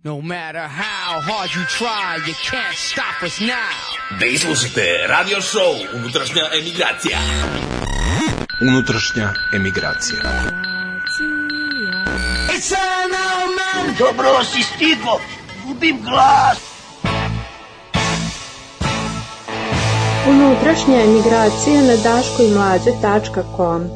No matter how hard you try, you can't stop us now. Vi slušate radio show Unutrašnja emigracija. Unutrašnja emigracija. Dobro si stigo, gubim glas. Unutrašnja emigracija na daškoimlađe.com.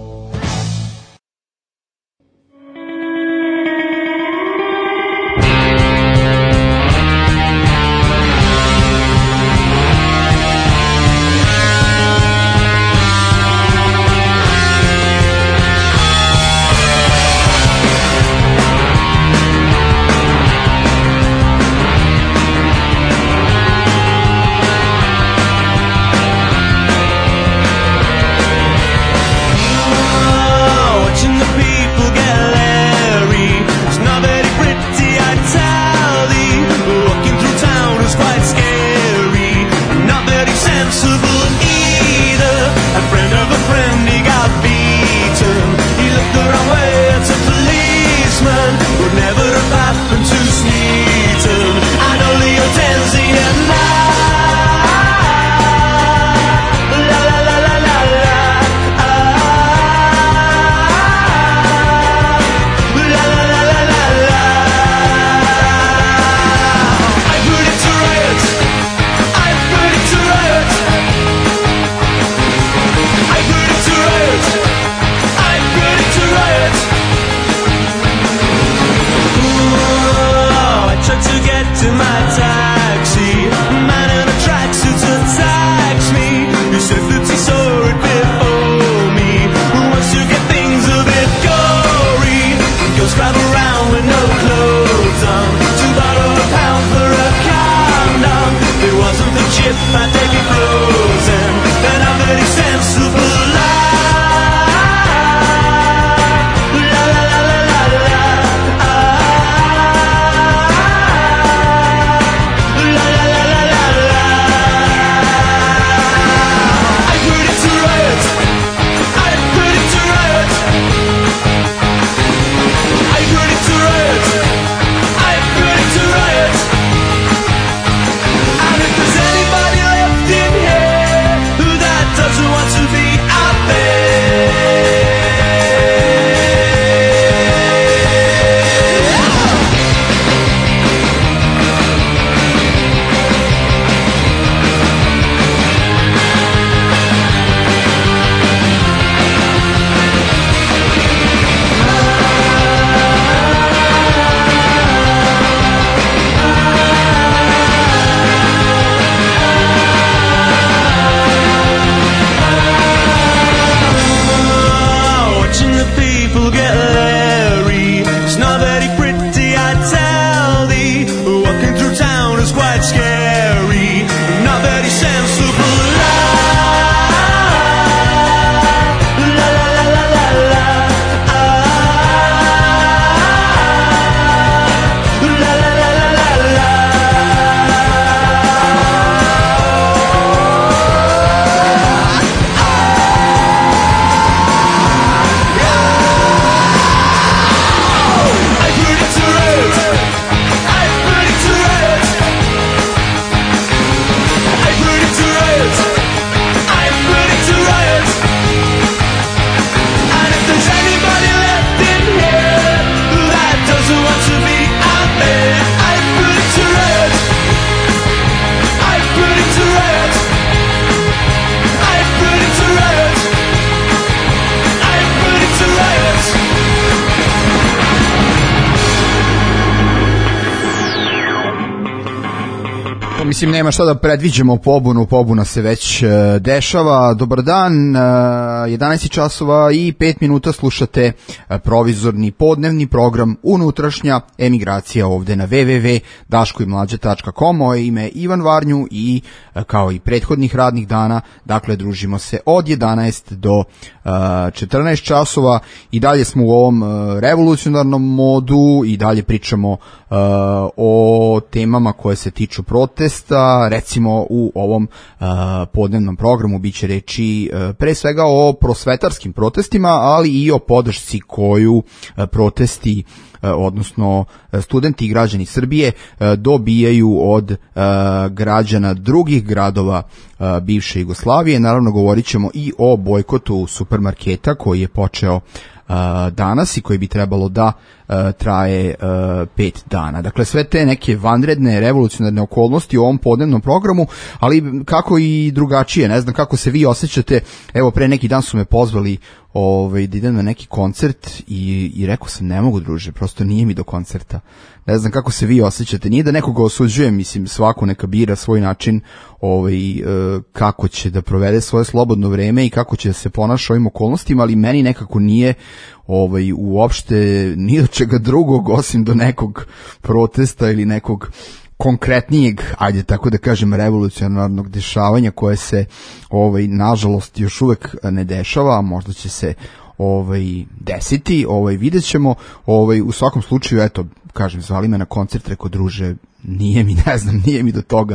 Mislim, nema šta da predviđamo pobuna se već dešava. Dobar dan, 11 časova i 5 minuta slušate provizorni podnevni program Unutrašnja emigracija ovde na www.daškoimlađe.com. Moje ime je Ivan Varnju i kao i prethodnih radnih dana, dakle, družimo se od 11 do 14 časova i dalje smo u ovom revolucionarnom modu i dalje pričamo o temama koje se tiču protesta. Recimo u ovom podnevnom programu biće reči pre svega o prosvetarskim protestima, ali i o podršci koju protesti odnosno studenti i građani Srbije dobijaju od građana drugih gradova bivše Jugoslavije. Naravno, govorit ćemo i o bojkotu supermarketa koji je počeo danas i koji bi trebalo da traje 5 dana. Dakle, sve te neke vanredne, revolucionarne okolnosti u ovom podnevnom programu, ali kako i drugačije, ne znam kako se vi osjećate. Evo, pre neki dan su me pozvali da idem na neki koncert i rekao sam, ne mogu, druže, prosto nije mi do koncerta. Ne znam kako se vi osjećate. Nije da nekoga osuđujem, mislim, svako neka bira svoj način kako će da provede svoje slobodno vreme i kako će da se ponaša ovim okolnostima, ali meni nekako nije uopšte ni od čega drugog osim do nekog protesta ili nekog konkretnijeg, ajde tako da kažem, revolucionarnog dešavanja koje se nažalost još uvek ne dešava, a možda će se desiti, vidjet ćemo. U svakom slučaju, eto, kažem, zvali me na koncert, rekao, druže, nije mi do toga,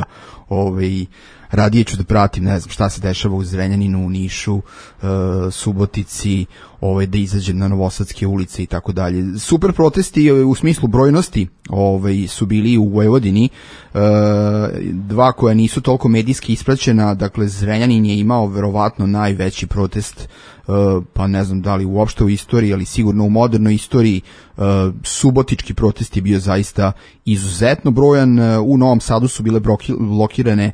radije ću da pratim, ne znam šta se dešava u Zrenjaninu, u Nišu, Subotici, da izađem na Novosadske ulice i tako dalje. Super protesti u smislu brojnosti su bili u Vojvodini, dva koja nisu toliko medijski ispraćena. Dakle, Zrenjanin je imao verovatno najveći protest, pa ne znam da li uopšte u istoriji, ali sigurno u modernoj istoriji. Subotički protest je bio zaista izuzetno brojan. U Novom Sadu su bile blokirane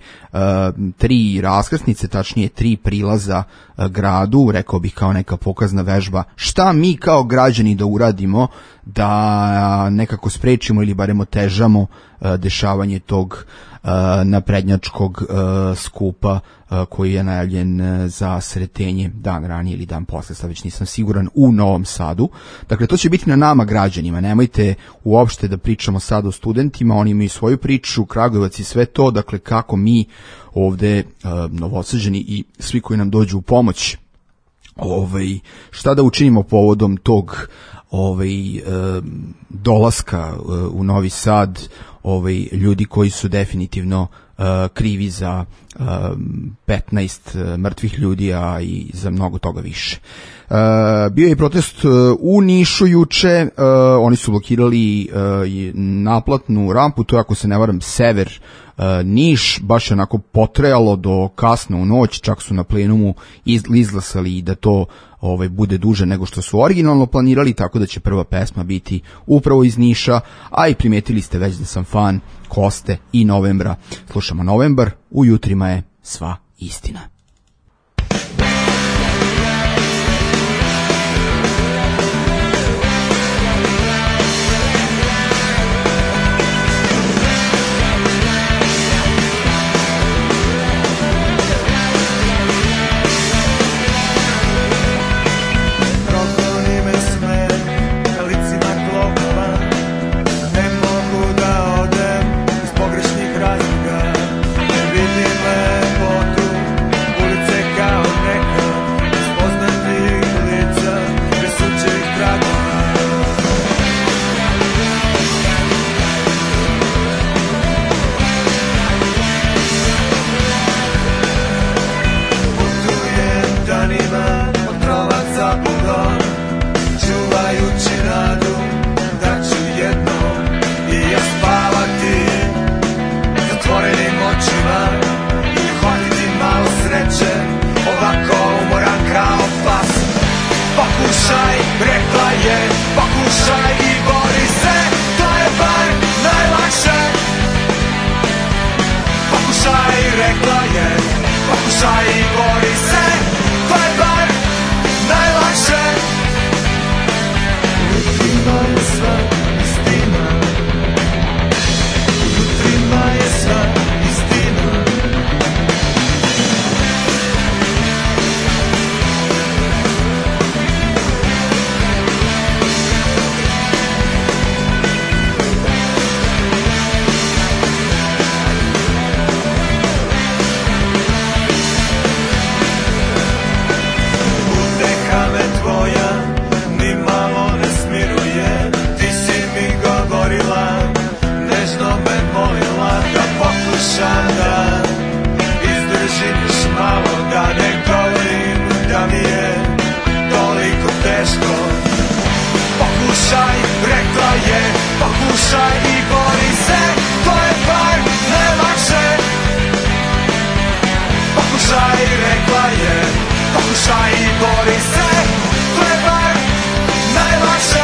3 raskrsnice, tačnije 3 prilaza gradu, rekao bih kao neka pokazna vežba. Šta mi kao građani da uradimo da nekako sprečimo ili barem otežamo dešavanje tog naprednjačkog skupa koji je najavljen za Sretenje dan ranije ili dan posle, sad već nisam siguran, u Novom Sadu. Dakle, to će biti na nama građanima, nemojte uopšte da pričamo sad o studentima, oni imaju svoju priču, Kragujevac i sve to, dakle kako mi ovde Novosađani i svi koji nam dođu u pomoć, šta da učinimo povodom tog dolaska u Novi Sad, ljudi koji su definitivno krivi za 15 mrtvih ljudi, a i za mnogo toga više. Bio je protest u Nišu juče, oni su blokirali naplatnu rampu, to je, ako se ne varam, sever Niš, baš je onako potrajalo do kasno u noć, čak su na plenumu izglasali i da to bude duže nego što su originalno planirali, tako da će prva pesma biti upravo iz Niša, a i primetili ste već da sam fan Koste i Novembra. Slušamo Novembar, u jutrima je sva istina. Pokušaj i bori se, to je bar najlakše. Pokušaj, rekla je, pokušaj i bori se, to je bar najlakše.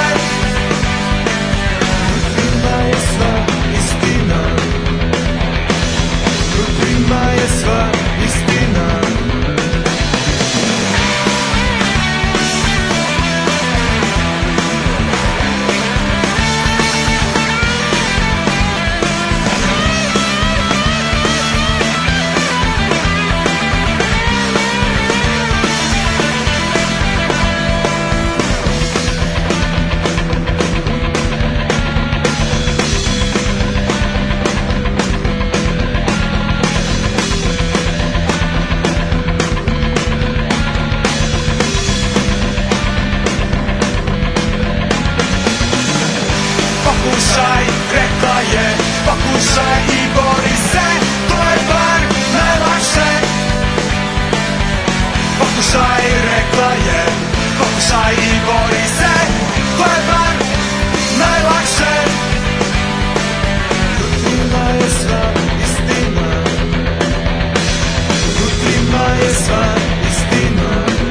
Rutina je sva istina, rutina je sva istina. Pokušaj, rekla je, pokušaj i bori se, to je bar najlakše. Pokušaj, rekla je, pokušaj i bori se, to je bar najlakše. Rutina je sva istina, rutina je sva istina.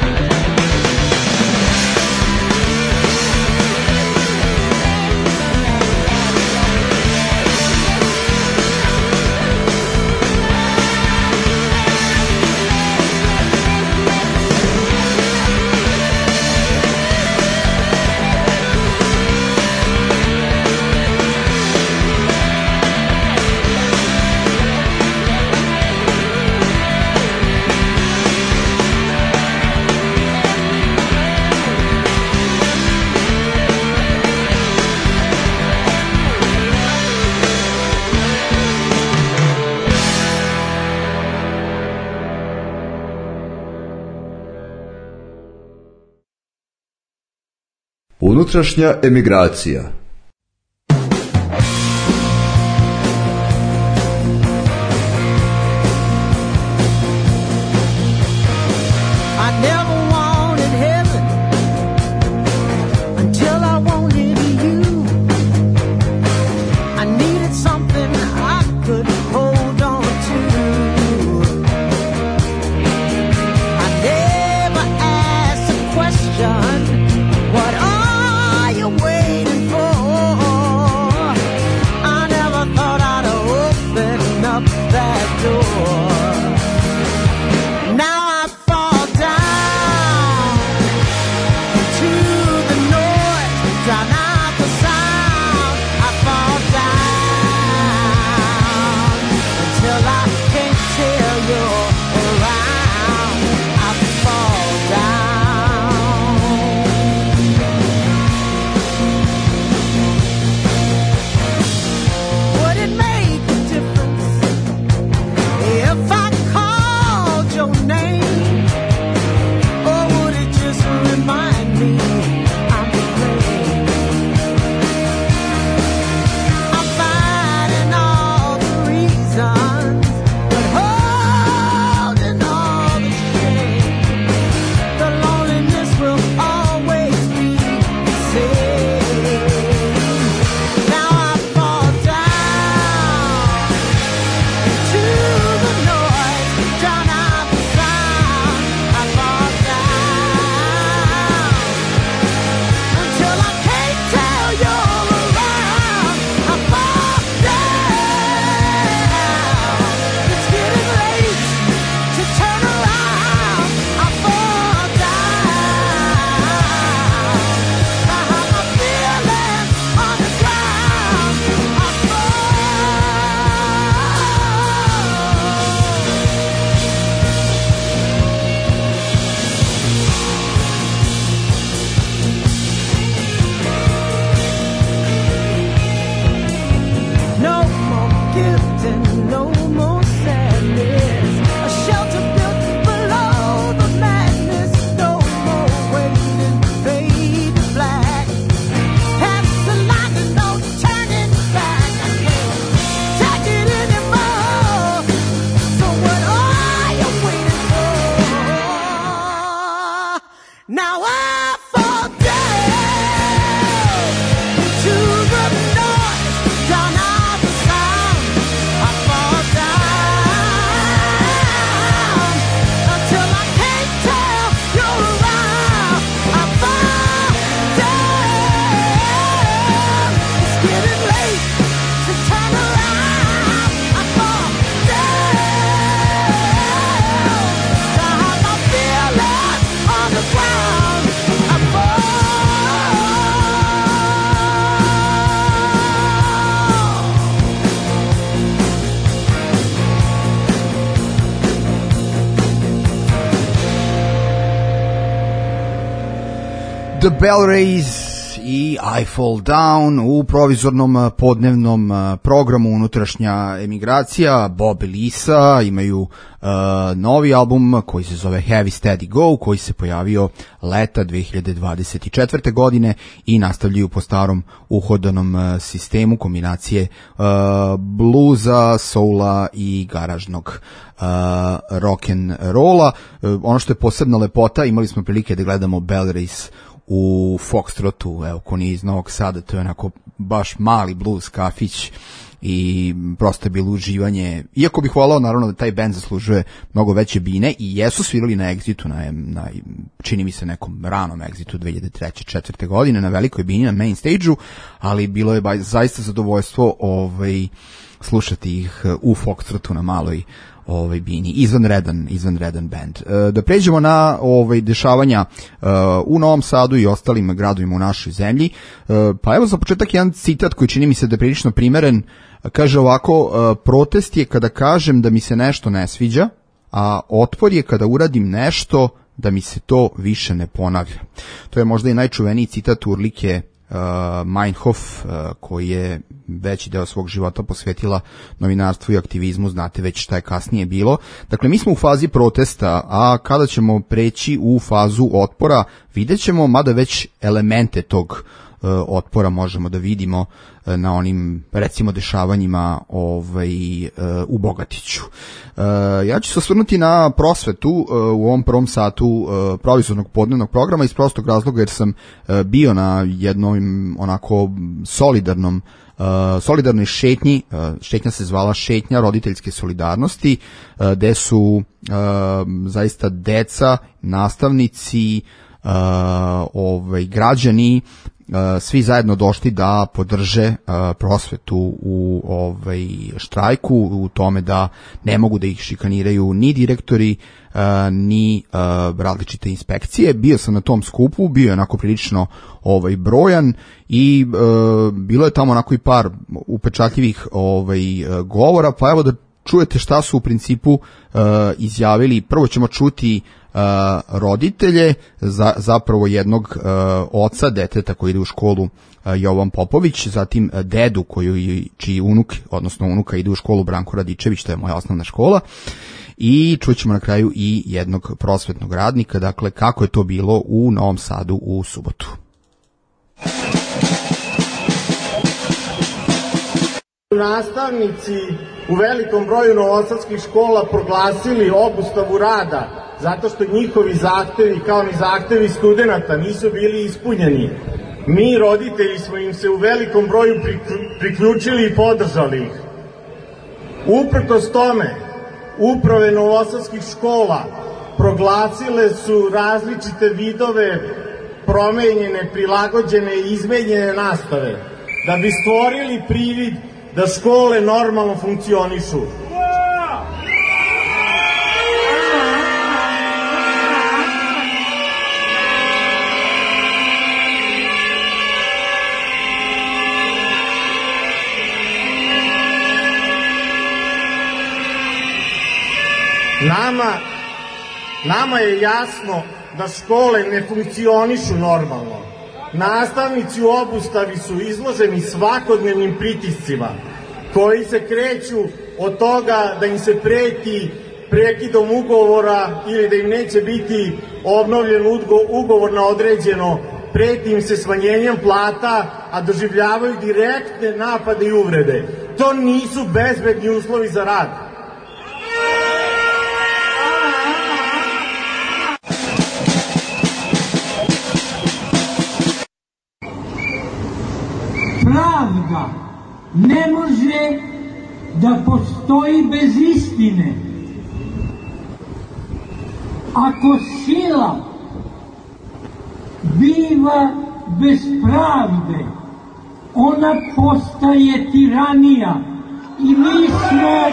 Unutrašnja emigracija. Drown out the sound, I fall down. The Bell Rays i I Fall Down u provizornom podnevnom programu Unutrašnja emigracija. Bob i Lisa imaju novi album koji se zove Heavy Steady Go, koji se pojavio leta 2024. godine i nastavljaju po starom uhodanom sistemu kombinacije bluza, soula i garažnog rock'n'rolla. Ono što je posebna lepota, imali smo prilike da gledamo Bell Rays u Foxtrotu, evo, ko nije iz Novog Sada, to je onako baš mali blues kafić i prosto je bilo uživanje, iako bih volao naravno da taj band zaslužuje mnogo veće bine i jesu svirali na Exitu, na čini mi se nekom ranom Exitu 2003-2004. godine na velikoj bini na main stage-u, ali bilo je zaista zadovoljstvo slušati ih u Foxtrotu na maloj bini. Izvanredan band. Da pređemo na dešavanja u Novom Sadu i ostalim gradovima u našoj zemlji. Pa evo za početak jedan citat koji čini mi se da je prilično primeren. Kaže ovako: protest je kada kažem da mi se nešto ne sviđa, a otpor je kada uradim nešto da mi se to više ne ponavlja. To je možda i najčuveniji citat Urlike Meinhof, koji je veći deo svog života posvetila novinarstvu i aktivizmu, znate već šta je kasnije bilo. Dakle, mi smo u fazi protesta, a kada ćemo preći u fazu otpora, vidjet ćemo, mada već elemente tog otpora možemo da vidimo na onim, recimo, dešavanjima u Bogatiću. Ja ću se osvrnuti na prosvetu u ovom prvom satu provizornog podnevnog programa iz prostog razloga jer sam bio na jednom onako solidarnoj šetnji. Šetnja se zvala Šetnja roditeljske solidarnosti, gde su zaista deca, nastavnici, građani svi zajedno došli da podrže prosvetu u štrajku, u tome da ne mogu da ih šikaniraju ni direktori ni različite inspekcije. Bio sam na tom skupu, bio je onako prilično brojan i bilo je tamo onako i par upečatljivih govora, pa evo da čujete šta su u principu izjavili. Prvo ćemo čuti roditelje, zapravo jednog oca deteta koji ide u školu, Jovan Popović, zatim dedu čiji unuk, odnosno unuka ide u školu, Branko Radičević, to je moja osnovna škola, i čućemo na kraju i jednog prosvetnog radnika, dakle kako je to bilo u Novom Sadu u subotu. Nastavnici u velikom broju novosadskih škola proglasili obustavu rada zato što njihovi zahtevi, kao ni zahtevi studenta, nisu bili ispunjeni. Mi, roditelji, smo im se u velikom broju priključili i podržali ih. Uprkos tome, uprave novosadskih škola proglasile su različite vidove promenjene, prilagođene i izmenjene nastave da bi stvorili privid da škole normalno funkcionišu. Nama je jasno da škole ne funkcionišu normalno. Nastavnici u obustavi su izloženi svakodnevnim pritiscima koji se kreću od toga da im se preti prekidom ugovora ili da im neće biti obnovljen ugovor na određeno, preti im se smanjenjem plata, a doživljavaju direktne napade i uvrede. To nisu bezbedni uslovi za rad. Pravda ne može da postoji bez istine. Ako sila biva bez pravde, ona postaje tiranija i mi smo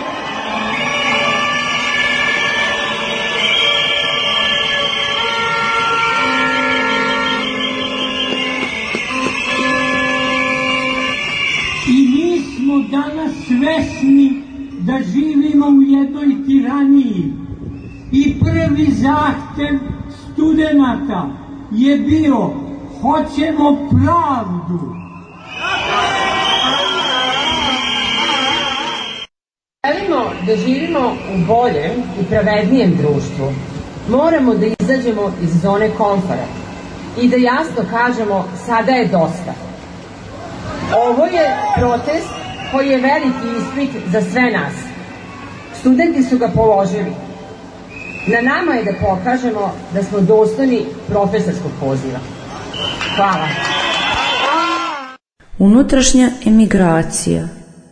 danas svesni da živimo u jednoj tiraniji i prvi zahtev studenata je bio hoćemo pravdu. Želimo da živimo u boljem i pravednijem društvu. Moramo da izađemo iz zone komfora i da jasno kažemo sada je dosta. Ovo je protest koji je veliki ispit za sve nas. Studenti su ga položili. Na nama je da pokažemo da smo dostojni profesorskog poziva. Hvala. Unutrašnja emigracija.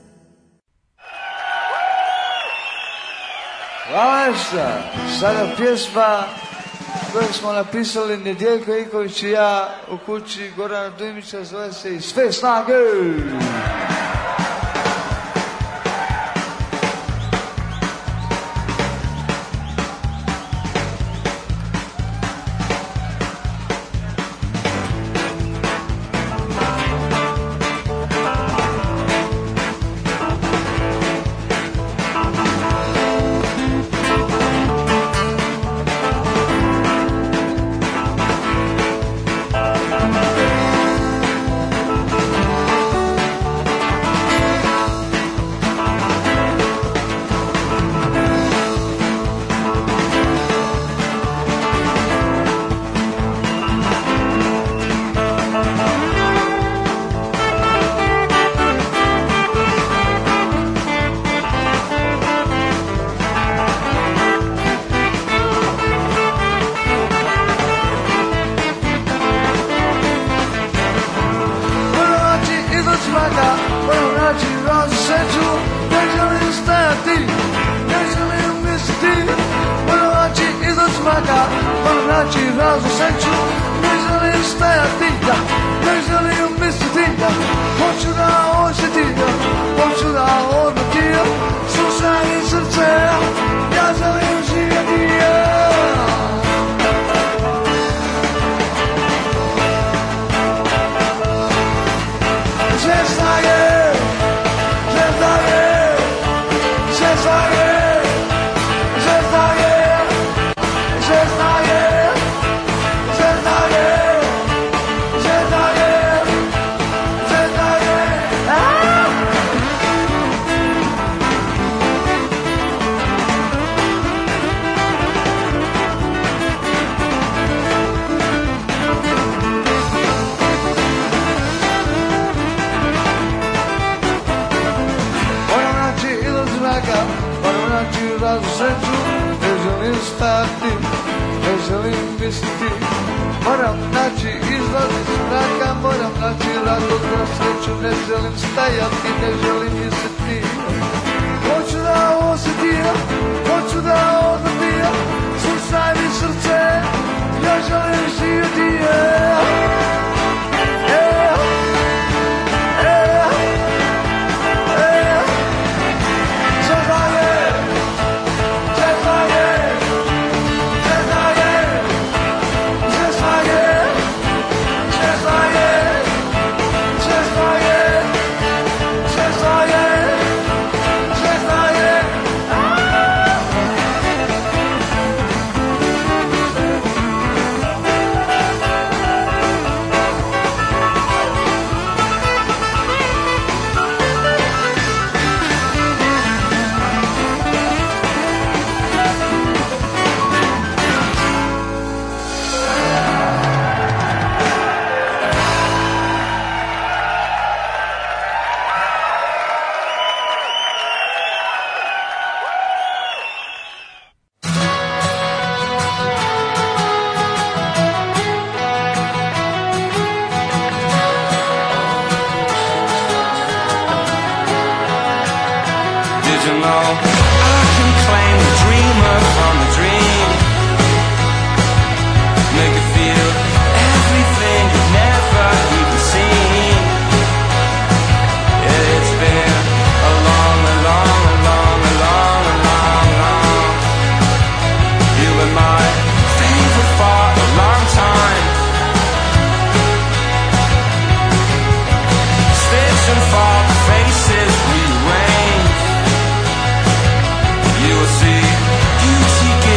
Hvala, sada pjesma koju smo napisali Nedjeljko Iković i ja u kući Gorana Dujmića, zove se I sve snage. See, beauty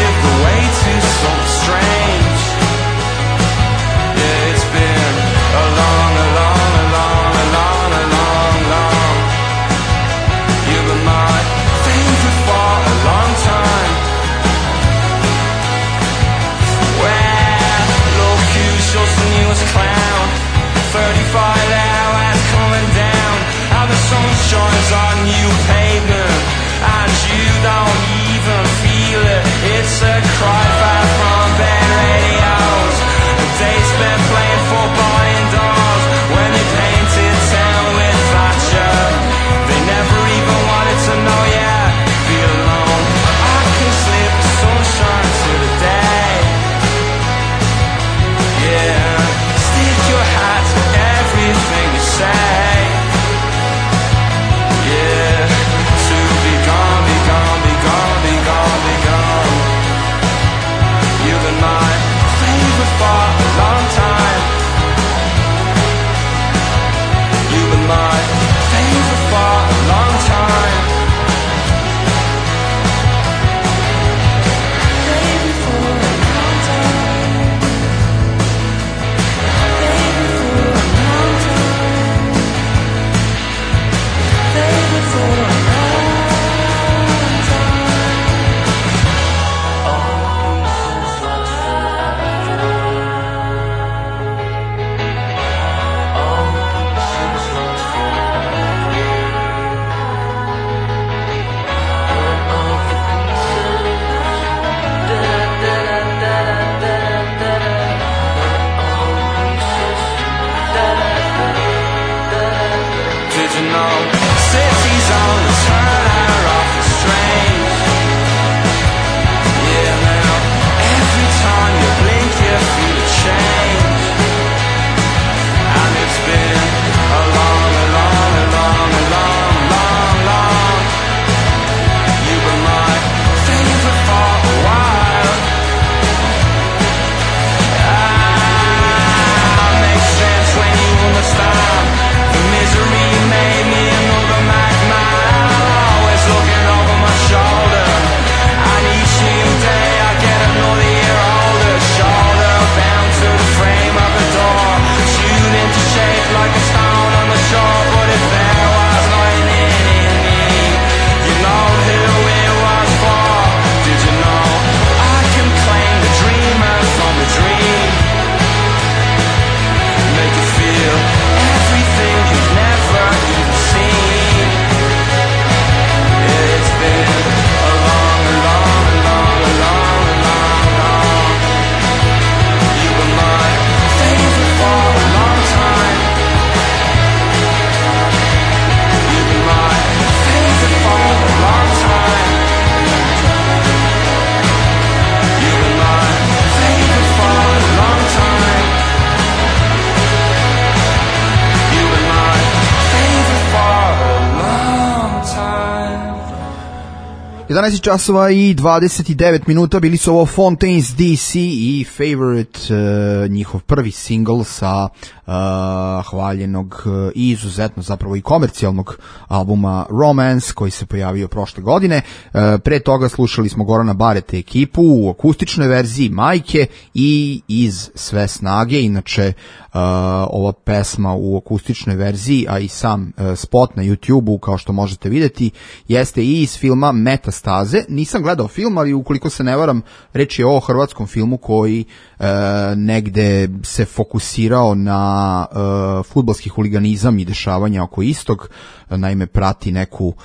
11 časova i 29 minuta, bili su ovo Fontaines DC i Favorite, njihov prvi singl sa hvaljenog i izuzetno zapravo i komercijalnog albuma Romance koji se pojavio prošle godine. Pre toga slušali smo Gorana Bareta ekipu u akustičnoj verziji Majke i Iz sve snage. Inače ova pesma u akustičnoj verziji, a i sam spot na YouTube-u, kao što možete vidjeti, jeste i iz filma Metastaze. Nisam gledao film, ali ukoliko se ne varam, reč je o hrvatskom filmu koji negde se fokusirao na fudbalski huliganizam i dešavanja oko istog. Naime, prati neku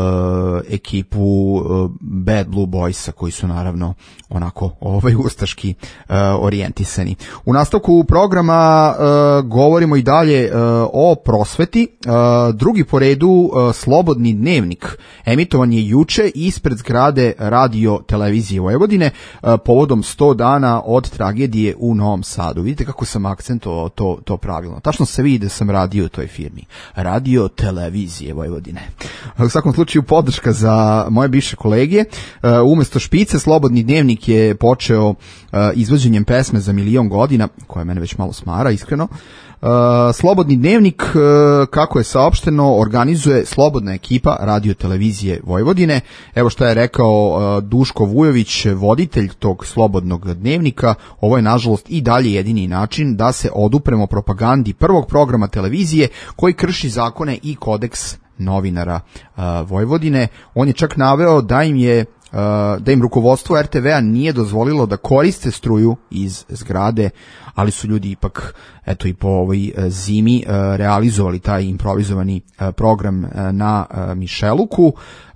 ekipu Bad Blue Boysa koji su naravno onako ustaški orijentisani. U nastavku programa govorimo i dalje o prosveti. Drugi po redu Slobodni dnevnik emitovan je juče ispred zgrade Radio televizije Vojvodine povodom 100 dana od tragedije u Novom Sadu. Vidite kako sam akcentovao to pravilno. Tačno se vidi da sam radio u toj firmi. Radio televizije Vojvodine. U svakom slučaju podrška za moje bivše kolege. Umesto špice Slobodni dnevnik je počeo izvođenjem pesme Za milion godina, koja mene već malo smara, iskreno. Slobodni dnevnik, kako je saopšteno, organizuje slobodna ekipa Radio televizije Vojvodine. Evo šta je rekao Duško Vujović, voditelj tog Slobodnog dnevnika. Ovo je nažalost i dalje jedini način da se odupremo propagandi prvog programa televizije koji krši zakone i kodeks novinara Vojvodine. On je čak naveo da im rukovodstvo RTV-a nije dozvolilo da koriste struju iz zgrade, ali su ljudi ipak i po ovoj zimi realizovali taj improvizovani program na Mišeluku.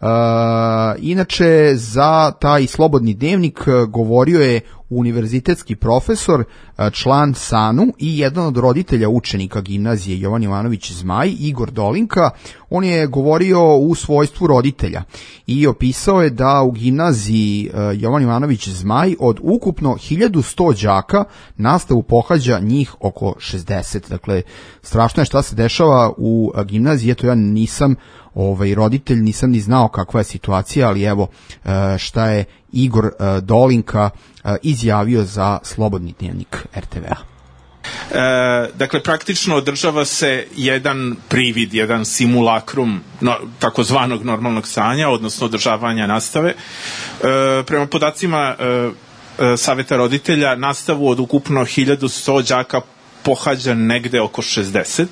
Inače, za taj Slobodni dnevnik govorio je univerzitetski profesor, član SANU i jedan od roditelja učenika gimnazije Jovan Jovanović Zmaj, Igor Dolinka. On je govorio u svojstvu roditelja i opisao je da u gimnaziji Jovan Jovanović Zmaj od ukupno 1100 đaka nastavu pohađa njih oko 60. Dakle, strašno je šta se dešava u gimnaziji. Eto, ja nisam roditelj, nisam ni znao kakva je situacija, ali evo šta je Igor Dolinka izjavio za Slobodni dnevnik RTV-a. Dakle, praktično održava se jedan privid, jedan simulakrum takozvanog normalnog stanja, odnosno održavanja nastave. Prema podacima Saveta roditelja, nastavu od ukupno 1100 đaka pohađa negde oko 60.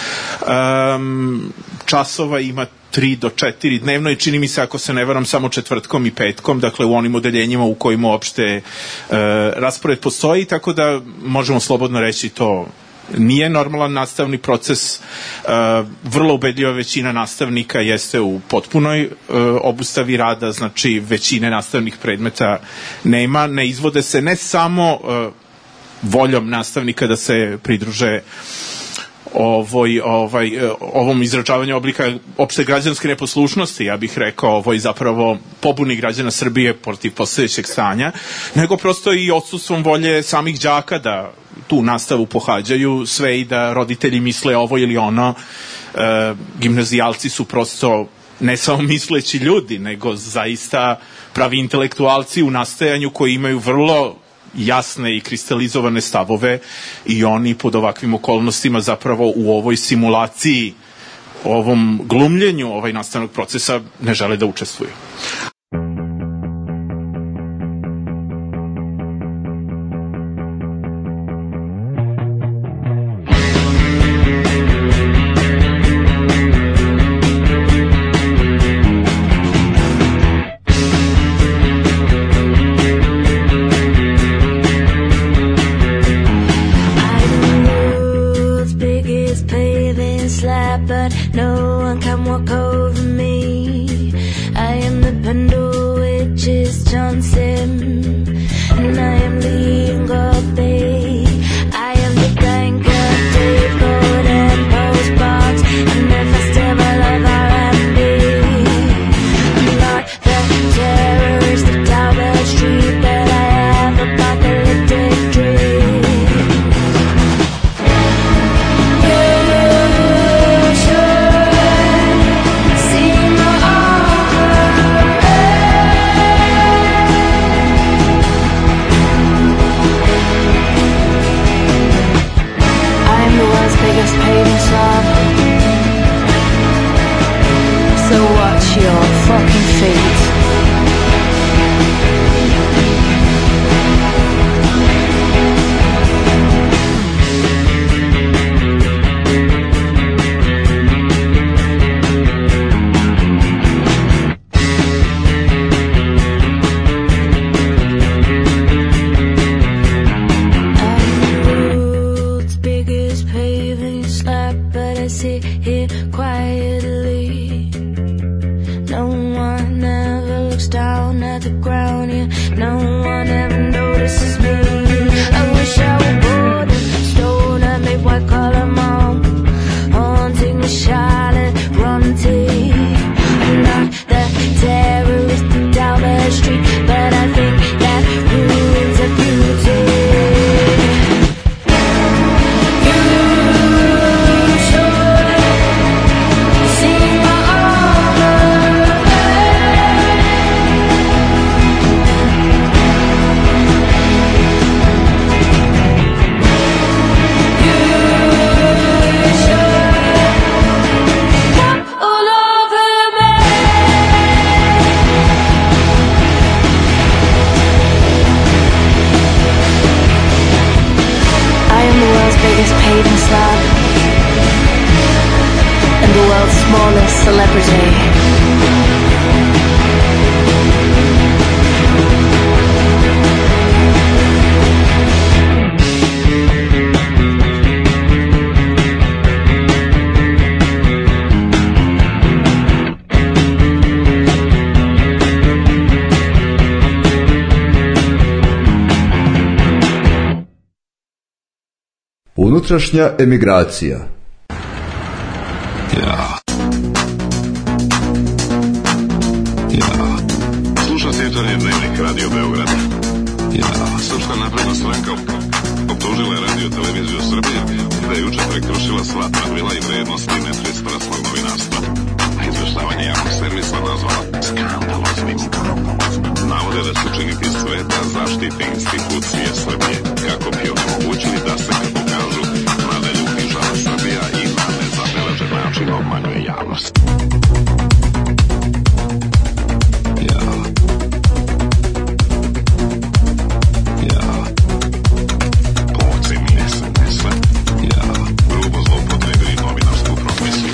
Časova ima 3 do 4 dnevno i čini mi se, ako se ne varam, samo četvrtkom i petkom, dakle u onim odeljenjima u kojima uopšte raspored postoji, tako da možemo slobodno reći to nije normalan nastavni proces. Vrlo ubedljiva većina nastavnika jeste u potpunoj obustavi rada, znači većine nastavnih predmeta nema, ne izvode se ne samo voljom nastavnika da se pridruže ovom izražavanju oblika opšte građanske neposlušnosti, ja bih rekao, zapravo pobuni građana Srbije protiv postojećeg stanja, nego prosto i odsustvom volje samih đaka da tu nastavu pohađaju, sve i da roditelji misle ovo ili ono. Gimnazijalci su prosto ne samo misleći ljudi, nego zaista pravi intelektualci u nastajanju koji imaju vrlo jasne i kristalizovane stavove i oni pod ovakvim okolnostima zapravo u ovoj simulaciji, ovom glumljenju nastavnog procesa ne žele da učestvuju. See my the ground, yeah, no one ever notices me. I wish I were bored and stone at me white collar mom, haunting the Charlotte rum tea. I'm not the terrorist down the street, but I think that ruins a beauty. Paving slab and the world's smallest celebrity. Unutrašnja emigracija. Slušate Jutarnji dnevnik Radio Beograd. Srpska napredna stranka optužila je Radio televiziju Srbije da je juče prekršila sva pravila i vrednosti nepristrasnog novinarstva, a izveštavanje javnog servisa nazvala skandaloznim. Navode da će učiniti sve da zaštiti institucije Srbije kako bi omogućili da se, kako kažu, nadalje uknjižava Srbija i na nezabeležen način obmanjuje javnost. Grubo zloupotrebili novinarsku profesiju.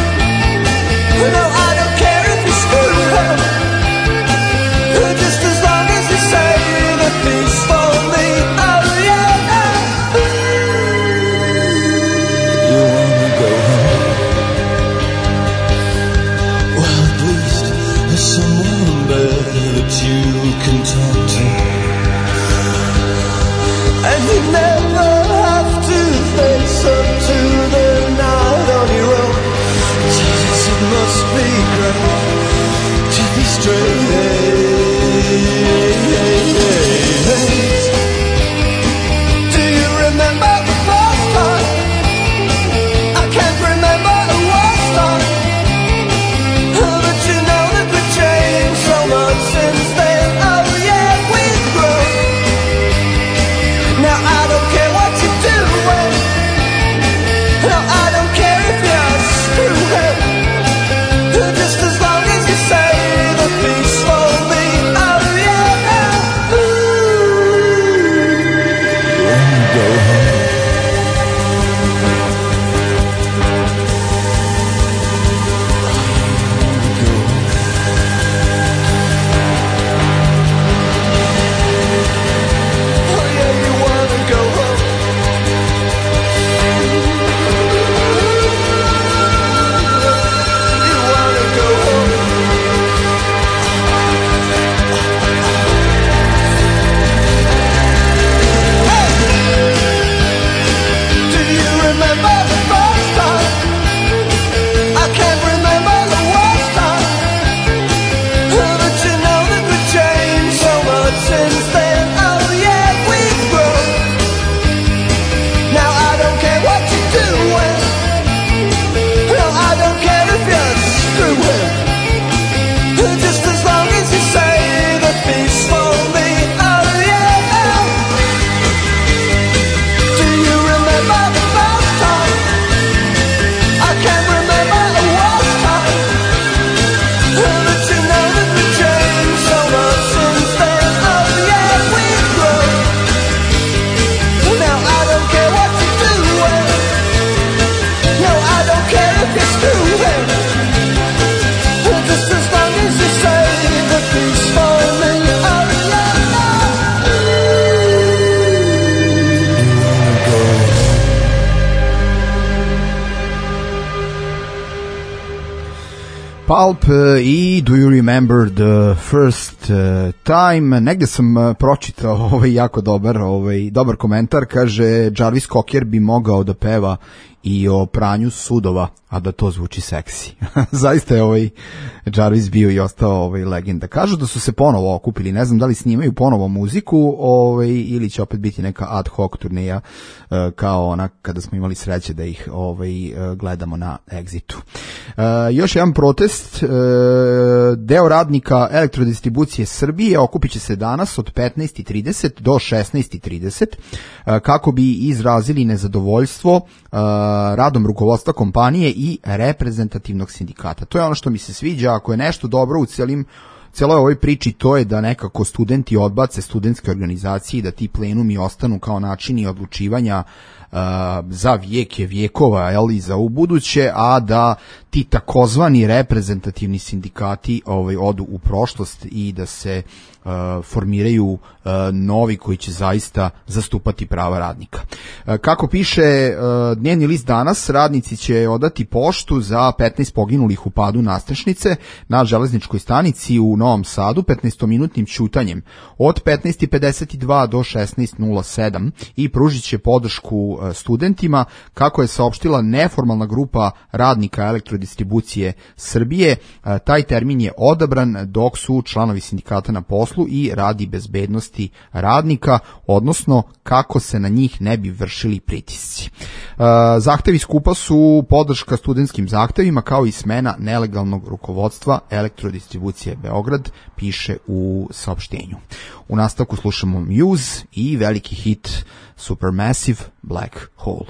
Just as long Pulp i Do You Remember the First Time. Negde sam pročitao jako dobar komentar, kaže Jarvis Cocker bi mogao da peva i o pranju sudova, a da to zvuči seksi. Zaista je Jarvis bio i ostao legenda. Kažu da su se ponovo okupili, ne znam da li snimaju ponovo muziku ili će opet biti neka ad hoc turneja kao ona kada smo imali sreće da ih gledamo na Exitu. Još jedan protest, deo radnika Elektrodistribucije Srbije okupit će se danas od 15:30 do 16:30 kako bi izrazili nezadovoljstvo radom rukovodstva kompanije i reprezentativnog sindikata. To je ono što mi se sviđa, ako je nešto dobro u celoj ovoj priči, to je da nekako studenti odbace studentske organizacije i da ti plenumi ostanu kao načini odlučivanja za vjekova, i za ubuduće, a da ti takozvani reprezentativni sindikati odu u prošlost i da se formiraju novi koji će zaista zastupati prava radnika. Kako piše dnevni list danas, radnici će odati poštu za 15 poginulih u padu nastrešnice na železničkoj stanici u Novom Sadu 15-minutnim ćutanjem od 15:52 do 16:07 i pružit će podršku studentima, kako je saopštila neformalna grupa radnika Elektrodistribucije Srbije. Taj termin je odabran dok su članovi sindikata na poslu i radi bezbednosti radnika, odnosno kako se na njih ne bi vršili pritisci. Zahtevi skupa su podrška studentskim zahtevima kao i smena nelegalnog rukovodstva Elektrodistribucije Beograd, piše u saopštenju. U nastavku slušamo Muse i veliki hit Supermassive Black Hole.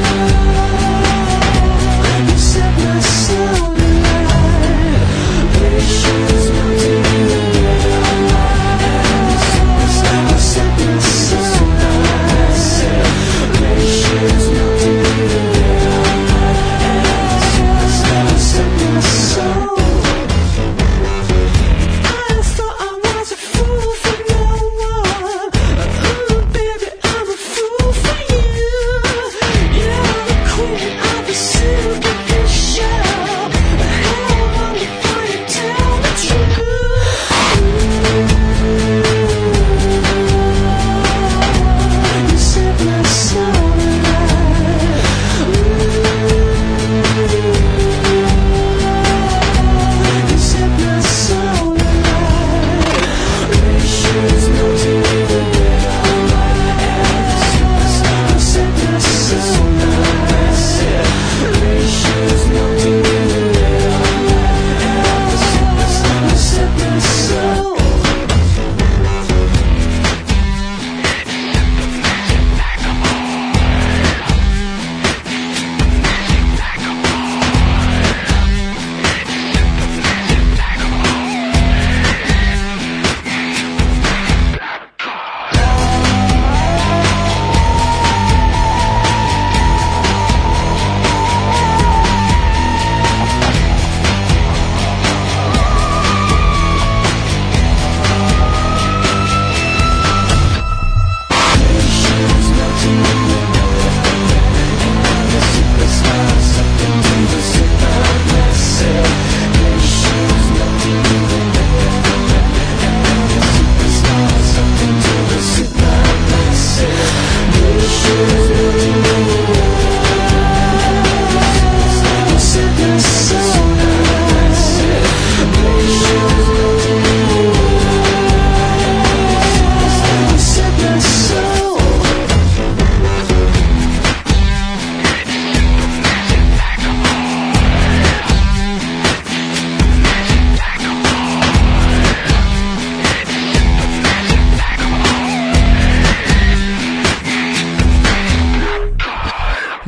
Yeah.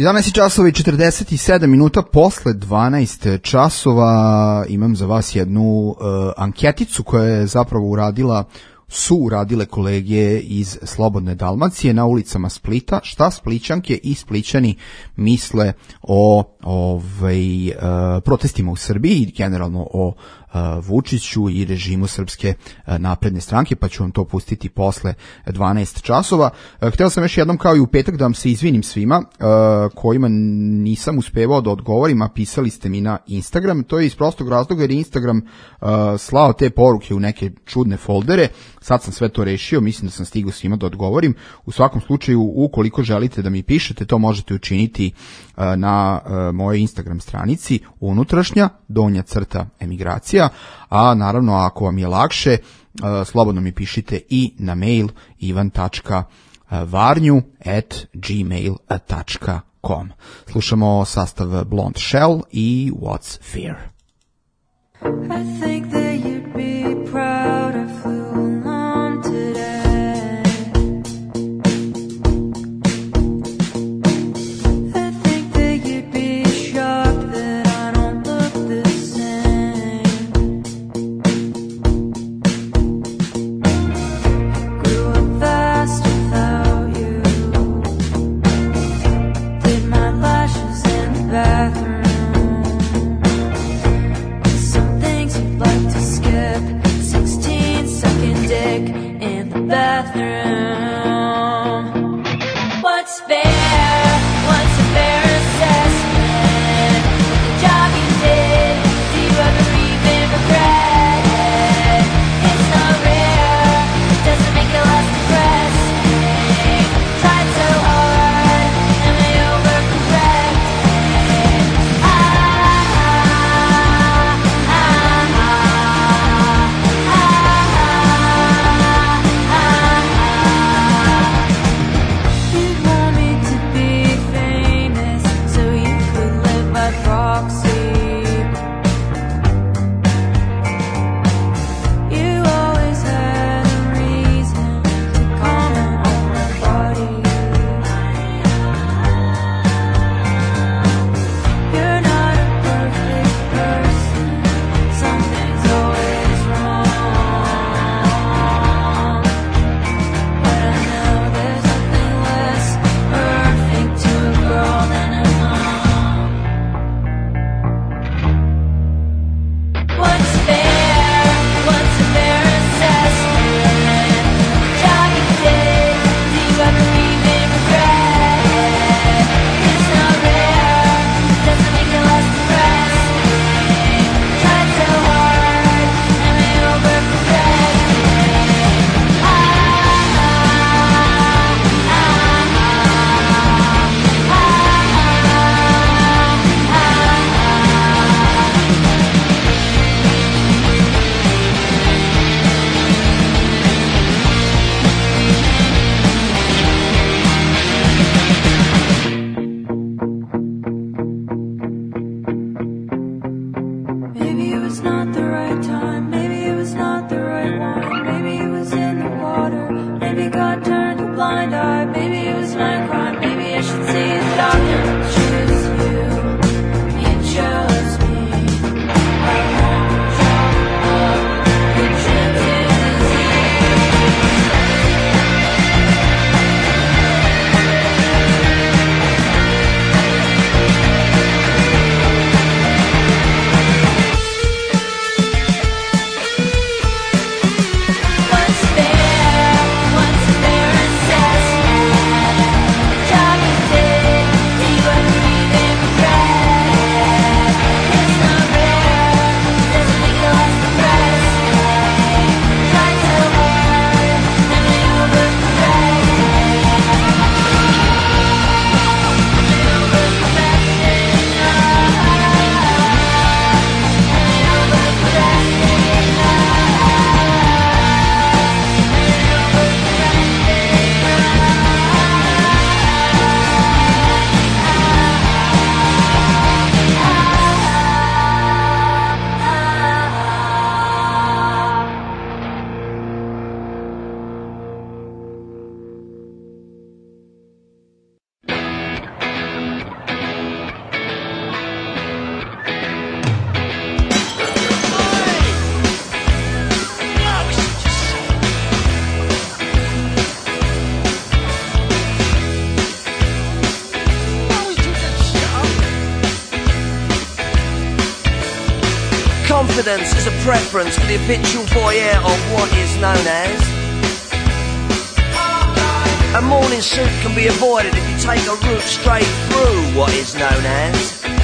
11 časova i 47 minuta posle 12 časova imam za vas jednu anketicu koja je zapravo uradile kolege iz Slobodne Dalmacije na ulicama Splita. Šta Splićanke i Splićani misle o protestima u Srbiji i generalno o Vučiću i režimu Srpske napredne stranke, pa ću vam to pustiti posle 12 časova. Hteo sam još jednom kao i u petak da vam se izvinim svima kojima nisam uspevao da odgovorim, a pisali ste mi na Instagram. To je iz prostog razloga jer je Instagram slao te poruke u neke čudne foldere. Sad sam sve to rešio, mislim da sam stigao svima da odgovorim. U svakom slučaju, ukoliko želite da mi pišete, to možete učiniti na mojoj Instagram stranici _emigracija, a naravno ako vam je lakše, slobodno mi pišite i na mail ivan.varnju@gmail.com. Slušamo sastav Blonde Shell i What's Fear. I think that you'd be proud I flew alone today. I think that you'd be shocked that I don't look the same. Grew up fast without you. Did my lashes in the bathroom. Like to skip 16-second dick in the bathroom. What's fair? What's a fair assessment? The job you did, do you ever even regret it? It's not rare, doesn't make it less depressing. Tried so hard, am I overcorrecting? What's fair? What's a fair assessment? Confidence is a preference for the habitual voyeur of what is known as. A morning suit can be avoided if you take a route straight through what is known as.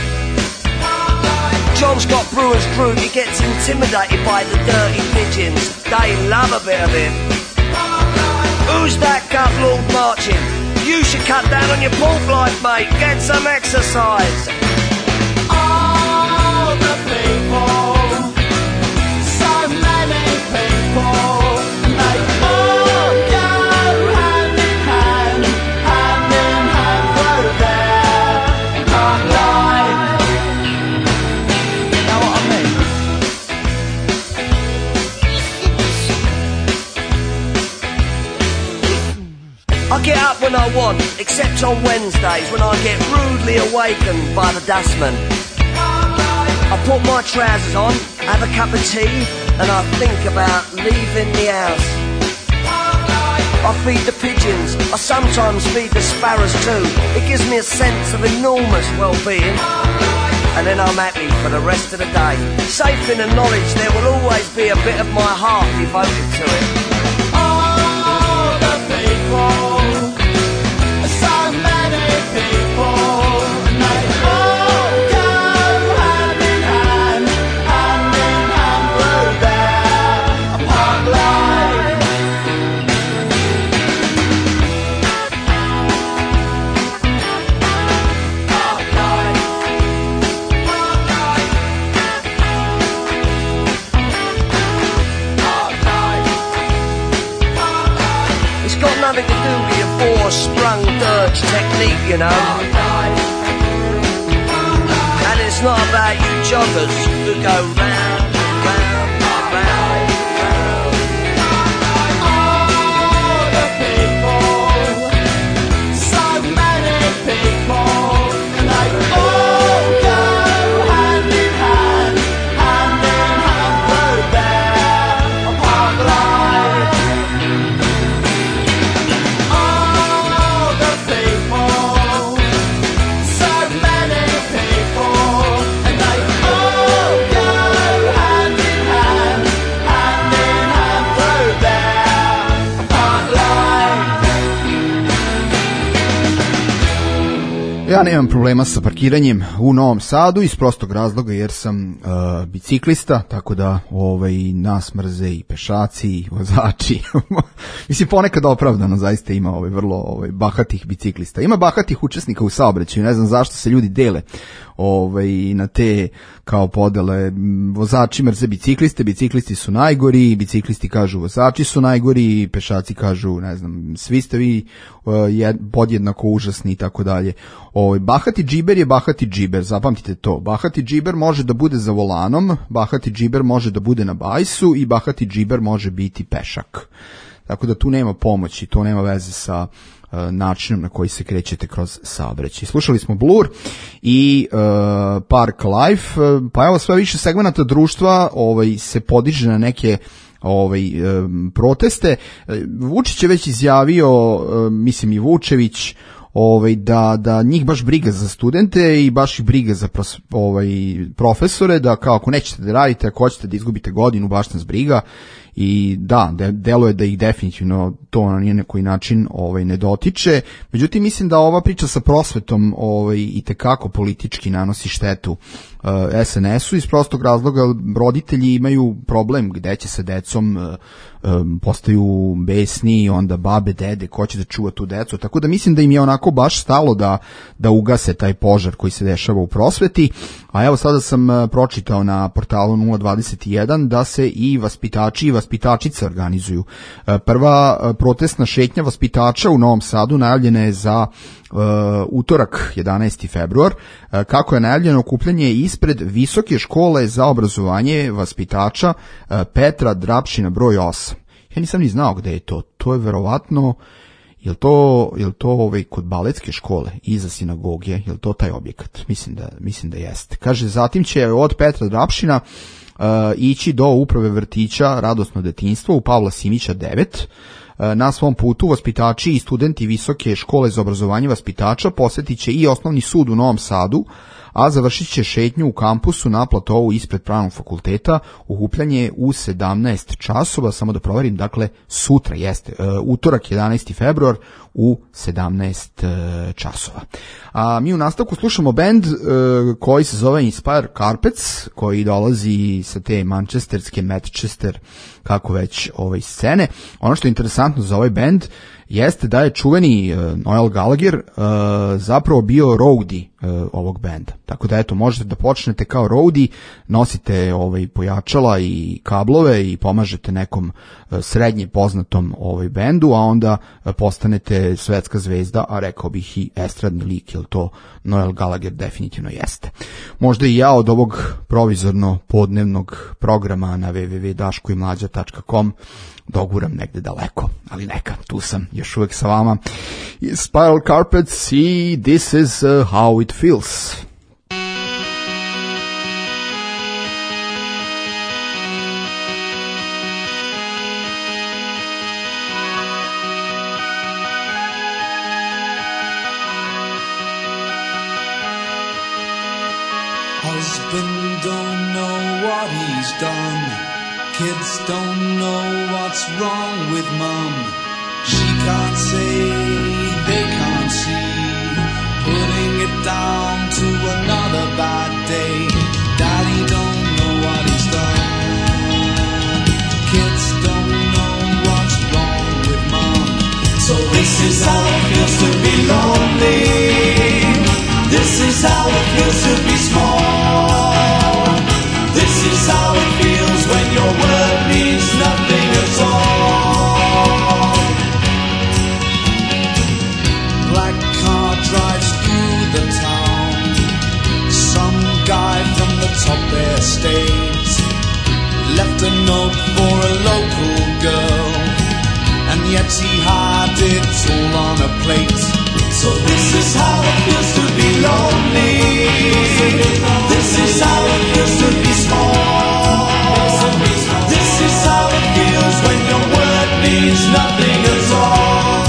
John's got brewer's crew, he gets intimidated by the dirty pigeons. They love a bit of him. Who's that gut lord marching? You should cut down on your pork life, mate. Get some exercise. All the people, so many people, and they all go hand in hand through their life. Know what I mean? I get up when I want, except on Wednesdays when I get rudely awakened by the dustman. I put my trousers on, have a cup of tea, and I think about leaving the house. I feed the pigeons, I sometimes feed the sparrows too. It gives me a sense of enormous well-being. And then I'm happy for the rest of the day, safe in the knowledge there will always be a bit of my heart devoted to it. All the people, so many people, and they all go hand in hand through their park life. Park life. Park life. It's got nothing to do with your four-sprung dirge technique, you know. And it's not about you joggers who go round, round, round, round. All the people, so many people, and they all go hand in hand through their park life. All the people, so many people, and they all go hand in hand through their park life. Ja nemam problema sa parkiranjem u Novom Sadu iz prostog razloga jer sam biciklista, tako da nas mrze i pešaci i vozači. Mislim, ponekad opravdano zaista ima vrlo bahatih biciklista. Ima bahatih učesnika u saobraćaju, ne znam zašto se ljudi dele na te kao podele. Vozači mrze bicikliste, biciklisti su najgori, biciklisti kažu vozači su najgori, pešaci kažu, ne znam, svi ste vi podjednako užasni i tako dalje. Bahati džiber je bahati džiber, zapamtite to. Bahati džiber može da bude za volanom, bahati džiber može da bude na bajsu i bahati džiber može biti pešak. Tako da tu nema pomoći, to nema veze sa načinom na koji se krećete kroz saobraćaj. Slušali smo Blur i Park Life, pa evo sve više segmenata društva se podiže na neke proteste. Vučić je već izjavio, mislim i Vučević, da njih baš briga za studente i baš ih briga za profesore, da kao ako nećete da radite, ako hoćete da izgubite godinu, baš nas briga. I da, deluje da ih definitivno to na nijedan način ne dotiče. Međutim, mislim da ova priča sa prosvetom i tekako politički nanosi štetu SNS-u iz prostog razloga. Roditelji imaju problem gde će sa decom, postaju besni, onda babe, dede, ko će da čuva tu decu, tako da mislim da im je onako baš stalo da ugase taj požar koji se dešava u prosveti. A evo sada sam pročitao na portalu 021 da se i vaspitači i vaspitačice organizuju. Prva protestna šetnja vaspitača u Novom Sadu najavljena je za utorak 11. februar. Kako je najavljeno, okupljanje ispred Visoke škole za obrazovanje vaspitača Petra Drapšina broj 8. Ja nisam ni znao gde je to. To je verovatno, je li to kod baletske škole iza sinagoge, je li to taj objekat? Mislim da jeste. Kaže, zatim će od Petra Drapšina ići do uprave vrtića Radosno detinjstvo u Pavla Simića 9. Na svom putu vaspitači i studenti Visoke škole za obrazovanje vaspitača posjetit će i osnovni sud u Novom Sadu, a završit će šetnju u kampusu na platovu ispred Pravnog fakulteta. Okupljanje u 17 časova, samo da proverim, dakle sutra jeste, utorak 11. februar u 17 časova. A mi u nastavku slušamo bend koji se zove Inspire Carpets, koji dolazi sa te manchesterske, Manchester, kako već scene. Ono što je interesantno za ovaj bend jeste da je čuveni Noel Gallagher zapravo bio roadie ovog benda. Tako da eto, možete da počnete kao roadie, nosite pojačala i kablove i pomažete nekom srednje poznatom bendu, a onda postanete svetska zvezda, a rekao bih i estradni lik, jer to Noel Gallagher definitivno jeste. Možda i ja od ovog provizorno podnevnog programa na www.daškoimlađa.com doguram negde daleko, ali neka, tu sam još uvek sa vama. Spiral Carpets i This is how it feels. Husband don't know what he's done. Kids don't know what's wrong with mum. She can't say, they can't see. Putting it down to another bad day. Daddy don't know what he's done. Kids don't know what's wrong with mum. So this is how it feels to be lonely. This is how it feels to be small. This is how it feels when your word means nothing at all. Black car drives through the town. Some guy from the top estate left a note for a local girl, and yet he had it all on a plate. So this is how it feels to be lonely. This is how it feels to be small. This is how it feels when your word means nothing at all.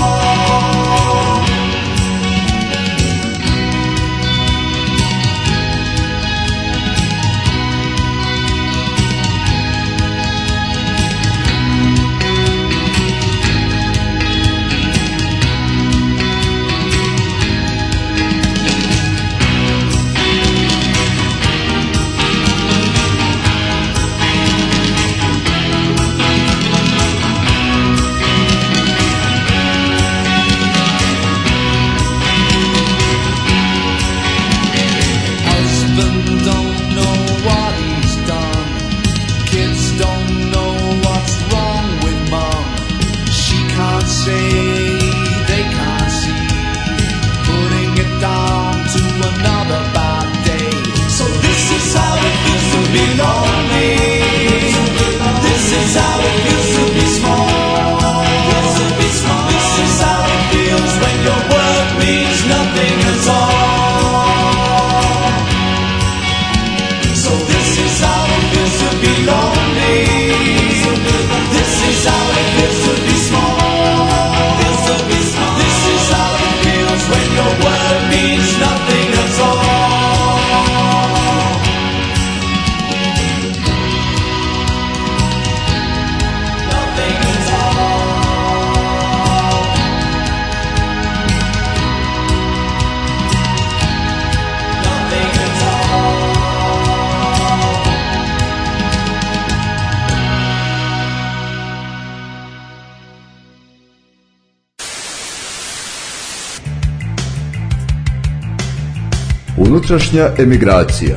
Unutrašnja emigracija.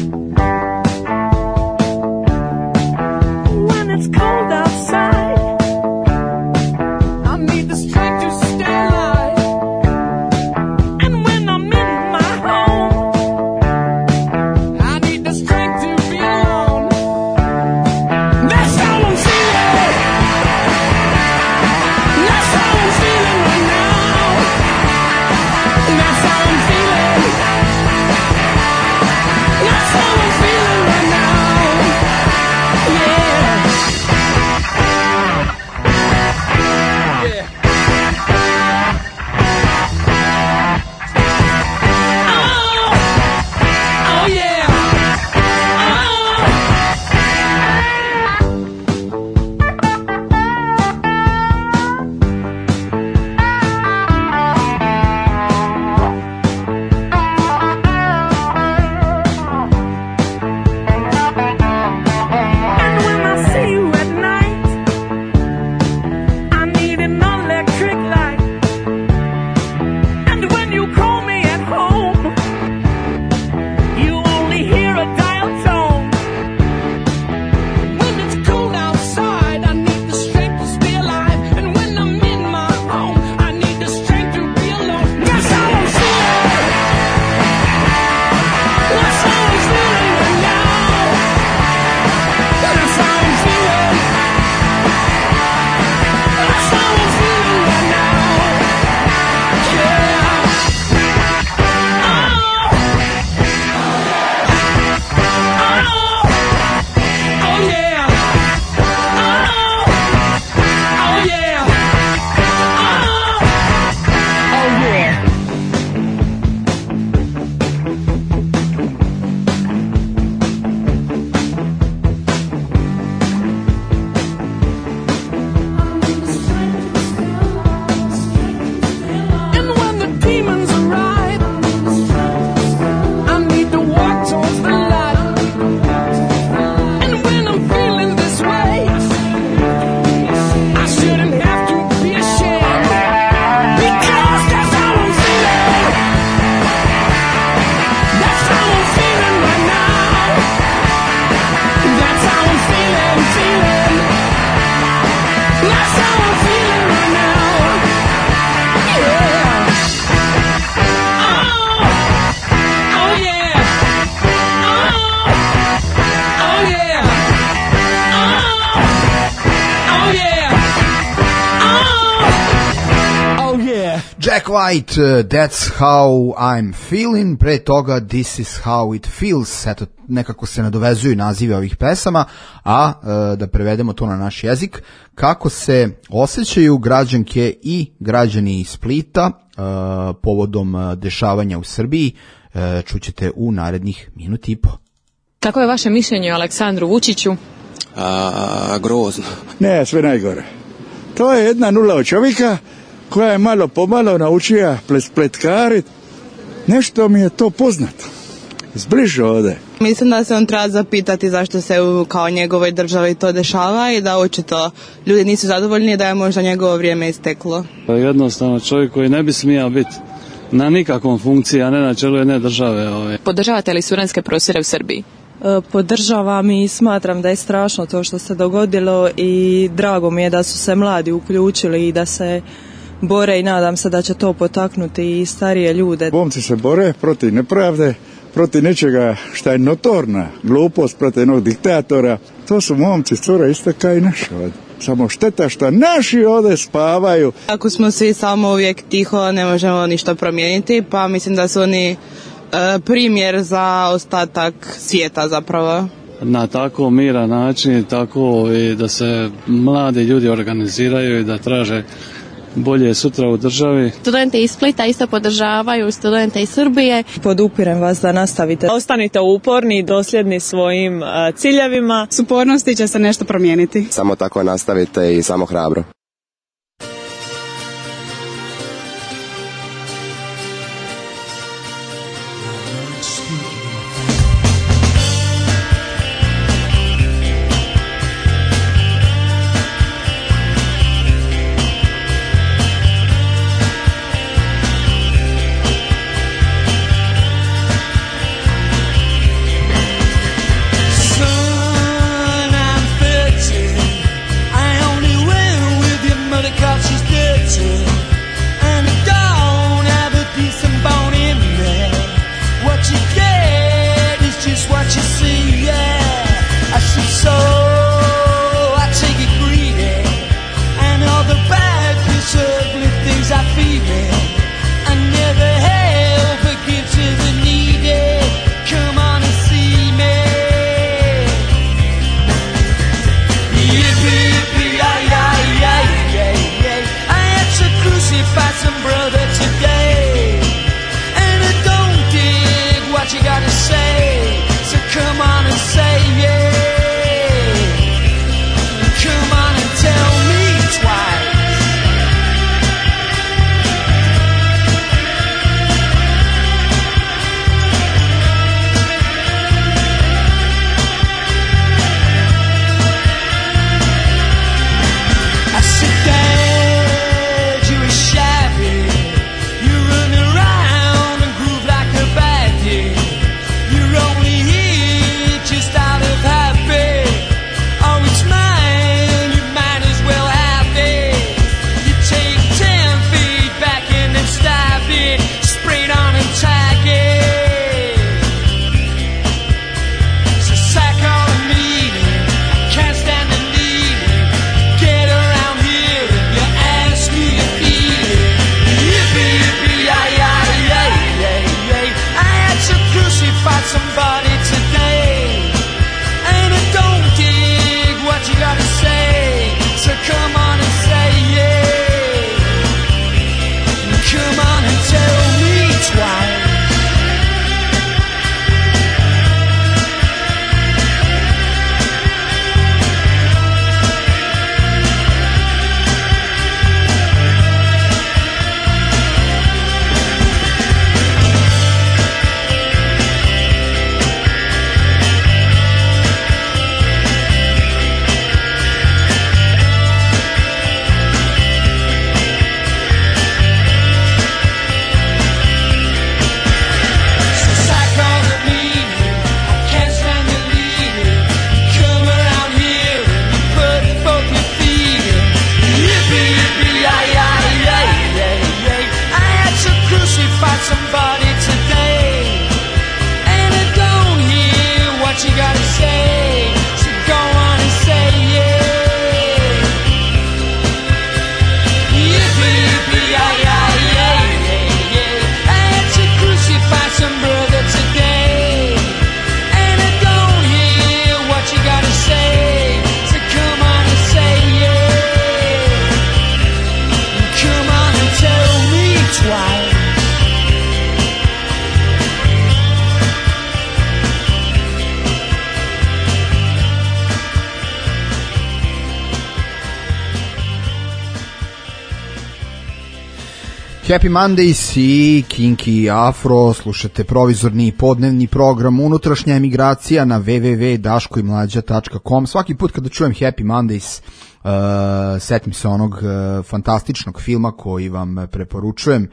When it's cold outside Jack White, That's How I'm Feeling, pre toga This Is How It Feels, eto, nekako se nadovezuju nazive ovih pesama, a da prevedemo to na naš jezik, kako se osjećaju građanke i građani iz Splita povodom dešavanja u Srbiji, čućete u narednih minut i po. Kako je vaše mišljenje o Aleksandru Vučiću? Grozno. Ne, sve najgore. To je jedna nula od čovjeka koja je malo pomalo naučila spletkarit. Nešto mi je to poznato. Zbliže ovdje. Mislim da se on treba zapitati zašto se u kao njegovoj državi to dešava i da očito ljudi nisu zadovoljni, da je možda njegovo vrijeme isteklo. Jednostavno čovjek koji ne bi smijao biti na nikakvom funkciji, a ne na čelu jedne države. Podržavate li studentske prosvjede u Srbiji? Podržavam i smatram da je strašno to što se dogodilo i drago mi je da su se mladi uključili i da se bore i nadam se da će to potaknuti i starije ljude. Momci se bore protiv nepravde, protiv nečega što je notorna glupost, protiv jednog diktatora. To su momci, cure, isto kao i naši ovdje. Samo šteta što naši ovdje spavaju. Ako smo svi samo uvijek tiho, ne možemo ništa promijeniti, pa mislim da su oni primjer za ostatak svijeta zapravo. Na tako miran način, tako i da se mladi ljudi organiziraju i da traže bolje sutra u državi. Studente iz Splita isto podržavaju studente iz Srbije. Podupirem vas da nastavite. Ostanite uporni i dosljedni svojim ciljevima. S upornosti će se nešto promijeniti. Samo tako nastavite i samo hrabro. Happy Mondays i Kinky Afro, slušate provizorni podnevni program Unutrašnja emigracija na www.daškoimlađa.com. Svaki put kada čujem Happy Mondays, setim se onog fantastičnog filma koji vam preporučujem,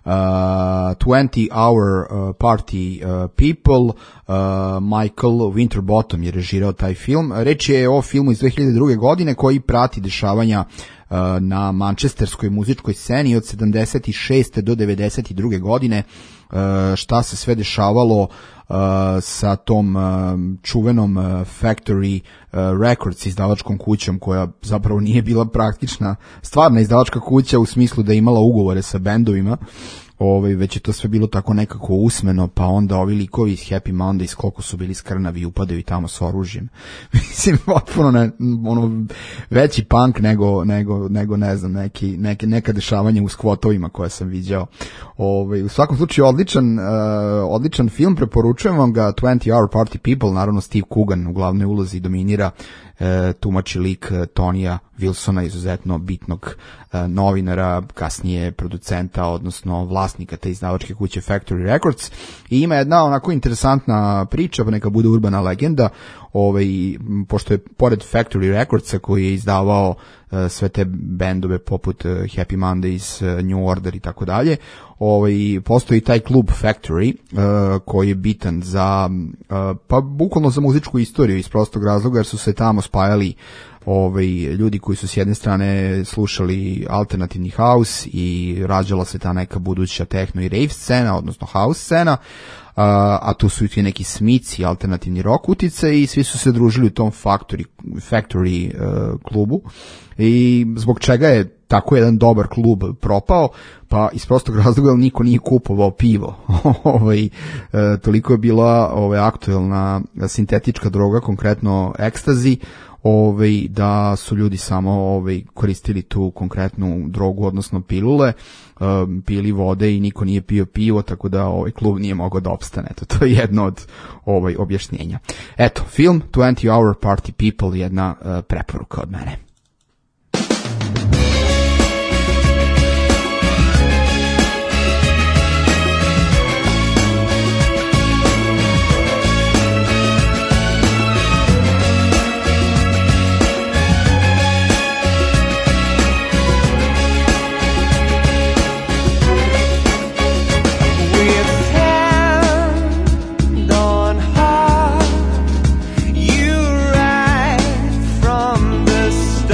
20 Hour Party People. Michael Winterbottom je režirao taj film. Reč je o filmu iz 2002. godine koji prati dešavanja na mančesterskoj muzičkoj sceni od 76. do 92. godine, šta se sve dešavalo sa tom čuvenom Factory Records izdavačkom kućom, koja zapravo nije bila praktična stvarna izdavačka kuća u smislu da je imala ugovore sa bendovima, već je to sve bilo tako nekako usmeno, pa onda ovi likovi iz Happy Mondays koliko su bili skrnavi, upadaju tamo s oružjem. Mislim, potpuno veći punk nego ne znam, neka dešavanja u skvotovima koje sam viđao. U svakom slučaju odličan film, preporučujem vam ga, 20 Hour Party People, naravno Steve Coogan u glavnoj ulozi dominira, tumači lik Tonija Wilsona, izuzetno bitnog novinara, kasnije producenta, odnosno vlasnika te izdavačke kuće Factory Records, i ima jedna onako interesantna priča, pa neka bude urbana legenda, pošto je pored Factory Recordsa koji je izdavao sve te bendove poput Happy Mondays, New Order i tako dalje, postoji taj klub Factory koji je bitan za pa bukvalno za muzičku istoriju, iz prostog razloga jer su se tamo spajali ljudi koji su s jedne strane slušali alternativni house i rađala se ta neka buduća techno i rave scena, odnosno house scena, a tu su i ti neki Smiths i alternativni rock utice, i svi su se družili u tom Factory klubu, i zbog čega je tako jedan dobar klub propao? Pa iz prostog razloga jer niko nije kupovao pivo. Toliko je bila aktuelna sintetička droga, konkretno ekstazi, da su ljudi samo koristili tu konkretnu drogu, odnosno pilule, pili vode i niko nije pio pivo, tako da klub nije mogao da opstane. To je jedno od objašnjenja. Eto, film 20 Hour Party People, jedna preporuka od mene. You ride from the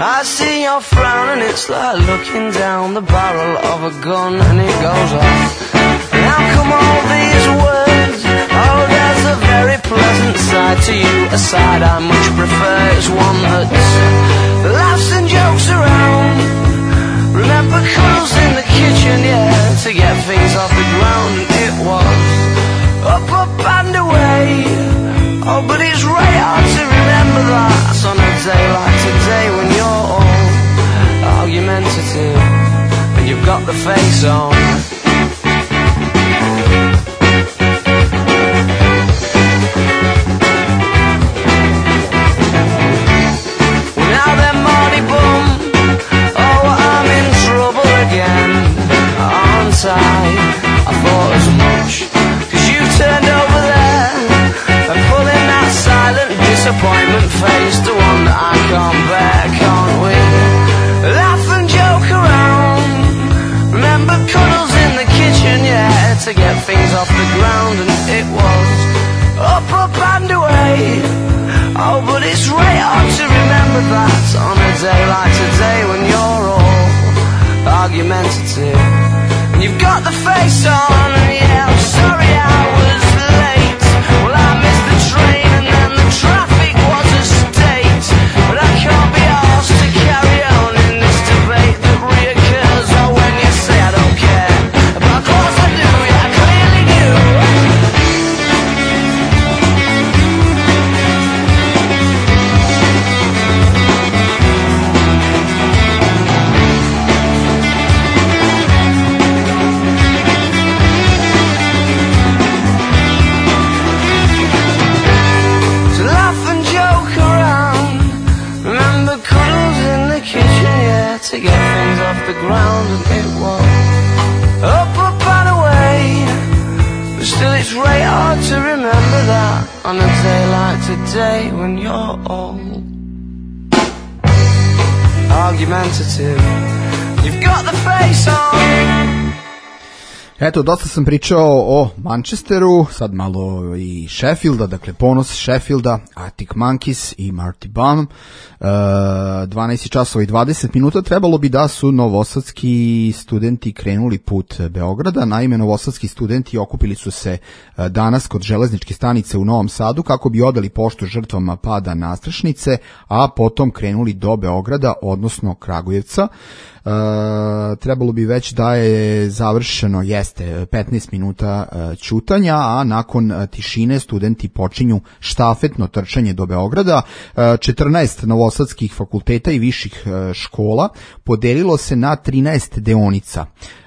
I see your frown and it's like looking down the barrel of a gun and it goes off. And how come all these words? Oh, there's a very pleasant side to you, a side I much prefer is one that laughs and jokes around. Remember cuddles in the kitchen, yeah, to get things off the ground. And it was up and away. Oh, but it's right hard to remember that on a day like today when you're all argumentative and you've got the face on. Well, now then, Marty Bum, oh, I'm in trouble again, aren't I thought as much, 'cause you turned over there and pulling that silent disappointment face, the one that I can't bear, can't we? Laugh and joke around. Remember cuddles in the kitchen, yeah, to get things off the ground. And it was up and away. Oh, but it's right hard to remember that on a day like today when you're all argumentative and you've got the face on. And yeah, I'm sorry I was late. Well, I missed the train and then the traffic was a state. But I can't be asked to carry on in this debate that reoccurs. Oh, when you say I don't care, but of course I do, yeah, I clearly do. To get things off the ground, and it was up and away. But still it's right hard to remember that on a day like today when you're all argumentative. You've got the face on. Eto, dosta sam pričao o Manchesteru, sad malo i Sheffielda, dakle ponos Sheffielda, Arctic Monkeys i Marty Bum. 12 časova i 20 minuta trebalo bi da su novosadski studenti krenuli put Beograda. Naime, novosadski studenti okupili su se danas kod železničke stanice u Novom Sadu kako bi odali poštu žrtvama pada Nastrešnice, a potom krenuli do Beograda, odnosno Kragujevca. Trebalo bi već da je završeno, jeste 15 minuta ćutanja, a nakon tišine studenti počinju štafetno trčanje do Beograda. 14 novosadskih fakulteta i viših škola podelilo se na 13 deonica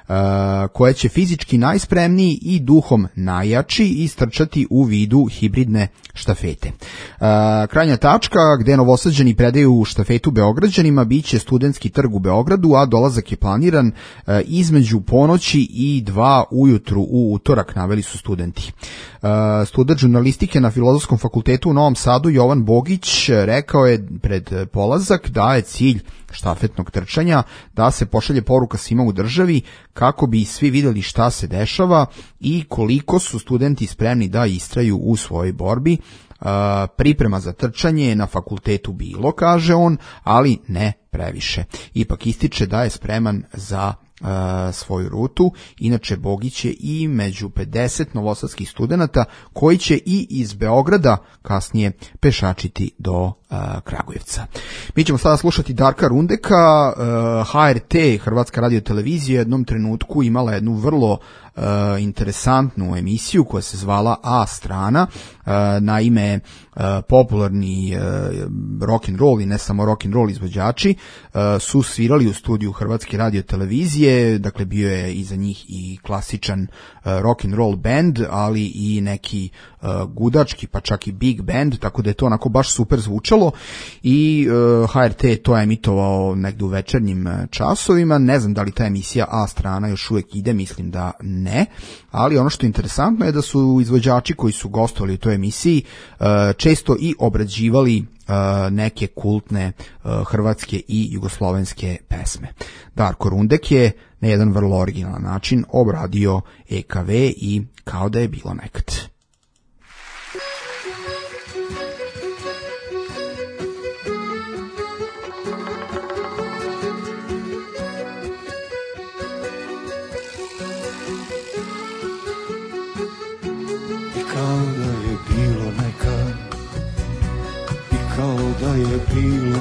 koje će fizički najspremniji i duhom najjači istrčati u vidu hibridne štafete. Krajnja tačka gde novosađani predaju štafetu Beograđanima biće Studentski trg u Beogradu, a dolazak je planiran između ponoći i 2 ujutru u utorak, naveli su studenti. Student žurnalistike na Filozofskom fakultetu u Novom Sadu Jovan Bogić rekao je pred polazak da je cilj štafetnog trčanja da se pošalje poruka svima u državi kako bi svi videli šta se dešava i koliko su studenti spremni da istraju u svojoj borbi. Priprema za trčanje na fakultetu bilo, kaže on, ali ne previše. Ipak ističe da je spreman za svoju rutu. Inače, Bogić je i među 50 novosadskih studenata koji će i iz Beograda kasnije pešačiti do Kragujevca. Mi ćemo sada slušati Darka Rundeka. HRT, Hrvatska radiotelevizija, u jednom trenutku imala jednu vrlo interesantnu emisiju koja se zvala A strana. Naime, popularni rock and roll i ne samo rock and roll izvođači su svirali u studiju Hrvatske radiotelevizije, dakle bio je iza njih i klasičan rock and roll band, ali i neki gudački, pa čak i big band, tako da je to onako baš super zvučalo i HRT je to emitovao negde u večernjim časovima. Ne znam da li ta emisija A strana još uvek ide, mislim da ne, ali ono što je interesantno je da su izvođači koji su gostovali u toj emisiji često i obrađivali neke kultne hrvatske i jugoslovenske pesme. Darko Rundek je na jedan vrlo originalan način obradio EKV i Kao da je bilo nekad.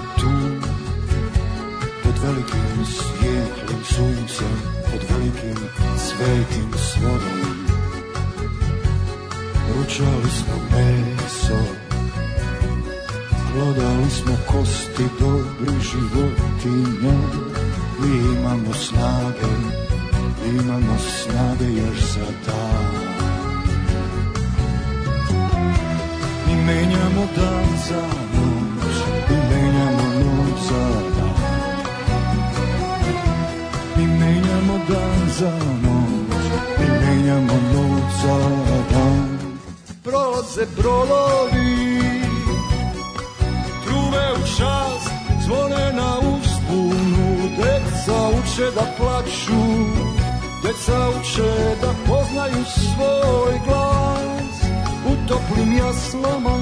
tu, pod velikim svijetlim suncem, pod velikim svetim svodom. Ručali smo meso, glodali smo kosti dobrih životinja. Mi imamo snage još za dan. Mi menjamo dan za noć, mi menjamo noć za dan. Mi menjamo dan za noć, mi menjamo noć za dan. Prolaze brodovi, trume u čast, zvone na uzbunu. Deca uče da plaču, deca uče da poznaju svoj glas. U toplim jaslama,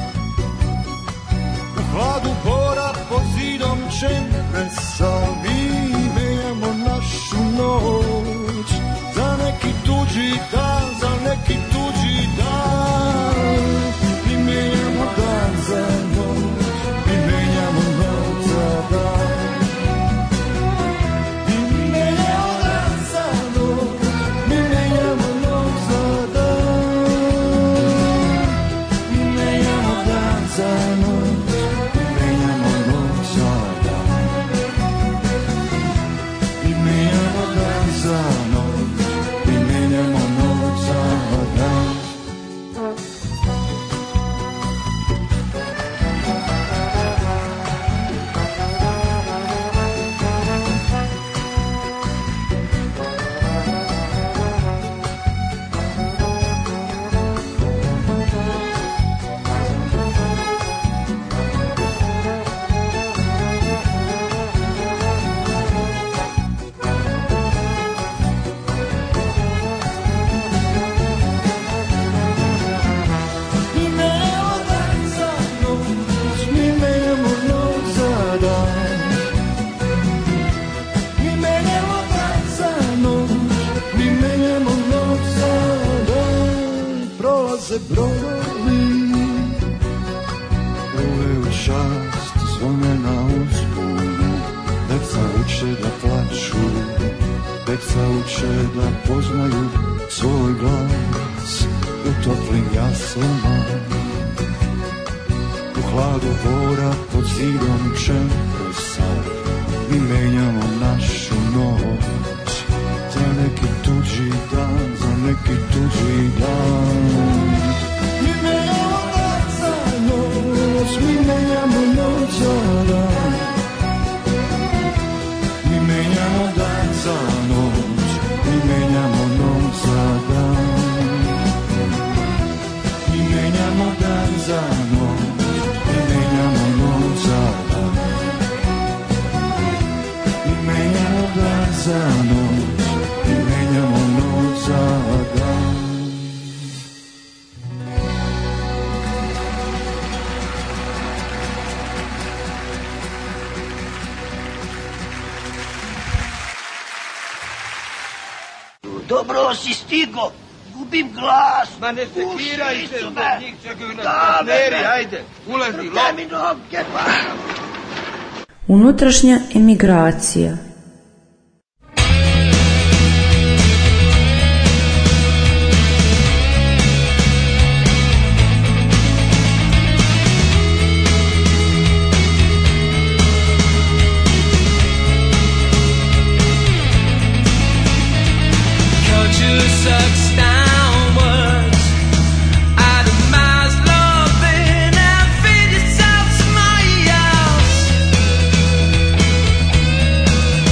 u hladu bora, pod zidom čempresa. Mi menjamo našu noć za neki tuđi dan, za neki tuđi dan. Mi menjamo dan za noć, mi menjamo noć za dan. Brodovi, ove u čast zvone na uzbunu. Deca uče da plaču, deca uče da poznaju svoj glas. U toplim jaslama, u hladu bora, pod zidom čempresa. Mi menjamo našu noć za neki tuđi dan, za neki tuđi dan. Mi menjamo dan za noć, mi menjamo noć za dan. Mi menjamo dan za noć, mi menjamo noć za dan. Mi menjamo dan za noć, mi menjamo noć za dan. Mi menjamo dan za noć, mi menjamo noć za dan. Dobro si stigo, gubim glas. Ma ne sekirajte, njih čekaju na partneri, ajde, ulazi, lop. Daj mi noge, pa. Unutrašnja emigracija. Sucks downwards, atomize loving and feed itself somebody else.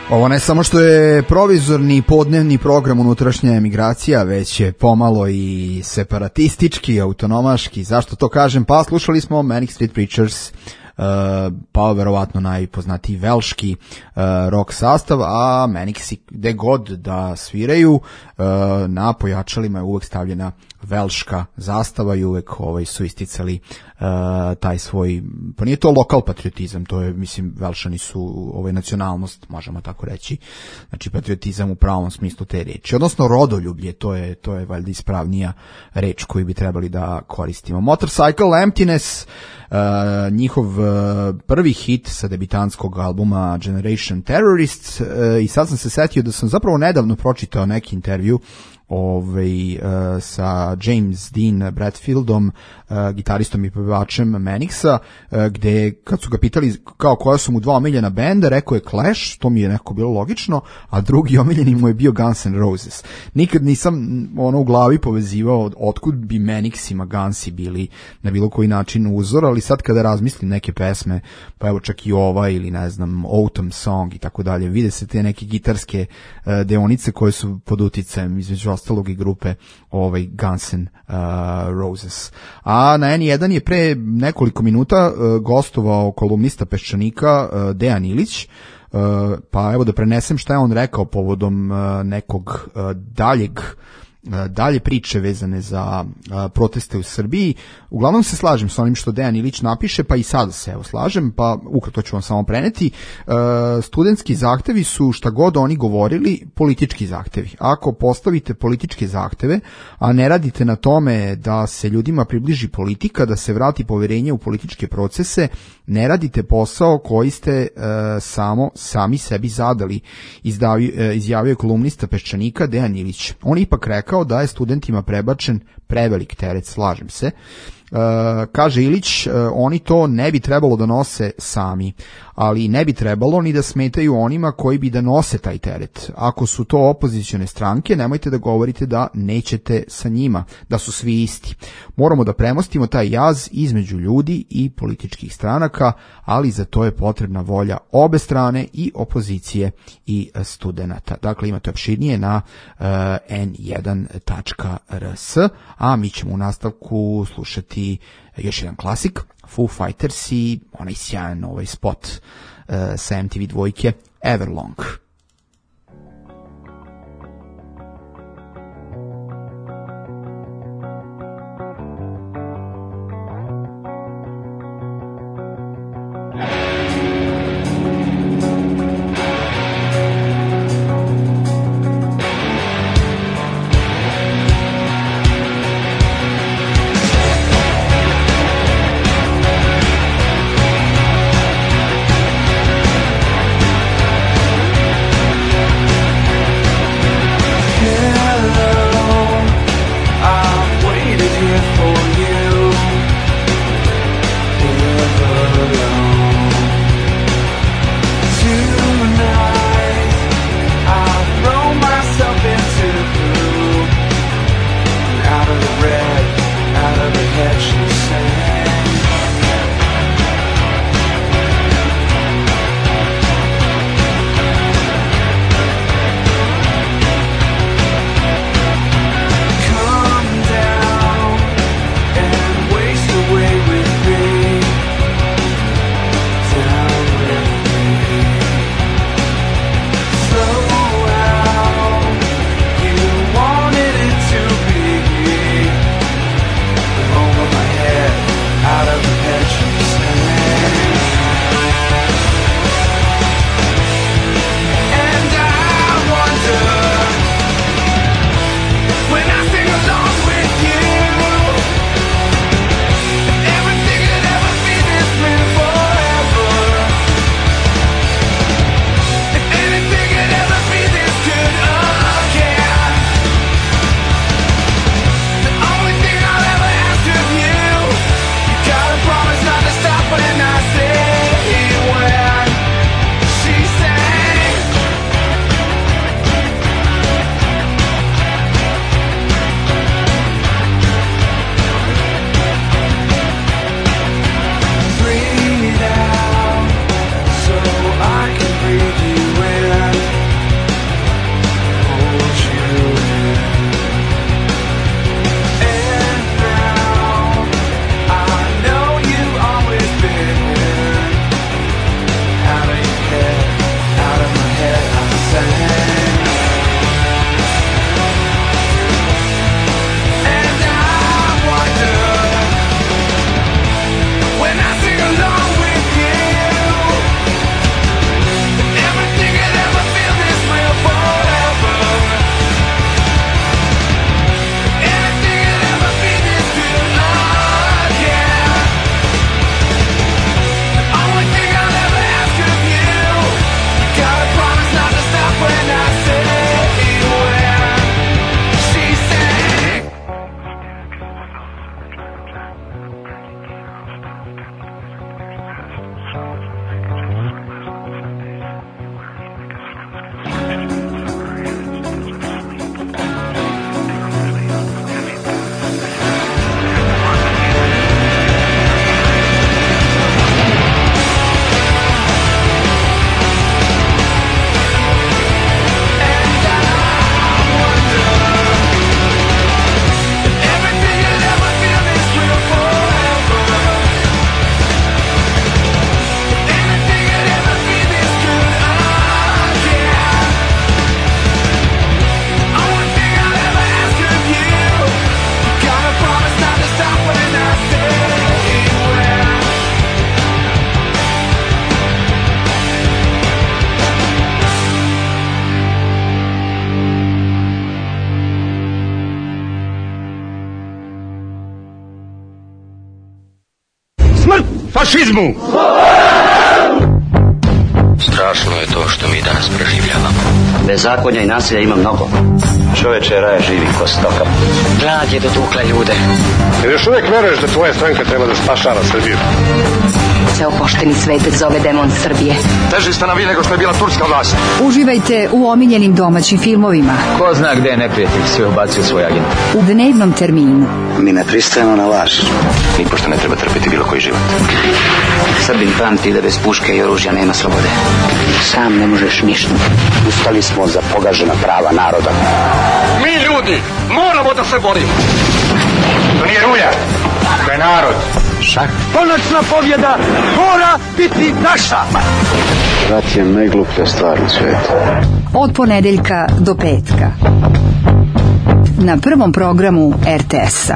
Ovo ne samo što je provizorni podnevni program unutrašnja emigracija, već je pomalo i separatistički, autonomaški. Zašto to kažem? Pa slušali smo Manic Street Preachers, pa verovatno najpoznatiji velški rock sastav, a Manixi gde god da sviraju na pojačalima je uvek stavljena velška zastava i uvek su isticali taj svoj, pa nije to lokal patriotizam, to je, mislim, velšani su nacionalnost, možemo tako reći, znači patriotizam u pravom smislu te reči, odnosno rodoljublje, to je valjda ispravnija reč koju bi trebali da koristimo. Motorcycle Emptiness, njihov prvi hit sa debitanskog albuma Generation Terrorists, i sad sam se setio da sam zapravo nedavno pročitao neki intervju sa James Dean Bradfieldom, gitaristom i pevačem Manixa, gde kad su ga pitali kao koja su mu dva omiljena benda, rekao je Clash, to mi je nekako bilo logično, a drugi omiljeni mu je bio Guns N' Roses. Nikad nisam u glavi povezivao otkud bi Manixima Gunsi bili na bilo koji način uzor, ali sad kada razmislim neke pesme, pa evo čak i ova ili ne znam Autumn Song i tako dalje, vide se te neke gitarske deonice koje su pod uticajem između ostalog i grupe Guns N' Roses. A na N1 je pre nekoliko minuta gostovao kolumnista Peščanika Dejan Ilić, pa evo da prenesem šta je on rekao povodom nekog dalje priče vezane za proteste u Srbiji. Uglavnom se slažem sa onim što Dejan Ilić napiše, pa i sada se slažem, pa ukratko ću vam samo preneti. Studentski zahtevi su, šta god oni govorili, politički zahtevi. Ako postavite političke zahteve, a ne radite na tome da se ljudima približi politika, da se vrati poverenje u političke procese, ne radite posao koji ste sami sebi zadali, izjavio je kolumnista Peščanika Dejan Ilić. On ipak rekao da je studentima prebačen prevelik teret, slažem se. Kaže Ilić, oni to ne bi trebalo da nose sami, ali ne bi trebalo ni da smetaju onima koji bi da nose taj teret. Ako su to opozicione stranke, nemojte da govorite da nećete sa njima, da su svi isti. Moramo da premostimo taj jaz između ljudi i političkih stranaka, ali za to je potrebna volja obe strane, i opozicije i studenata. Dakle, imate opširnije na n1.rs, a mi ćemo u nastavku slušati još jedan klasik, Foo Fighters i onaj sjajan spot sa MTV dvojke Everlong. Everlong. fašizmu! Strašno je to što mi danas preživljavamo. Bezakonja i nasilja ima mnogo. Čoveče, raje živi ko stoka. Glad je dotukla ljude. Jer još uvijek veruješ da tvoja stranka treba da spašava Srbiju? Ceo pošteni svet zove demon Srbije. Teži ste na vi nego što je bila turska vlast. Uživajte u omiljenim domaćim filmovima. Ko zna gde je neprijatelj, sve ubacio svoj agent. U dnevnom terminu. Mi ne pristajemo na laž. Nipošto ne treba trpeti bilo koji život. Srbin pamti da bez puške i oružja nema slobode. Sam ne možeš ništa. Ustali smo za pogažena prava naroda. Mi ljudi moramo da se borimo. To nije rulja, to je narod. Šah. Konačna pobjeda mora biti naša. Rat je najgluplja stvar u svijetu. Od ponedeljka do petka. Na prvom programu RTS-a.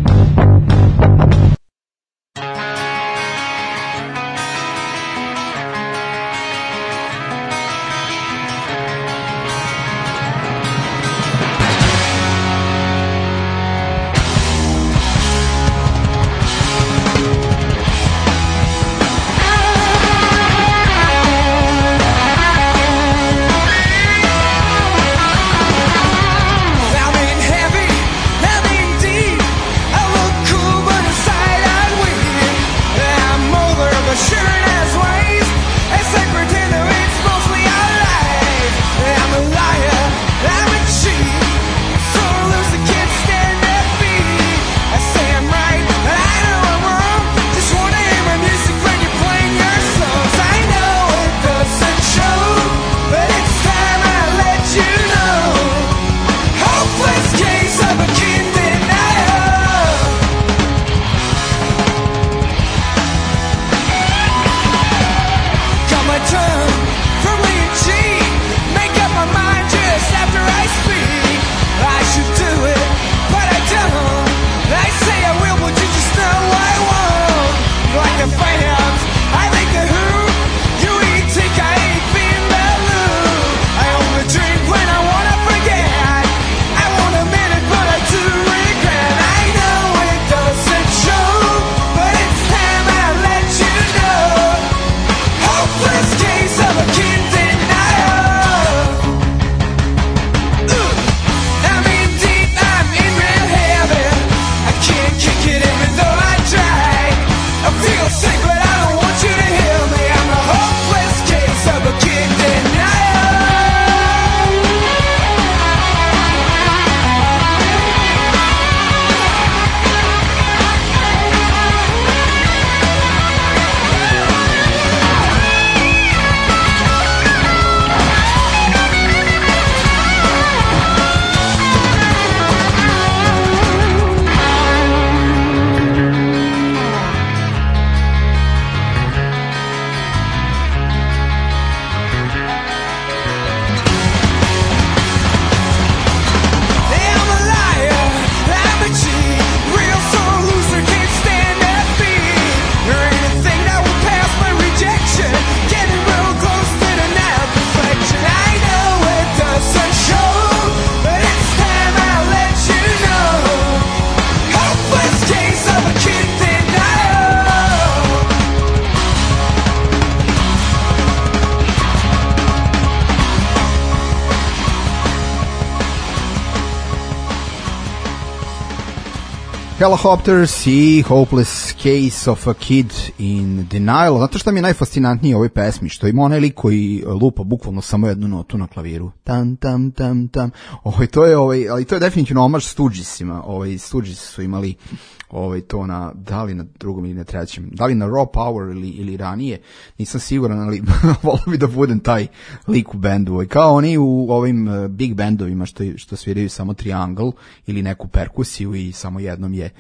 Helicopters i Hopeless Case of a Kid in Denial. Znate šta mi je najfascinantnije u ovoj pesmi? Što ima onaj lik koji lupa bukvalno samo jednu notu na klaviru. Tam, tam, tam, tam. Ali to je definitivno omaž Stoogesima. Stooges su imali to na, da li na drugom ili na trećem, da li na Raw Power ili ranije, nisam siguran, ali volio bi da budem taj lik u bendu. Kao oni u ovim big bandovima što sviraju samo triangle ili neku perkusiju i samo jednom je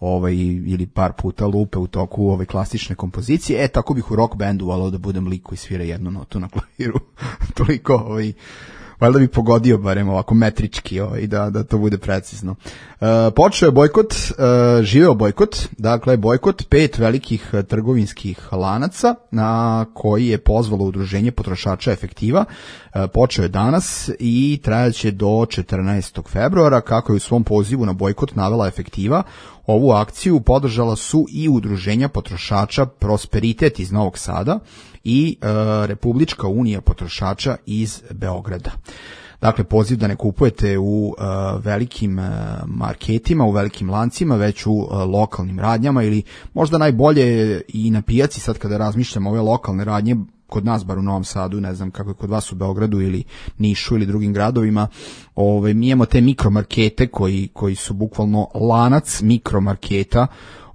ili par puta lupe u toku ove klasične kompozicije. Tako bih u rock bandu volio da budem lik koji svira jednu notu na klaviru. Toliko valjda bi pogodio barem ovako metrički da to bude precizno. Počeo je bojkot, živeo bojkot, dakle bojkot 5 velikih trgovinskih lanaca na koji je pozvalo Udruženje potrošača Efektiva. Počeo je danas i trajaće do 14. februara, kako je u svom pozivu na bojkot navela Efektiva. Ovu akciju podržala su i Udruženja potrošača Prosperitet iz Novog Sada i Republička unija potrošača iz Beograda. Dakle, poziv da ne kupujete u velikim marketima, u velikim lancima, već u lokalnim radnjama ili možda najbolje i na pijaci. Sad kada razmišljam ove lokalne radnje, kod nas bar u Novom Sadu, ne znam kako je kod vas u Beogradu ili Nišu ili drugim gradovima, mi imamo te mikromarkete koji su bukvalno lanac mikromarketa,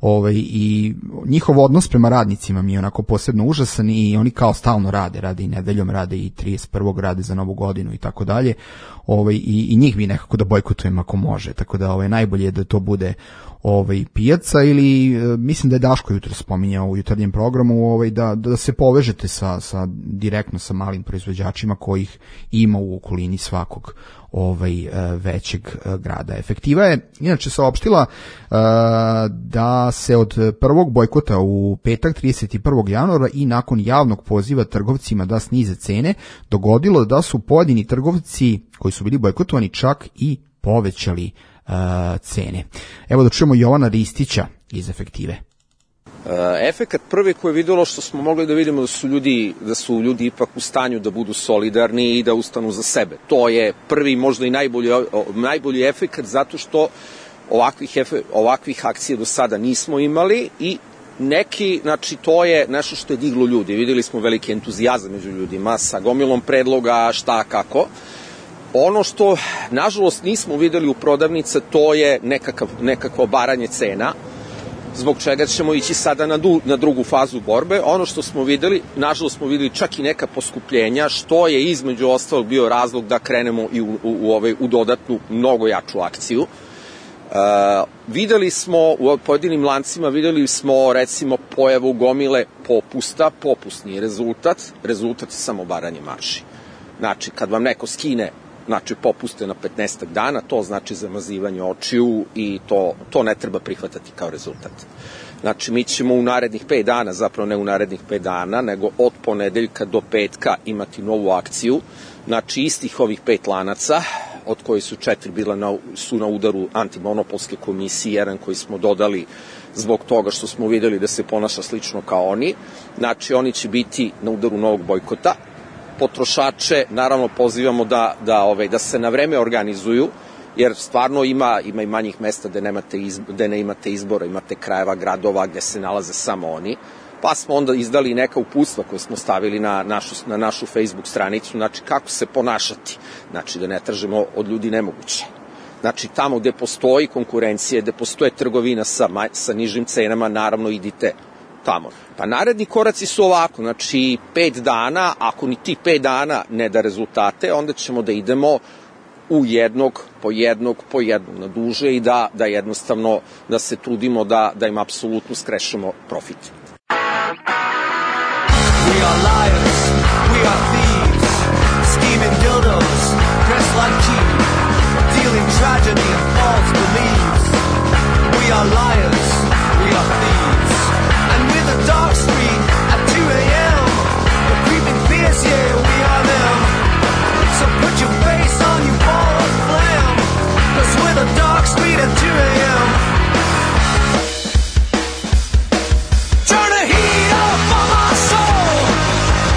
i njihov odnos prema radnicima mi je onako posebno užasan i oni kao stalno rade i nedeljom, rade i 31. rade za Novu godinu i tako dalje, i njih bi nekako da bojkotujemo ako može, tako da najbolje je da to bude pijaca ili mislim da je Daško jutro spominjao u jutarnjem programu da se povežete direktno sa malim proizvođačima kojih ima u okolini svakog većeg grada. Efektiva je inače saopštila da se od prvog bojkota u petak 31. januara i nakon javnog poziva trgovcima da snize cene dogodilo da su pojedini trgovci koji su bili bojkotovani čak i povećali cene. Evo da čujemo Jovana Ristića iz Efektive. Efekat prvi koji je vidjelo što smo mogli da vidimo da su ljudi ipak u stanju da budu solidarni i da ustanu za sebe. To je prvi možda i najbolji efekat zato što ovakvih akcija do sada nismo imali i znači to je nešto što je diglo ljudi. Vidjeli smo veliki entuzijazam među ljudima sa gomilom predloga šta kako. Ono što, nažalost, nismo vidjeli u prodavnice, to je nekakvo obaranje cena, zbog čega ćemo ići sada na drugu fazu borbe. Ono što smo vidjeli, nažalost smo vidjeli čak i neka poskupljenja, što je između ostalog bio razlog da krenemo i u dodatnu, mnogo jaču akciju. Vidjeli smo u pojedinim lancima, recimo pojavu gomile popusta, popust nije rezultat je samo obaranje marži. Znači, kad vam neko skine popuste na 15 dana, to znači zamazivanje očiju i to ne treba prihvatati kao rezultat. Znači, mi ćemo u narednih 5 dana, zapravo ne u narednih 5 dana, nego od ponedeljka do petka imati novu akciju. Znači, istih ovih 5 lanaca, od kojih su 4 su na udaru antimonopolske komisije, jedan koji smo dodali zbog toga što smo vidjeli da se ponaša slično kao oni. Znači, oni će biti na udaru novog bojkota. Potrošače naravno pozivamo da se na vreme organizuju, jer stvarno ima i manjih mesta gde ne imate izbora, imate krajeva, gradova gde se nalaze samo oni, pa smo onda izdali neka uputstva koje smo stavili na našu Facebook stranicu, znači kako se ponašati, znači da ne tražimo od ljudi nemoguće. Znači tamo gde postoji konkurencija, gde postoje trgovina sa nižim cenama, naravno idite tamo. Pa naredni koraci su ovako, znači 5 dana, ako ni ti 5 dana ne da rezultate, onda ćemo da idemo u po jednog na duže i da jednostavno da se trudimo da im apsolutno skrešemo profit. We are liars, we are thieves, scheming dildos, dressed like cheap, dealing tragedy and false beliefs. We are liars, we are thieves, and with a dark street at 2 a.m., the creeping fears, yeah, we are them. So put your face on, you ball of phlegm, 'cause with a dark street at 2 a.m., turn the heat up on my soul.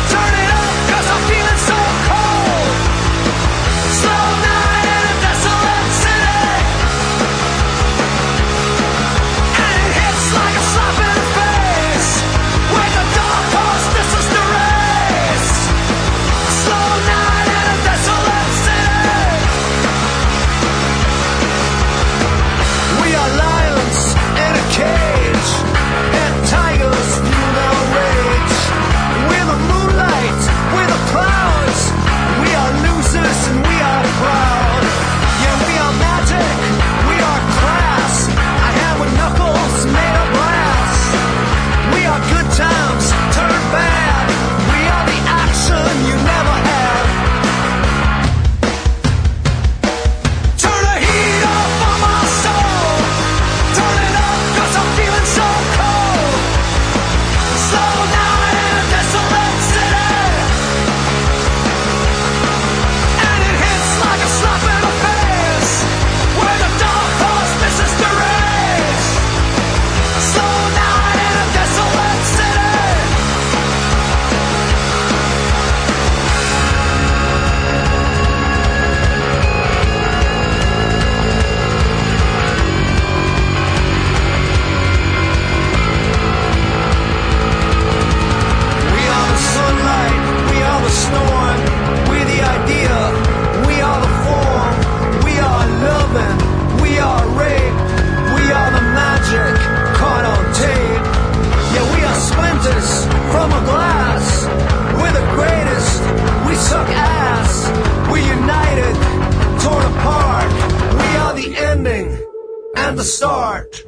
the start.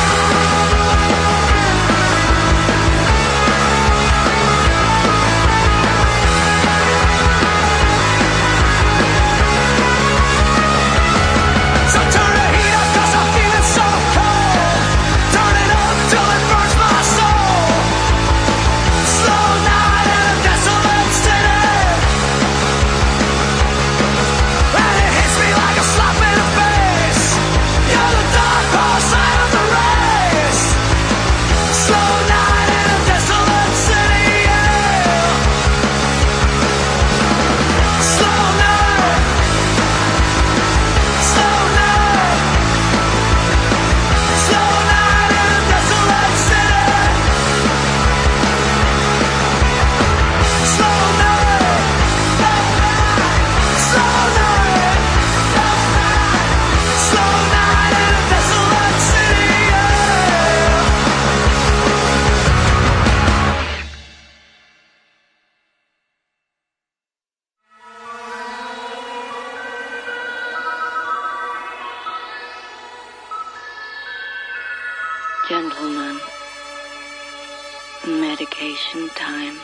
Gentlemen, medication time.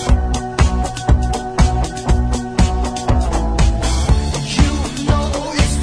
You know it's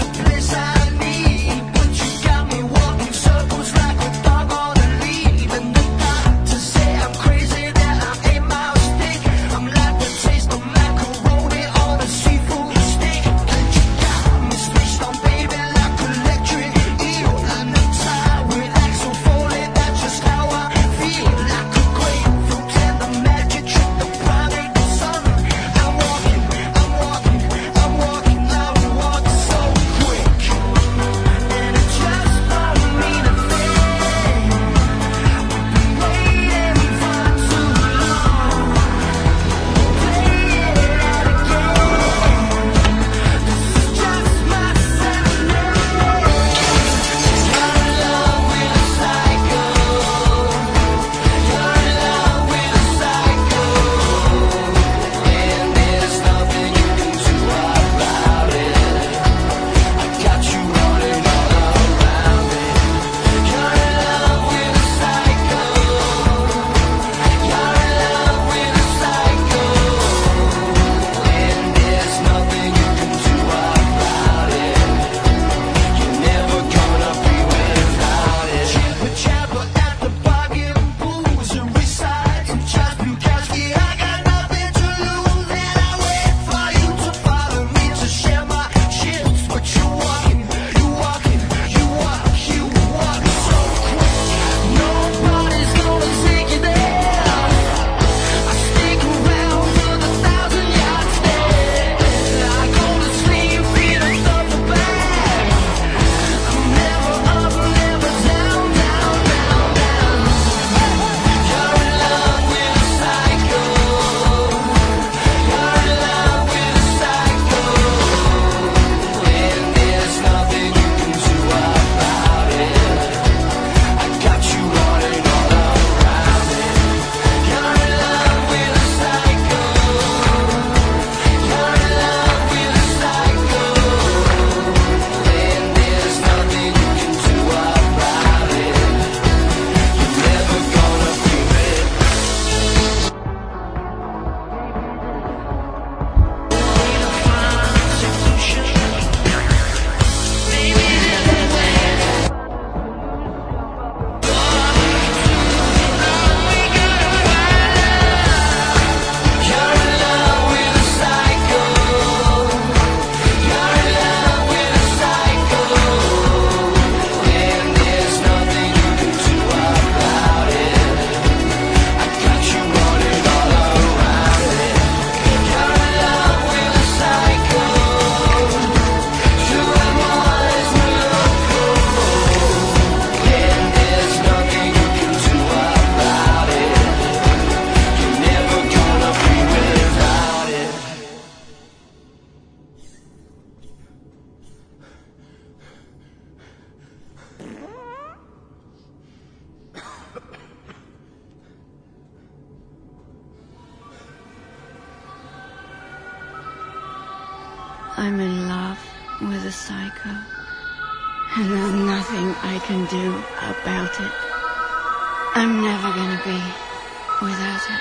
I'm in love with a psycho, and there's nothing I can do about it. I'm never gonna be without it.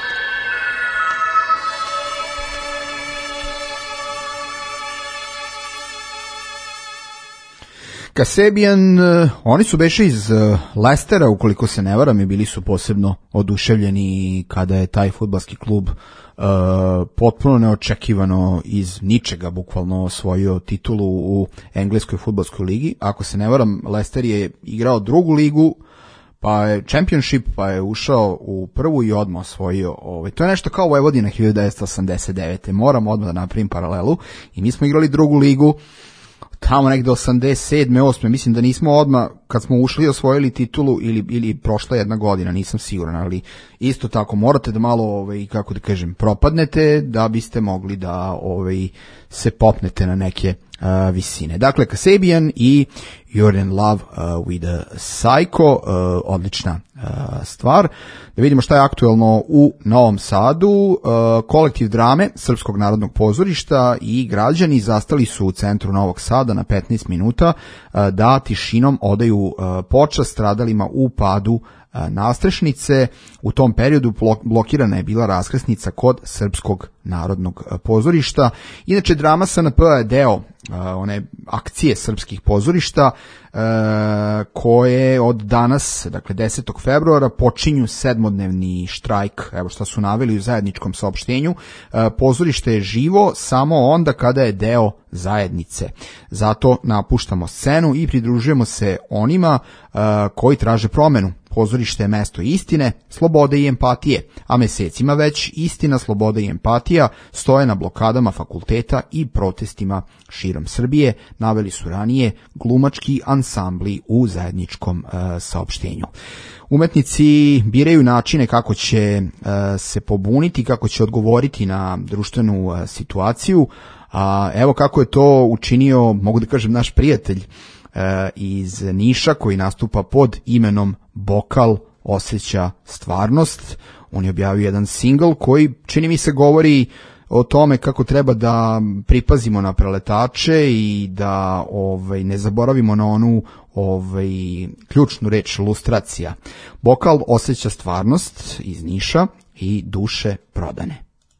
Kasabian, oni su beše iz Lestera, ukoliko se ne varam, i bili su posebno oduševljeni kada je taj fudbalski klub potpuno neočekivano iz ničega bukvalno osvojio titulu u engleskoj fudbalskoj ligi. Ako se ne varam, Leicester je igrao drugu ligu, pa je Championship, pa je ušao u prvu i odmah osvojio. To je nešto kao Vojvodina 1989. Moram odmah da napravim paralelu. I mi smo igrali drugu ligu tamo nekde 87. 8. Mislim da nismo odmah kad smo ušli osvojili titulu ili prošla jedna godina, nisam siguran, ali isto tako morate da malo, kako da kažem, propadnete da biste mogli da se popnete na neke visine. Dakle, Kasabian i You're in Love with a Psycho, odlična stvar. Da vidimo šta je aktuelno u Novom Sadu. Kolektiv drame Srpskog narodnog pozorišta i građani zastali su u centru Novog Sada na 15 minuta da tišinom odaju počast stradalima u padu nastrešnice. U tom periodu blokirana je bila raskrsnica kod Srpskog narodnog pozorišta. Inače, drama SNP je deo one akcije srpskih pozorišta koje od danas, dakle 10. februara, počinju 7-dnevni štrajk. Evo šta su naveli u zajedničkom saopštenju. Pozorište je živo samo onda kada je deo zajednice. Zato napuštamo scenu i pridružujemo se onima koji traže promenu. Pozorište je mesto istine, slobode i empatije, a mesecima već istina, sloboda i empatija stoje na blokadama fakulteta i protestima širom Srbije, naveli su ranije glumački ansambli u zajedničkom saopštenju. Umetnici biraju načine kako će se pobuniti, kako će odgovoriti na društvenu situaciju, a evo kako je to učinio, mogu da kažem, naš prijatelj iz Niša koji nastupa pod imenom Bokal osjeća stvarnost. On je objavio jedan singl koji, čini mi se, govori o tome kako treba da pripazimo na preletače i da ne zaboravimo na onu ključnu reč lustracija. Bokal osjeća stvarnost iz Niša i duše prodane.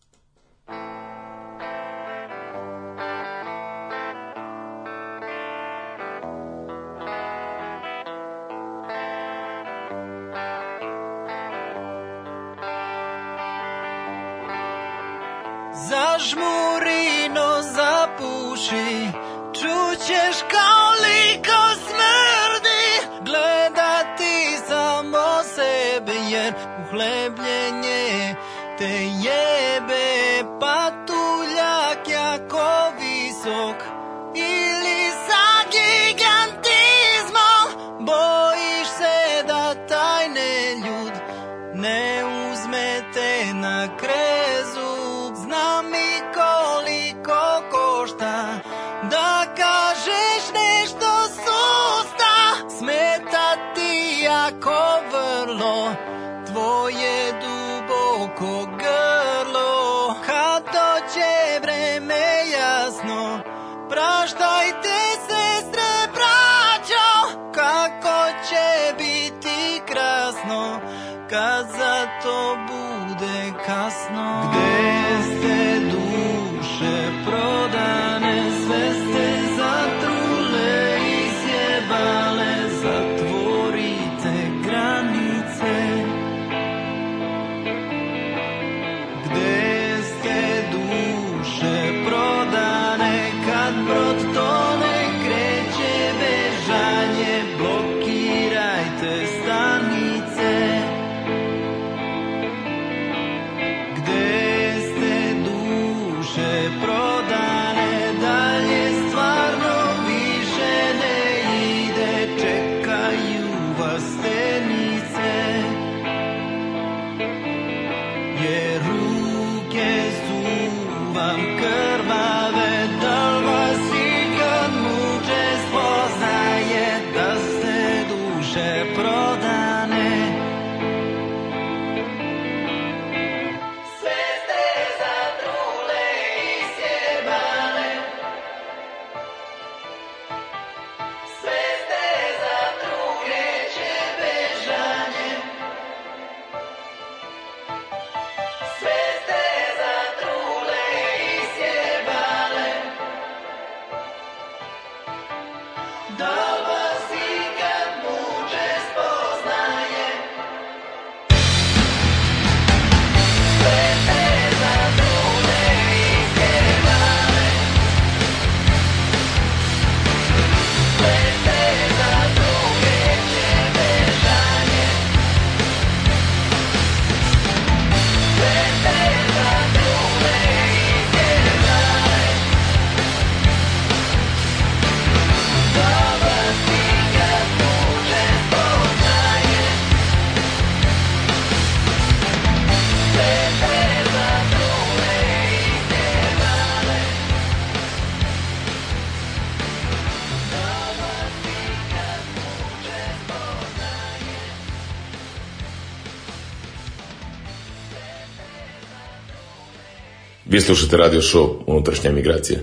Zažmuri, no zapuši, čućeš kao liko smrdi, gledati samo sebe jer uhlebljenje te jebe, patuljak jako visok ili sa gigantizmom, bojiš se da taj neljud ne uzme te na krezu. Znam i koliko košta da kažeš nešto susta, smeta ti jako vrlo tvoje duboko grlo. Kad dođe vreme jasno, praštajte sestre braćo, kako će biti krasno kad za to bude kasno. Gde ste duše prodane, sve ste zatrule i sjebale, zatvorite granice. Gde ste duše prodane, kad brod tone kreće bežanje, blokirajte stanice. Vi slušate radio show Unutrašnja emigracija.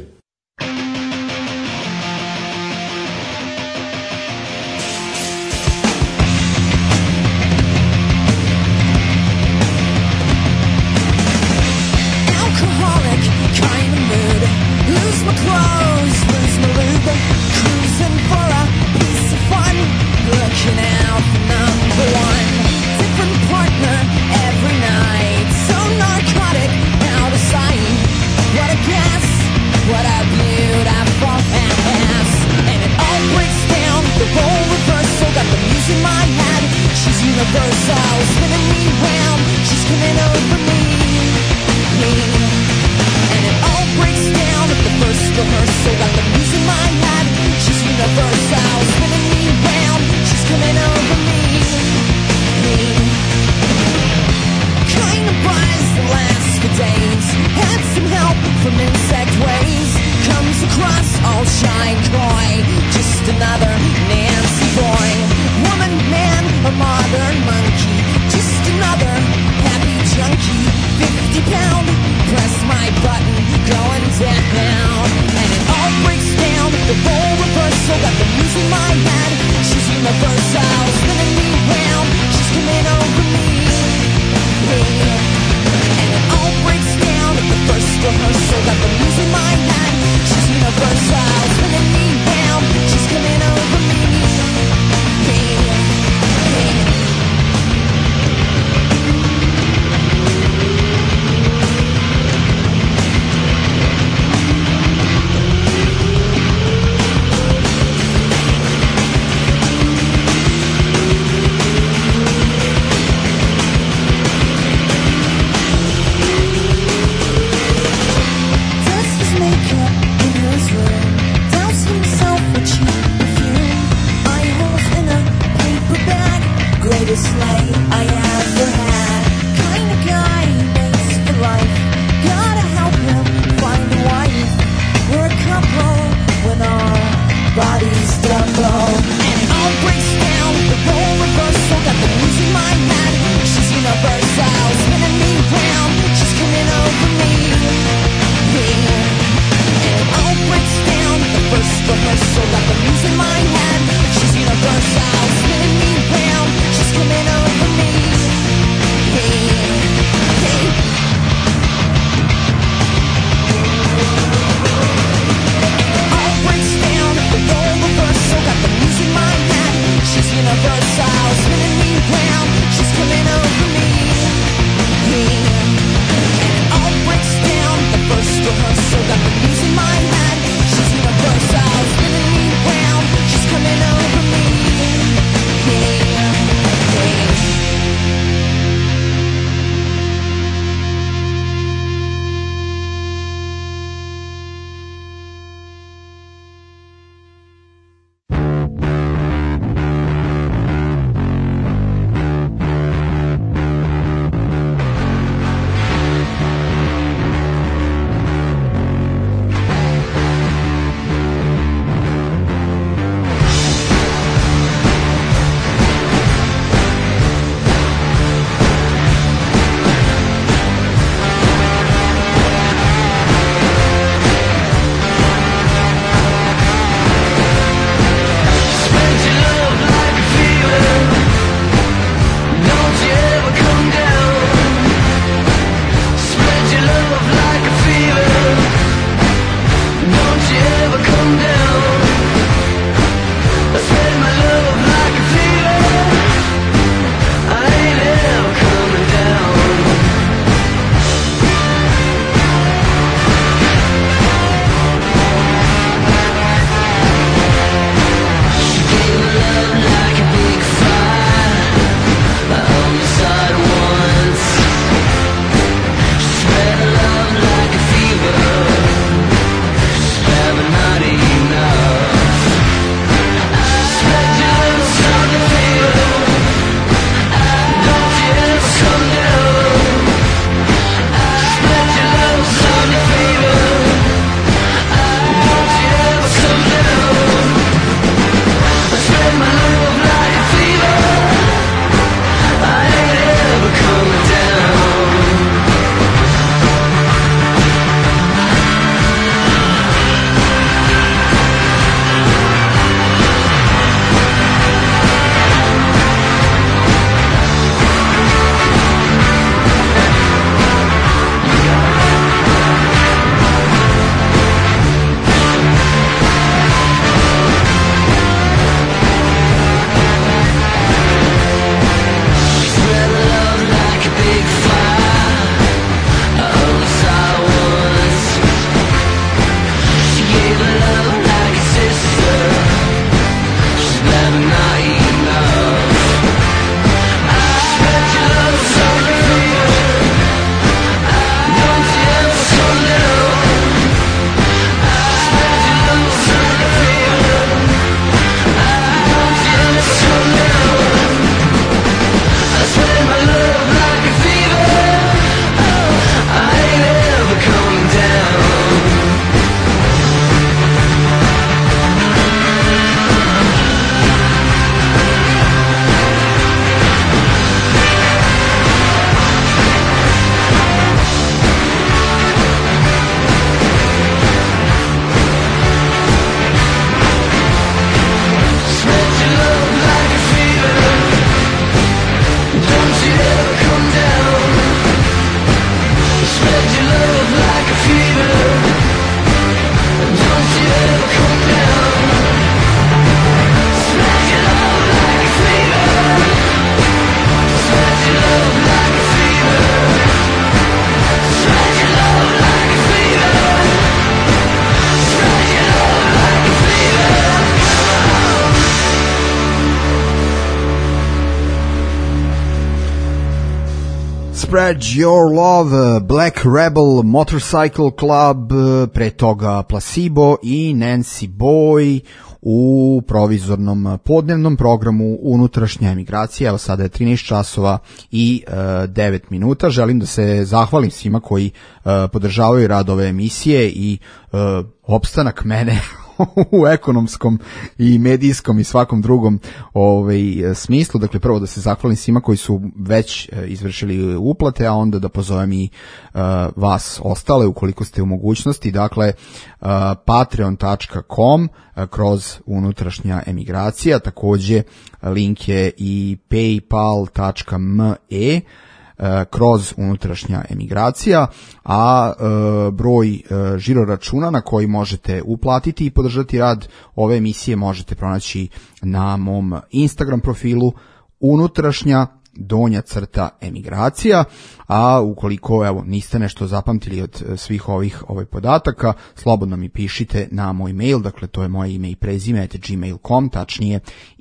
Spread Your Love, Black Rebel, Motorcycle Club, pre toga Placebo i Nancy Boy u provizornom podnevnom programu Unutrašnja emigracija. Evo sada je 13 časova i 9 minuta. Želim da se zahvalim svima koji podržavaju rad ove emisije i opstanak mene u ekonomskom i medijskom i svakom drugom smislu. Dakle, prvo da se zahvalim svima koji su već izvršili uplate, a onda da pozovem i vas ostale ukoliko ste u mogućnosti. Dakle, patreon.com kroz unutrašnja emigracija, takođe link je i paypal.me kroz unutrašnja emigracija, a broj žiro računa na koji možete uplatiti i podržati rad ove emisije možete pronaći na mom Instagram profilu unutrašnja _emigracija, a ukoliko evo niste nešto zapamtili od svih ovih podataka, slobodno mi pišite na moj mail, dakle to je moje ime i prezime @gmail.com, tačnije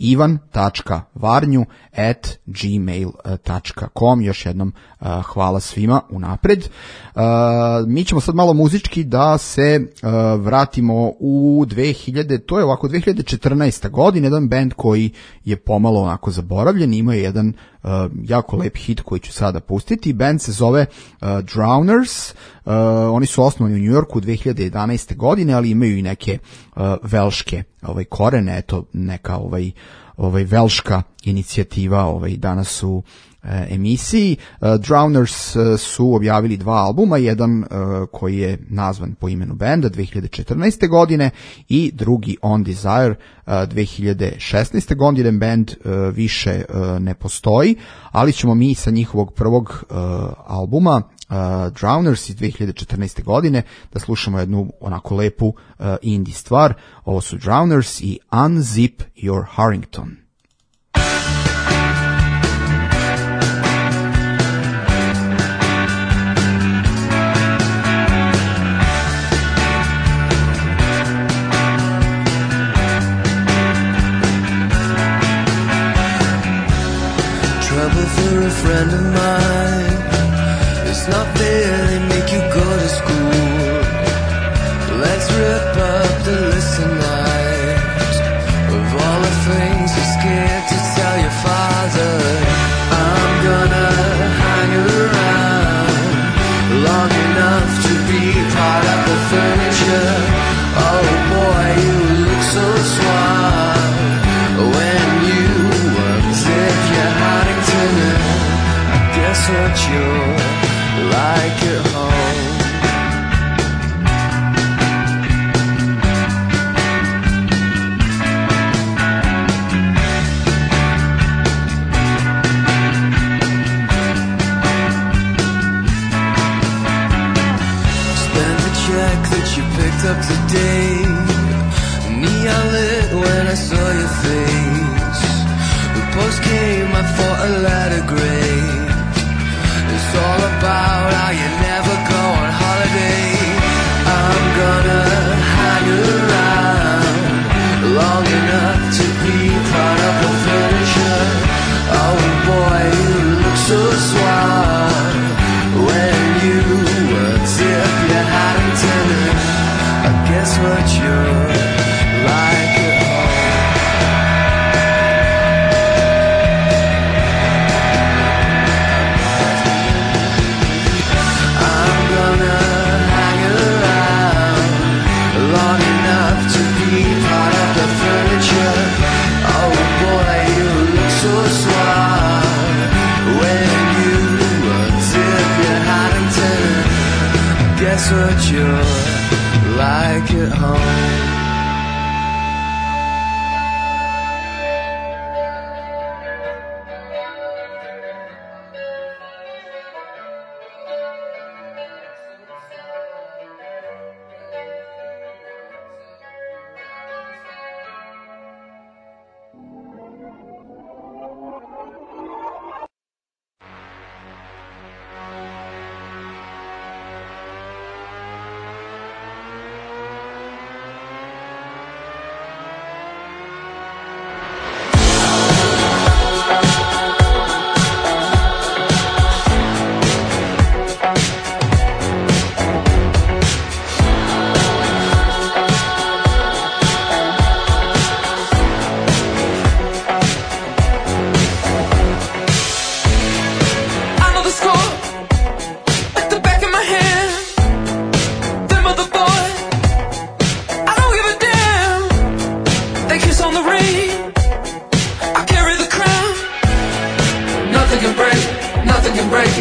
ivan.varnju@gmail.com. Još jednom hvala svima unapred. Mi ćemo sad malo muzički da se vratimo u 2014. godine, jedan band koji je pomalo onako zaboravljen, imao je jedan jako lep hit koji ću sada pustiti. Band se zove Drowners, oni su osnovani u New Yorku 2011. godine, ali imaju i neke velške korene, eto neka velška inicijativa danas u emisiji. Drowners su objavili 2 albuma, jedan koji je nazvan po imenu benda 2014. godine i drugi On Desire 2016. godine. Band više ne postoji, ali ćemo mi sa njihovog prvog albuma Drowners iz 2014. godine da slušamo jednu onako lepu indie stvar. Ovo su Drowners i Unzip Your Harrington. Trouble for a friend of mine. It's not fair they make you go to school. Let's rip up the list tonight of all the things you're scared to tell your father. I'm gonna hang around long enough to be part of the furniture. Oh boy, you look so suave when you unzip your Huntington. I guess what you're like at home. Spend the check that you picked up today. Neon lit when I saw your face. The post came, I thought a letter grade. It's all about how you never go on holiday. I'm gonna hang around long enough to be part of the furniture. Oh boy, you look so suave when you unzip your Huntington. I guess what you're like at home. Guess what you're like at home.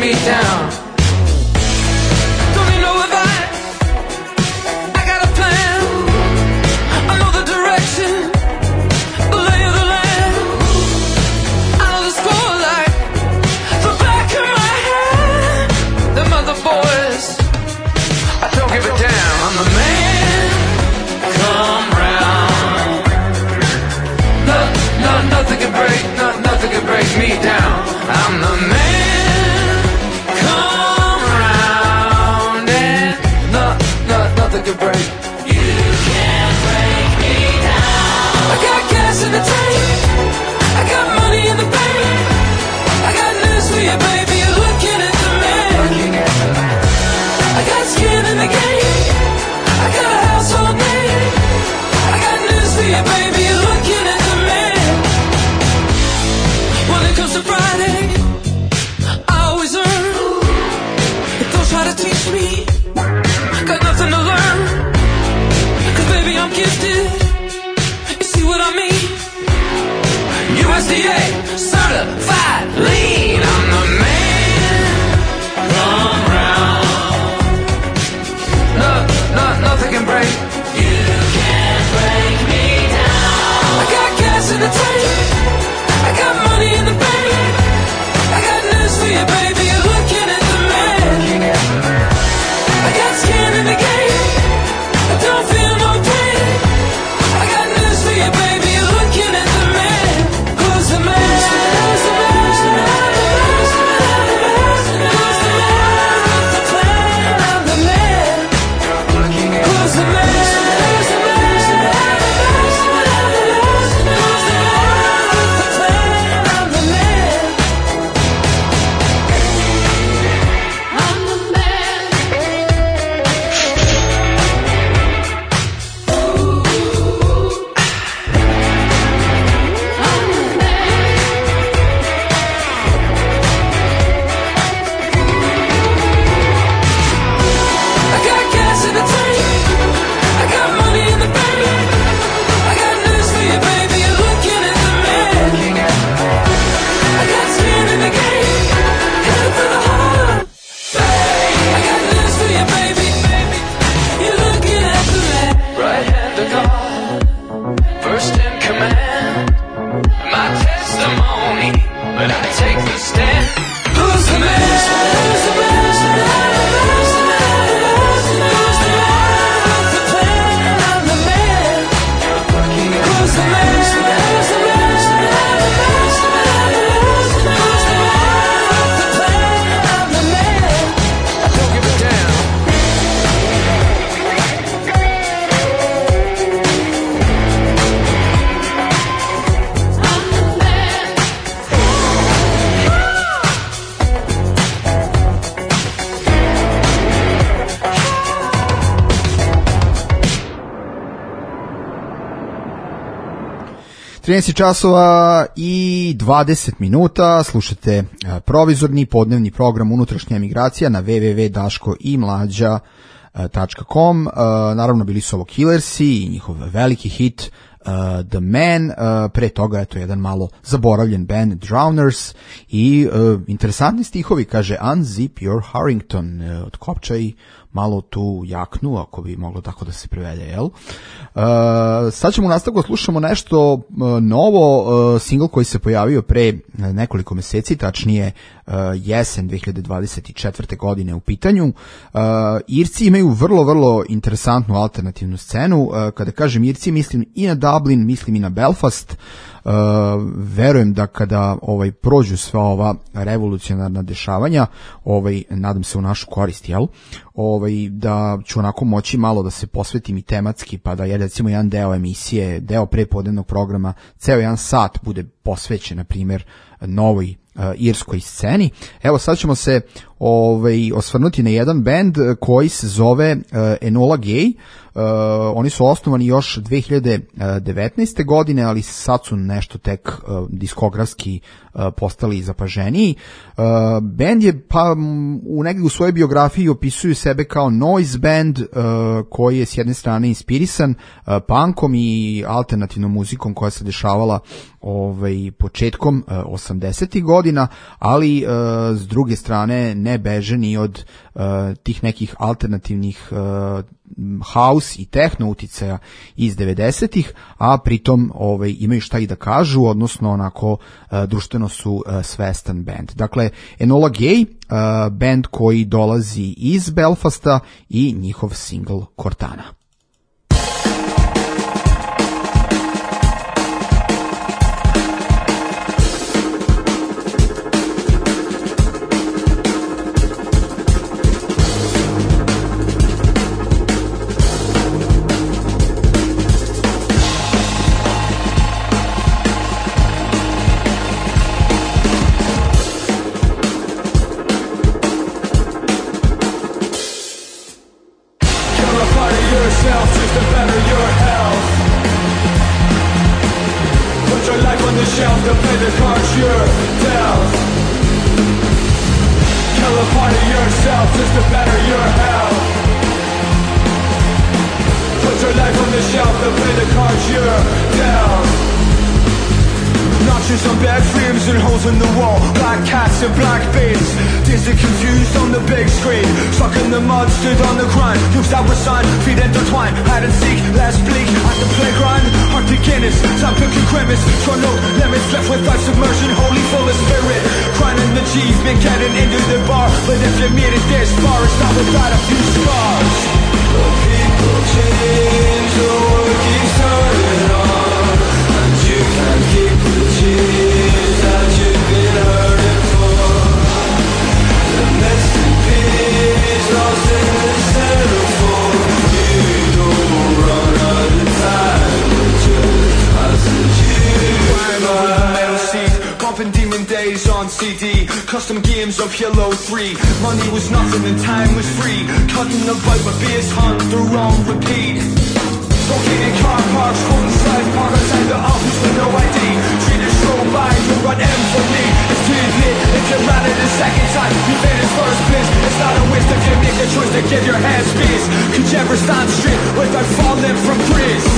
me down. Don't you know if I got a plan? I know the direction, the lay of the land. I know the score like the back of my hand. Them other boys, I don't give a damn. I'm the man, come round. Nothing can break, nothing can break me down. I'm the man, come round, and nothing can break. You can't break me down. I got gas in the tank, I got money in the bank. I got news for you, baby, you're looking at the man. I got skin in the game, I got a household name. I got news for you, baby, you're looking at the man. When it comes to Friday, I always earn. Don't try to teach me, got nothing to learn. Cause baby, I'm gifted, you see what I mean? USDA, certified lean. I'm the man, come round. Nothing can break. You can't break me down. I got gas in the tank, I got money in the bank. I got news for you, baby, you're looking at the man. I got skin in the game, I don't feel no pain. I got news for you, baby, you're looking at the man. Who's the man? Who's the man? Who's the man? Who's the man with the plan? I'm the man. Who's the man? Who's the man? Who's the man with the plan? I'm the man. I'm the man. I got gas in the tank, I got money in the bank. I got news for you, baby, you're looking at the man. I got skin in the game, headed for the heart. I got news for you, baby, you're looking at the man. Right hand of God, first in command. My testimony, but I take the stand. Who's the man? Who's the man? Who's the man? Who's the man with the plan? I'm the man. Who's the man? Who's the man? Who's the man? Who's the man with the plan? I'm the man. I don't give a damn. I'm the man. 13 časova i 20 minuta, slušate provizorni podnevni program Unutrašnja emigracija na www.daškoimlađa.com. Naravno bili su ovo Killersi i njihov veliki hit The Man, pre toga je to jedan malo zaboravljen band Drowners i interesantni stihovi, kaže Unzip your Harrington, otkopčaj malo tu jaknu, ako bi moglo tako da se prevede, jel? Sad ćemo u nastavku slušamo nešto novo, single koji se pojavio pre nekoliko meseci, tačnije jesen 2024. godine u pitanju. Irci imaju vrlo interesantnu alternativnu scenu. Kada kažem Irci, mislim i na Dublin, mislim i na Belfast. Verujem da kada prođu sva ova revolucionarna dešavanja, nadam se u našu korist, jel? Da ću onako moći malo da se posvetim i tematski, pa da je recimo jedan deo emisije, deo prepodnevnog programa, ceo jedan sat bude posvećen, na primjer, novoj irskoj sceni. Evo sad ćemo se osvrnuti na jedan bend koji se zove Enola Gay. Oni su osnovani još 2019. godine, ali sad su nešto tek diskografski postali zapaženiji. Bend je, pa negdje u svojoj biografiji opisuju sebe kao noise band koji je s jedne strane inspirisan punkom i alternativnom muzikom koja se dešavala početkom 80. godina, ali s druge strane ne beže ni od tih nekih alternativnih house i techno uticaja iz 90-ih, a pritom imaju šta i da kažu, odnosno onako društveno su svestan band. Dakle, Enola Gay, band koji dolazi iz Belfasta i njihov single Cortana. Custom games of Halo 3. Money was nothing and time was free. Cutting about my base hunt, they're on repeat. Smoking in car parks, holding side park outside the office with no ID. Treated so by, you run M for me. It's too late, if you ran it a second time, you made it first place. It's not a waste if you make a choice to give your head space. Could you ever stand straight without falling from grace?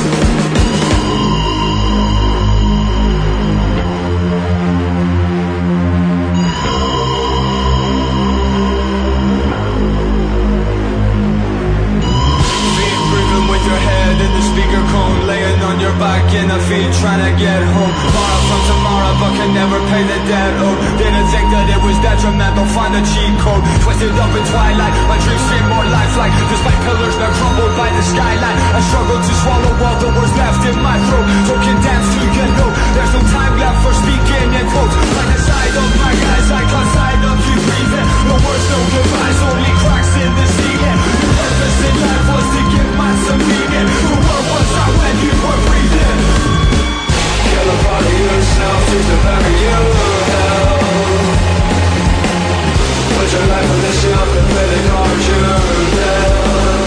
In the field trying to get home. Borrow from tomorrow but can never pay the debt. Oh, didn't think that it was detrimental. Find a cheat code, twisted up in twilight. My dreams seem more lifelike. Despite pillars now crumbled by the skyline, I struggle to swallow all the words left in my throat. So condensed to get no. There's no time left for speaking in quotes. Like the side of my eyes, I caught sight of you breathing. No words, no goodbyes, only cracks in the ceiling. Your purpose in life was to give mine some meaning. The world was out when you were breathing. Kill a part of yourself just to bury you hell. Put your life on the shelf and play the cards you're dealt.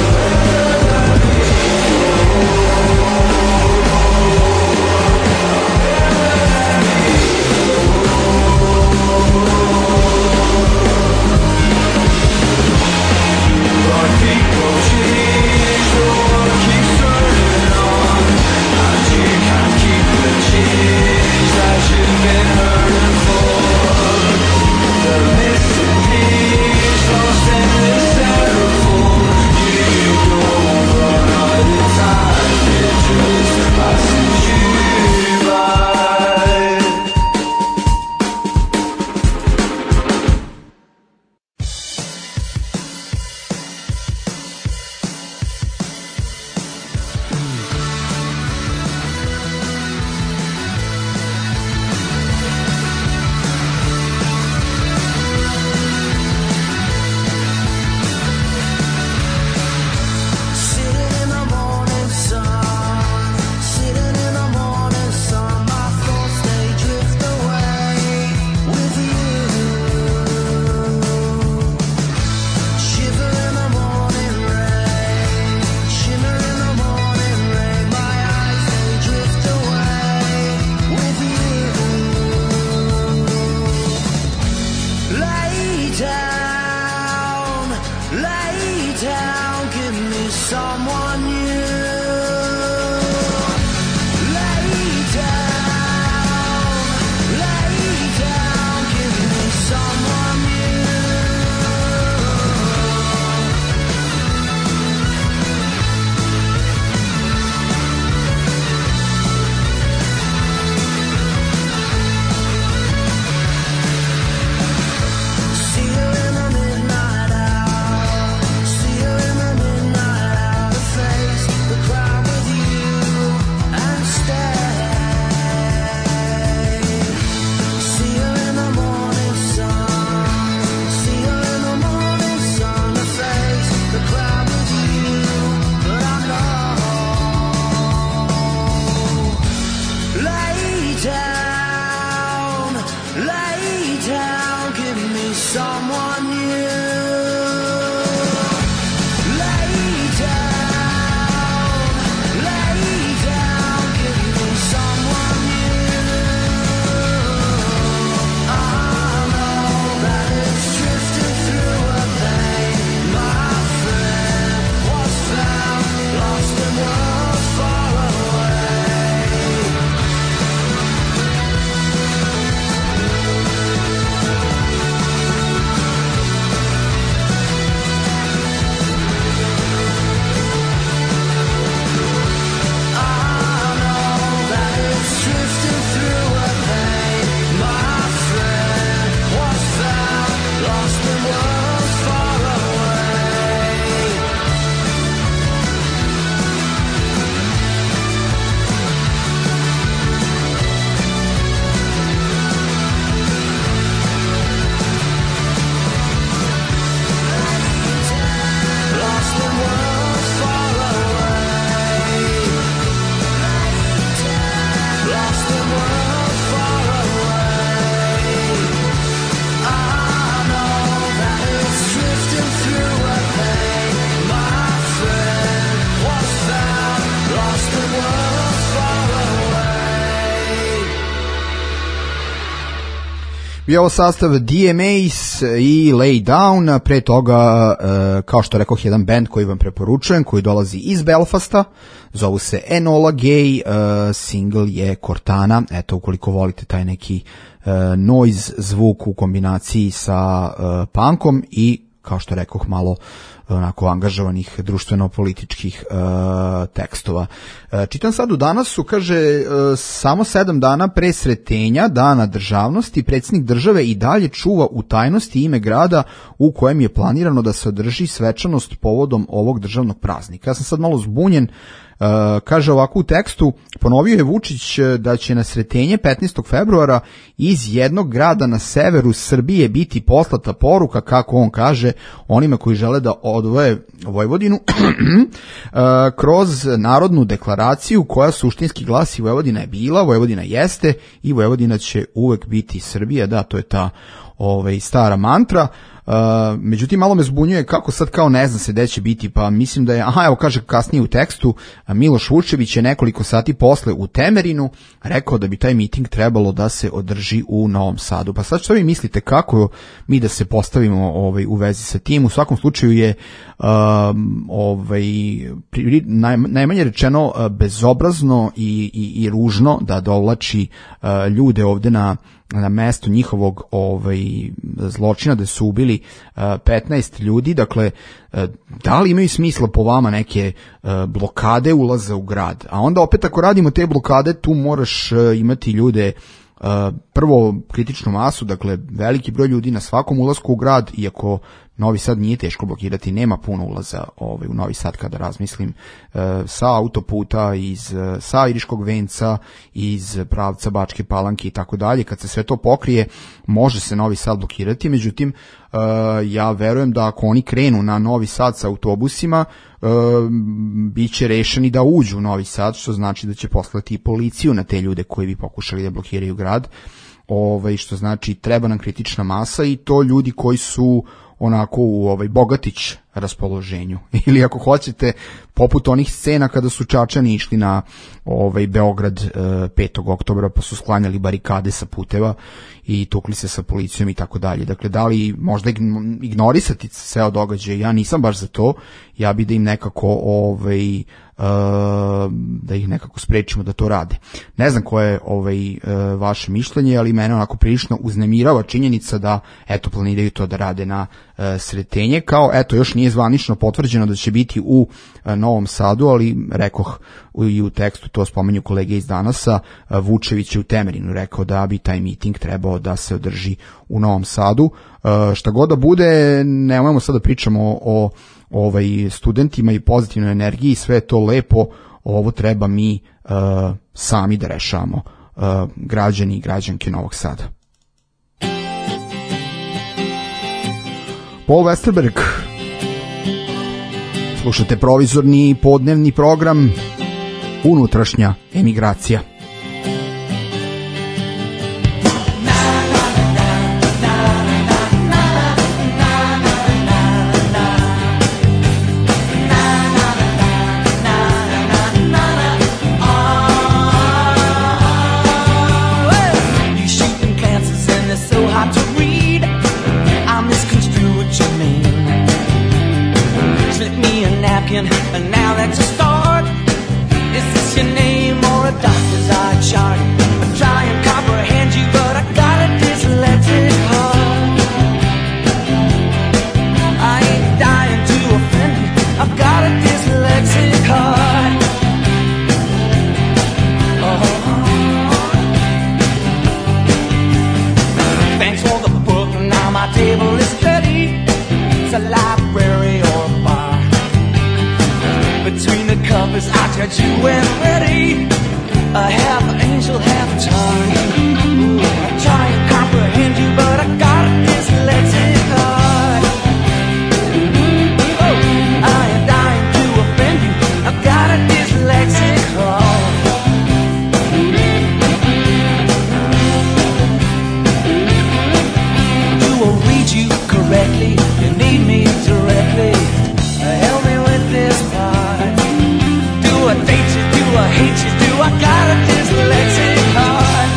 someone new. Lay down, give me someone new. I know that it's drifting through a vein. My friend was found, lost in worlds far away. Drifting through a vein, my friend was found, lost in worlds far away. Lost in worlds far away. Lost in worlds far away. I know that it's drifting through a vein. My friend was found, lost in worlds far away. Bio ovo sastav DMAs i Lay Down, pre toga, kao što rekoh, jedan band koji vam preporučujem, koji dolazi iz Belfasta, zovu se Enola Gay, single je Cortana, eto, ukoliko volite taj neki noise zvuk u kombinaciji sa punkom i, kao što rekoh, malo onako angažovanih društveno-političkih tekstova. Čitam sad u Danasu, kaže, samo 7 dana pre Sretenja, Dana državnosti, predsjednik države i dalje čuva u tajnosti ime grada u kojem je planirano da se održi svečanost povodom ovog državnog praznika. Ja sam sad malo zbunjen. Kaže ovako u tekstu, ponovio je Vučić da će na Sretenje 15. februara iz jednog grada na severu Srbije biti poslata poruka, kako on kaže, onima koji žele da odvoje Vojvodinu kroz narodnu deklaraciju koja suštinski glasi: Vojvodina je bila, Vojvodina jeste i Vojvodina će uvek biti Srbija. Da, to je ta stara mantra. Međutim, malo me zbunjuje kako sad kao ne zna se gde će biti, pa mislim da je, evo kaže kasnije u tekstu, Miloš Vučević je nekoliko sati posle u Temerinu rekao da bi taj miting trebalo da se održi u Novom Sadu. Pa sad što vi mislite kako mi da se postavimo u vezi sa tim? U svakom slučaju je najmanje rečeno bezobrazno i ružno da dovlači ljude ovde na mesto njihovog zločina, da su ubili 15 ljudi. Dakle, da li imaju smisla po vama neke blokade ulaza u grad? A onda opet ako radimo te blokade, tu moraš imati ljude, prvo kritičnu masu, dakle veliki broj ljudi na svakom ulasku u grad, iako Novi Sad nije teško blokirati, nema puno ulaza u Novi Sad kada razmislim, sa autoputa, sa Iriškog venca, iz pravca Bačke Palanke i tako dalje. Kad se sve to pokrije, može se Novi Sad blokirati, međutim ja verujem da ako oni krenu na Novi Sad sa autobusima, bit će rešeni da uđu u Novi Sad, što znači da će poslati i policiju na te ljude koji bi pokušali da blokiraju grad, što znači treba nam kritična masa i to ljudi koji su onako u bogatić raspoloženju, ili ako hoćete poput onih scena kada su Čačani išli na Beograd 5. oktobra pa su sklanjali barikade sa puteva i tukli se sa policijom i tako dalje. Dakle, da li možda ignorisati ceo događaj? Ja nisam baš za to. Ja bi da im nekako da ih nekako sprečimo da to rade. Ne znam koje je vaše mišljenje, ali mene onako prilično uznemirava činjenica da eto planiraju to da rade na Sretenje, kao eto još nije zvanično potvrđeno da će biti u Novom Sadu, ali rekoh i u tekstu, to spomenju kolege iz Danasa, Vučević je u Temerinu rekao da bi taj miting trebao da se održi u Novom Sadu. Šta god da bude, nemojmo sad da pričamo o studentima i pozitivnoj energiji, sve je to lepo, ovo treba mi sami da rešavamo, građani i građanke Novog Sada. Paul Westerberg, slušate provizorni podnevni program Unutrašnja emigracija. got you when ready, a half angel, half tongue. I try to comprehend you, but I got a dyslexic heart. Oh, I am dying to offend you, I've got a dyslexic heart. Do I read you correctly? You need me directly. Help me with this part. Do I date you? Do I hate you? Do I got a dyslexic heart?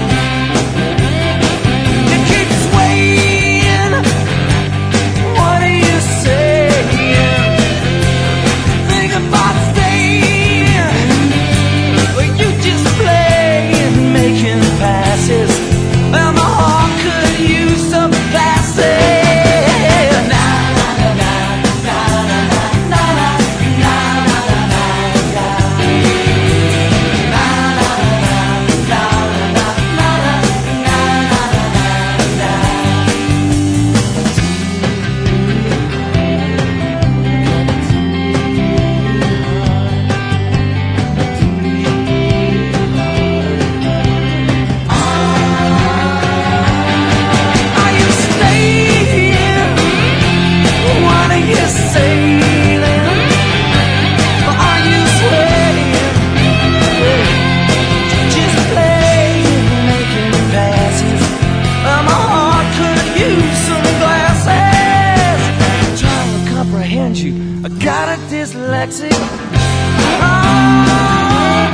You keep swaying. What are you saying? Think about staying. Well, you just playing, making passes. Well, my heart could use some glasses. I got a dyslexic heart.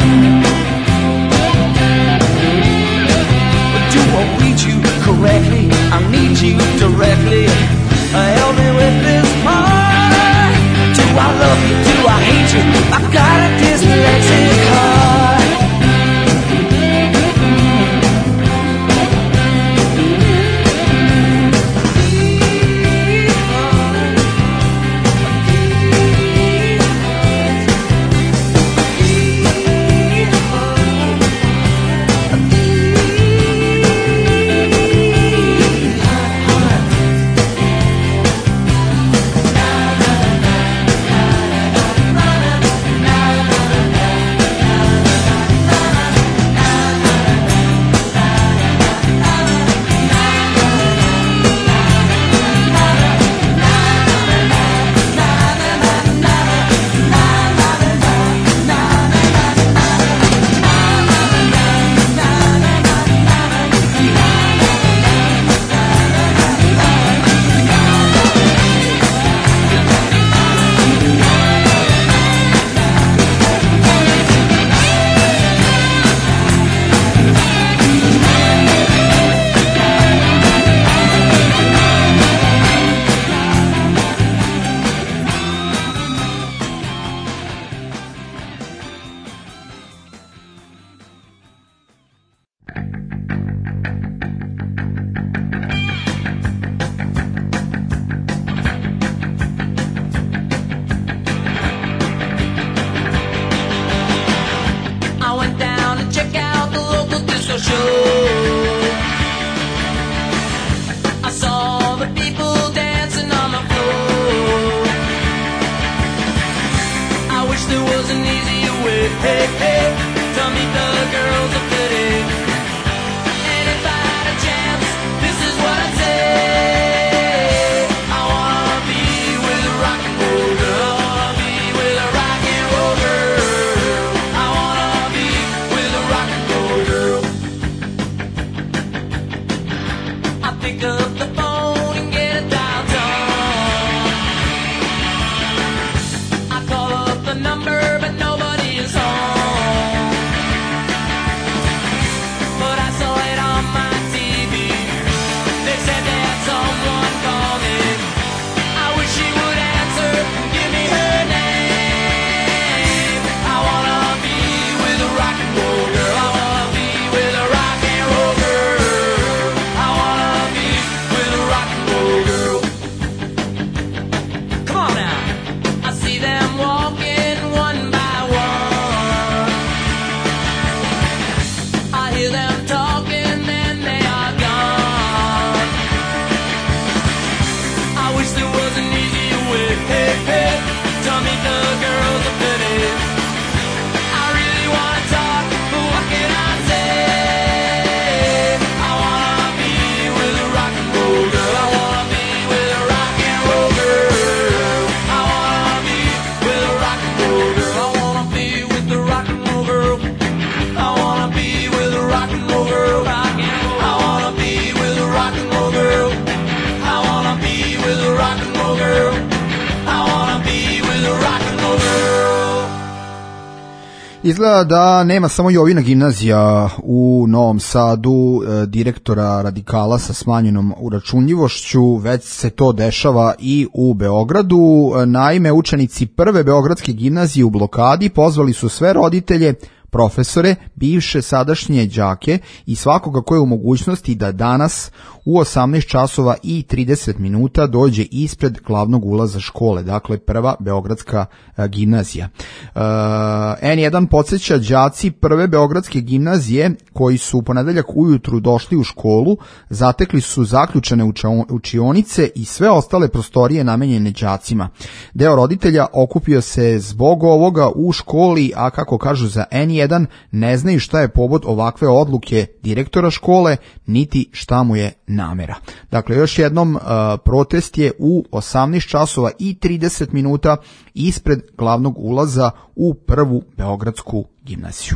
Do I read you correctly? I need you directly. Help me with this part. Do I love you? Do I hate you? I got a dyslexic heart. Izgleda da nema samo Jovina gimnazija u Novom Sadu direktora radikala sa smanjenom uračunljivošću, već se to dešava i u Beogradu. Naime, učenici prve beogradske gimnazije u blokadi pozvali su sve roditelje, profesore, bivše, sadašnje đake i svakoga ko je u mogućnosti da danas u 18 časova i 30 minuta dođe ispred glavnog ulaza škole, dakle prva beogradska gimnazija. N1 podsjeća, đaci prve beogradske gimnazije koji su u ponedeljak ujutru došli u školu, zatekli su zaključane učionice i sve ostale prostorije namenjene đacima. Deo roditelja okupio se zbog ovoga u školi, a kako kažu za N1, ne znaju šta je povod ovakve odluke direktora škole, niti šta mu je namera. Dakle, još jednom, protest je u 18 časova i 30 minuta ispred glavnog ulaza u prvu beogradsku gimnaziju.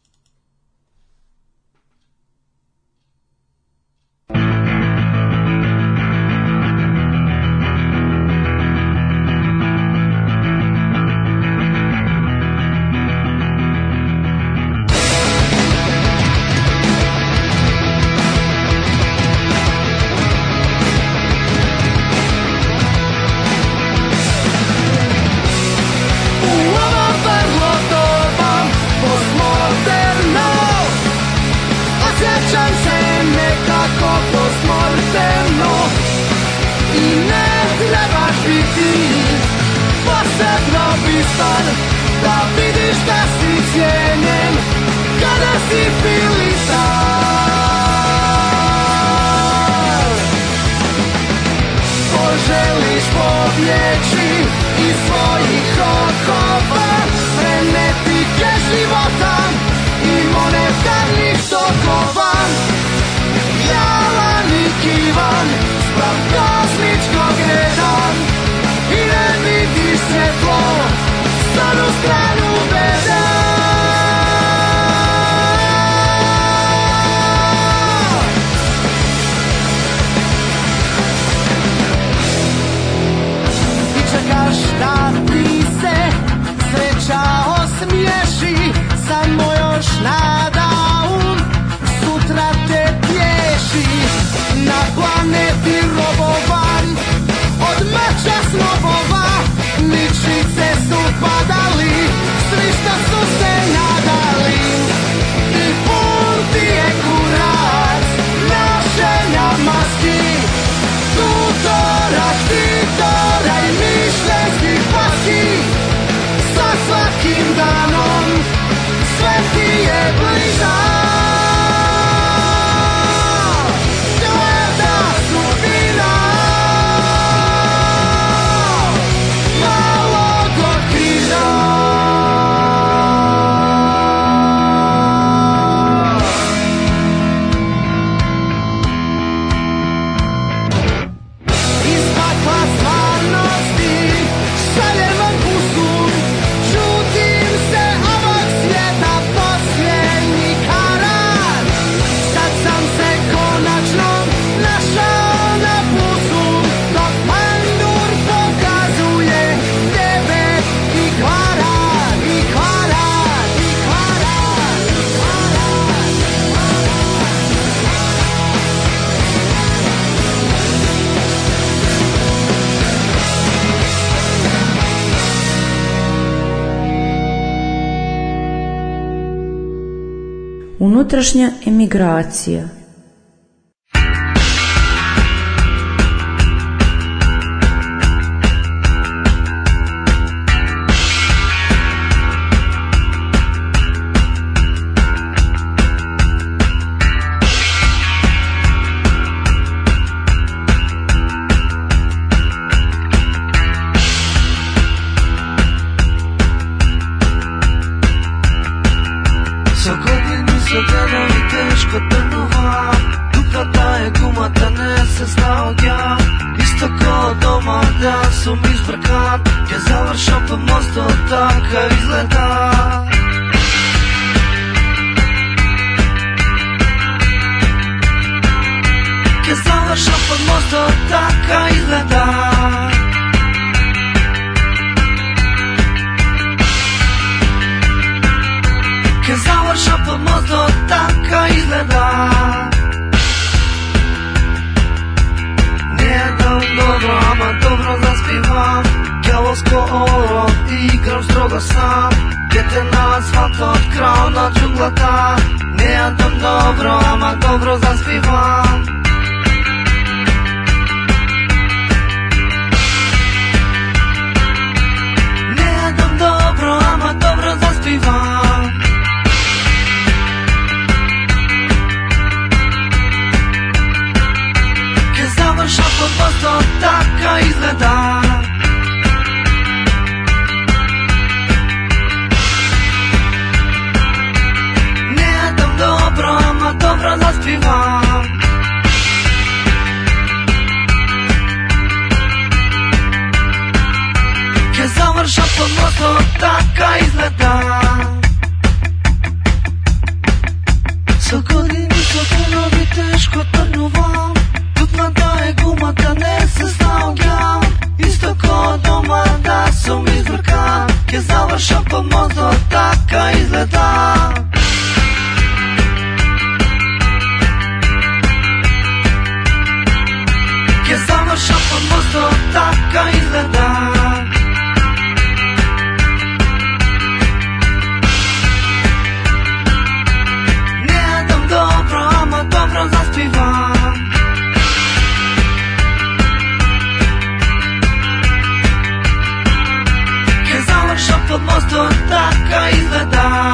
Da vidiš da si cijenjen kada si filisan. Poželiš pobjeći iz svojih okova, frenetike života i monetarnih tokova. Jalan i kivan sprav kosmičkog reda i ne vidiš svjetlo stanu stranu beda. Ti čekaš da ti se sreća osmiješi, samo još nada sutra te tješi. Na planeti robovan od mača snobova, ničice su padali, svi šta su se nadali. I pun ti je kurac nošenja maski, tutora, štitora i mišljenskih paski. Sa svakim danom sve ti je bliža. Tvrda sudbina malog okriža. Iz pakla stvarnosti šaljem vam pusu, čutim se ovog svijeta posljednji karat. Sad sam se konačno našao na pusu, dok pandur pokazuje devet i kvarat, i kvarat, i kvarat, i kvarat. Unutrašnja emigracija. Sa godini se gledali teško trnuva, dukata je gumata, nese snagja. Isto ko doma da sam izbrkan, kad završam pod mostom taka izgleda. Kad završam pod mostom taka izgleda. pod mostom, taka izgleda. Nije dobro, ama dobro zaspivam. Djavolsko oro, igram strogo sam. Djete na asfalt otkrao noć uglata. Nije dobro, ama dobro zaspivam. Nije dobro, ama dobro zaspivam. Kad završam pod mostom, taka izgleda. Dobro, ama dobro zaspivam. Kad završam pod mostom, taka izgleda. Sa godinicom puno mi teško trnuvam. Tutma da je guma da ne se snaugljam. Isto ko doma da sam izvrkan. Kad završam pod mostom, taka izgleda. Kad završam pod mostom, taka izgleda. Ne dam dobro, ama dobro zaspivam. Kad završam pod mostom, taka izgleda.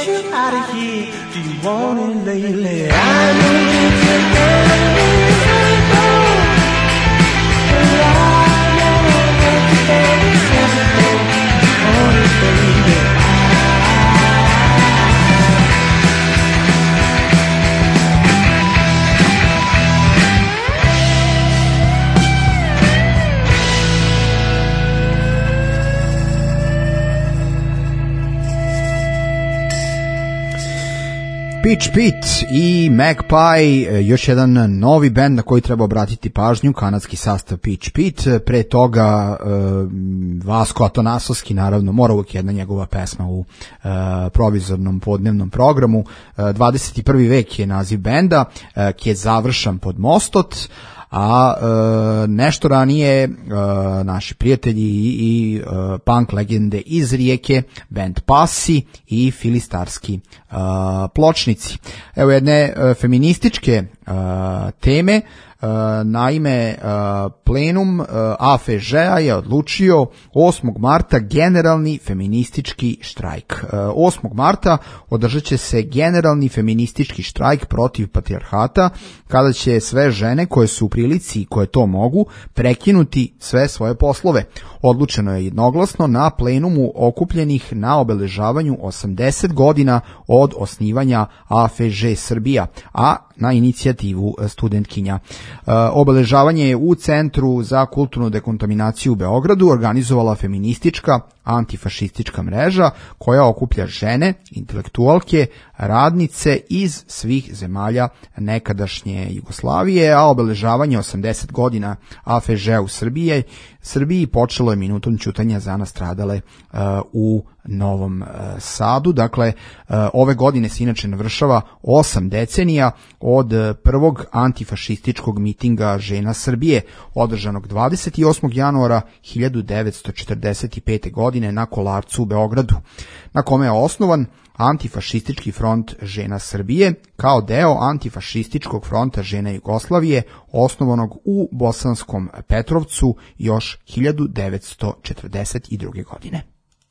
you out of here. Do you want it lately? I know it's a Pitch Pit i Magpie, još jedan novi bend na koji treba obratiti pažnju, kanadski sastav Pitch Pit. Pre toga Vasko Atanasovski, naravno, mora uvijek jedna njegova pesma u provizornom podnevnom programu. 21. vek je naziv benda, ki je završan pod Mostot, a nešto ranije naši prijatelji i punk legende iz Rijeke, band Pasi i Filistarski pločnici. Evo jedne feminističke teme. Naime, plenum AFŽ-a je odlučio 8. marta generalni feministički štrajk. 8. marta održat će se generalni feministički štrajk protiv patrijarhata, kada će sve žene koje su u prilici i koje to mogu prekinuti sve svoje poslove. Odlučeno je jednoglasno na plenumu okupljenih na obeležavanju 80 godina od osnivanja AFŽ Srbija, a na inicijativu studentkinja. Obeležavanje je u Centru za kulturnu dekontaminaciju u Beogradu organizovala feministička antifašistička mreža koja okuplja žene, intelektualke, radnice iz svih zemalja nekadašnje Jugoslavije, a obeležavanje 80 godina AFŽ u Srbiji počelo je minutom ćutanja za nastradale u Novom Sadu. Dakle, ove godine se inače navršava 8 decenija od prvog antifašističkog mitinga žena Srbije, održanog 28. januara 1945. godine na Kolarcu u Beogradu, na kome je osnovan Antifašistički front žena Srbije kao deo Antifašističkog fronta žena Jugoslavije, osnovanog u Bosanskom Petrovcu još 1942. godine.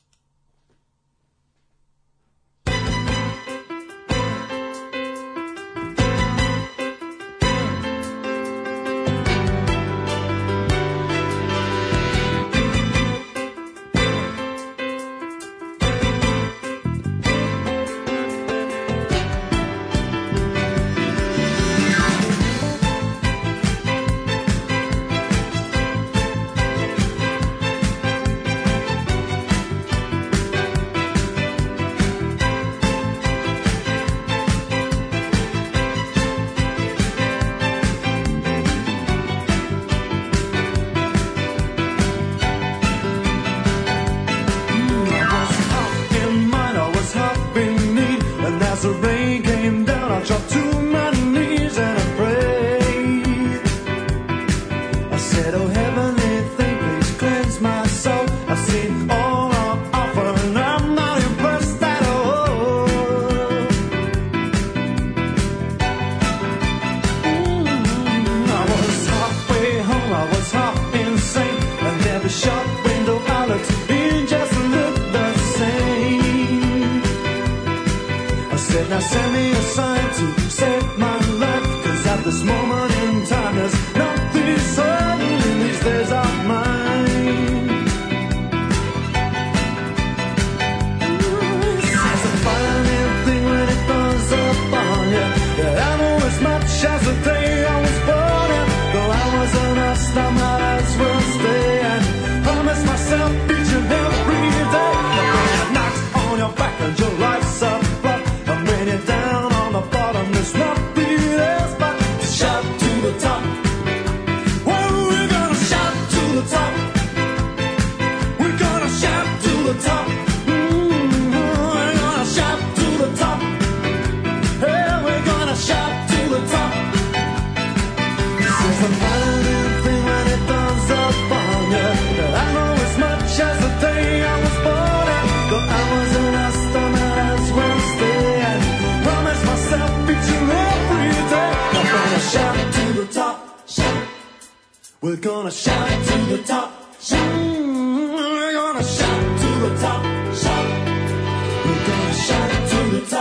We're gonna shout to the top, shout. We're gonna shout to the top, shout. We're gonna shout to the top.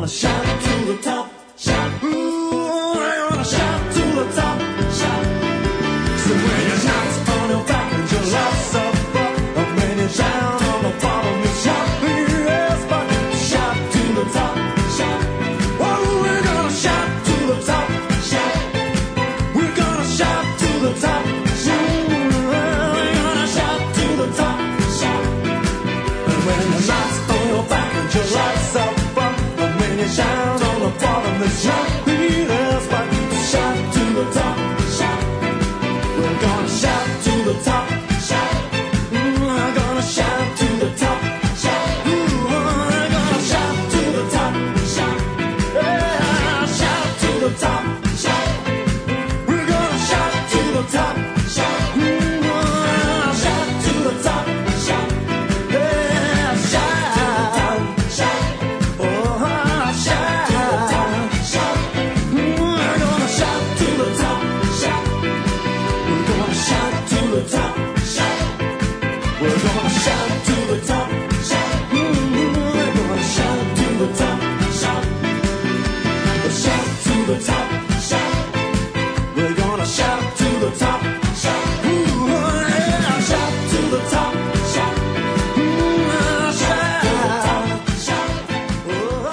gonna shout to the top, shout. Ooh, we're gonna shout to the top, shout. So when your shout's on your back and your love's up, and when you're down on the bottom, you shout. Yes, but shout to the top, shout. Oh, we're gonna shout to the top, shout. We're gonna shout to the top, shout. We're gonna shout to the top, shout. And when the shout's on your back and your love's up, and when you're down on the bottom, you shout. Yes, but shout to the top, shout. We're gonna shout to the top, shout. We're gonna shout to the top, shout. We're gonna shout to the top, shout. Yeah, shout to the top, shout. We're gonna shout to the top, shout. Shout to the top, shout. Yeah, shout, shout. Oh, shout, shout. We're gonna shout to the top, shout. We're gonna shout to the top, shout. We're gonna shout to the top, shout. We're gonna shout to the top, shout. Shout to the top, shout. We're gonna shout to the top, shout. Yeah, shout to the top, shout. Shout, shout. Oh,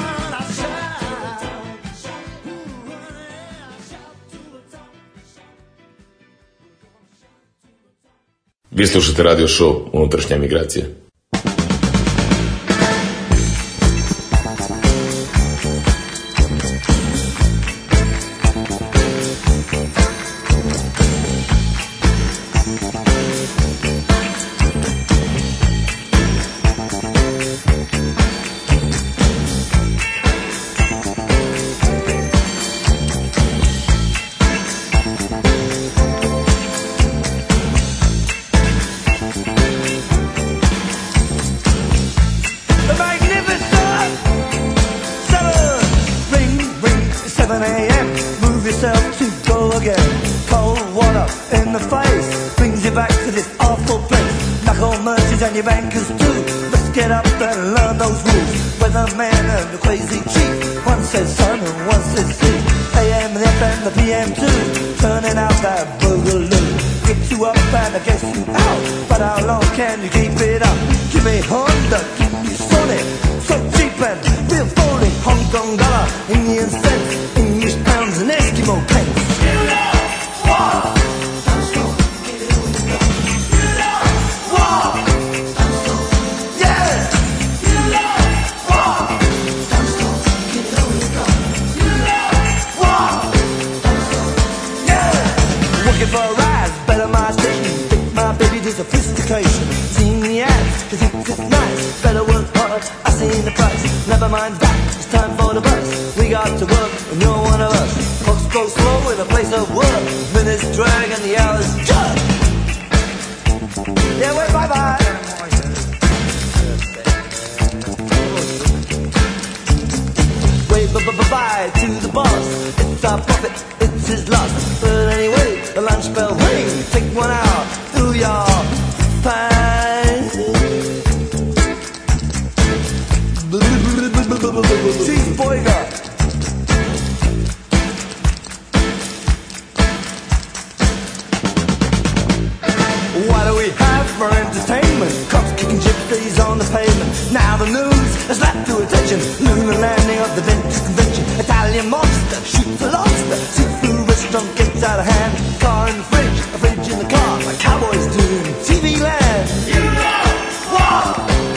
Vi slušate radio show Unutrašnja migracija. The magnificent 7 a.m. Move yourself to go again. Cold water in the face brings you back to this awful place. Knuckle merchants and your bankers too. Let's get up and learn those rules. Weatherman and the crazy chief. One says sun and one says sea. AM and the FM, the PM too. Turning out that boogaloo. Get you up and I guess you out. But how long can you keep it up? Give me Honda, give me Sonic. So cheap and real phony. Hong Kong dollar, Indian cents, English pounds and Eskimo pence. You know what? Yeah! You know what? Yeah! Looking for a rise, better my station. Think my baby to sophistication. Seen the ads, cause it's nice. Better work hard, I seen the price. Never mind that, it's time for the bus. We got to work, and you're one of us. Clocks go slow in a place of work. Minutes drag and the hours jug. Yeah, wait, bye-bye. Wave bye-bye to the boss. It's our profit, it's his loss. But anyway, the lunch bell ring. Take 1 hour, do your fine. Cheeseburger. What do we have for entertainment? Cops kicking gypsies on the pavement. Now the news has lapped to attention. Lunar landing of the Venice Convention. Italian monster shoots a lobster. Seafood restaurant gets out of hand. Car in the fridge, a fridge in the car. Like cowboys do in TV land. You know what?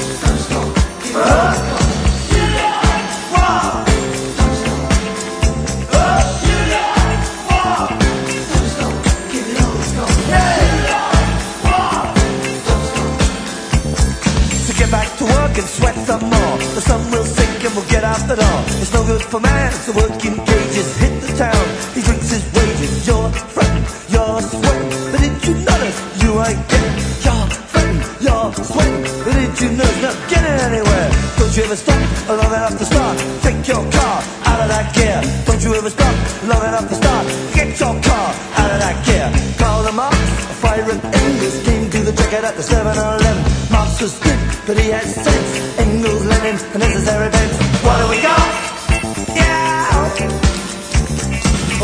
And sweat some more. The sun will sink and we'll get out the door. It's no good for man, so working cages hit the town. He drinks his wages. You're fretting, you're sweating. But did you notice you ain't getting? You're fretting, you're sweating. But did you notice not getting anywhere? Don't you ever stop long enough to start? Take your car out of that gear. Don't you ever stop long enough to start? Get your car out of that gear. Call them up, a fire and Engels came to the checkout at the 7-Eleven. Marx was good, but he had sense. Engels, Lenin, the necessary bends. What do we got?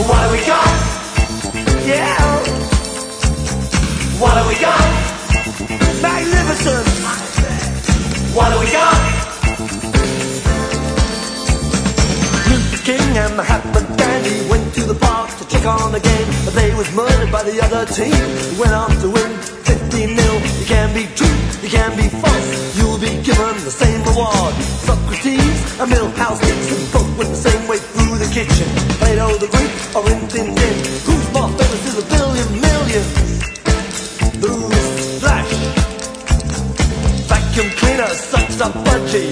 What have we got? Yeah. What have we got? Magnificent. What have we got? Luther King and Mahatma Gandhi went to the park to check on the game, but they was murdered by the other team. They went on to win 15-0. You can be true, you can be false. You'll be given the same reward. Socrates and Milhouse Dixon both went the same way through the kitchen. Plato the Greek or Rin Tin Tin. Who's more famous is a billion millions? Who's Flash? Vacuum cleaner sucks up budgie.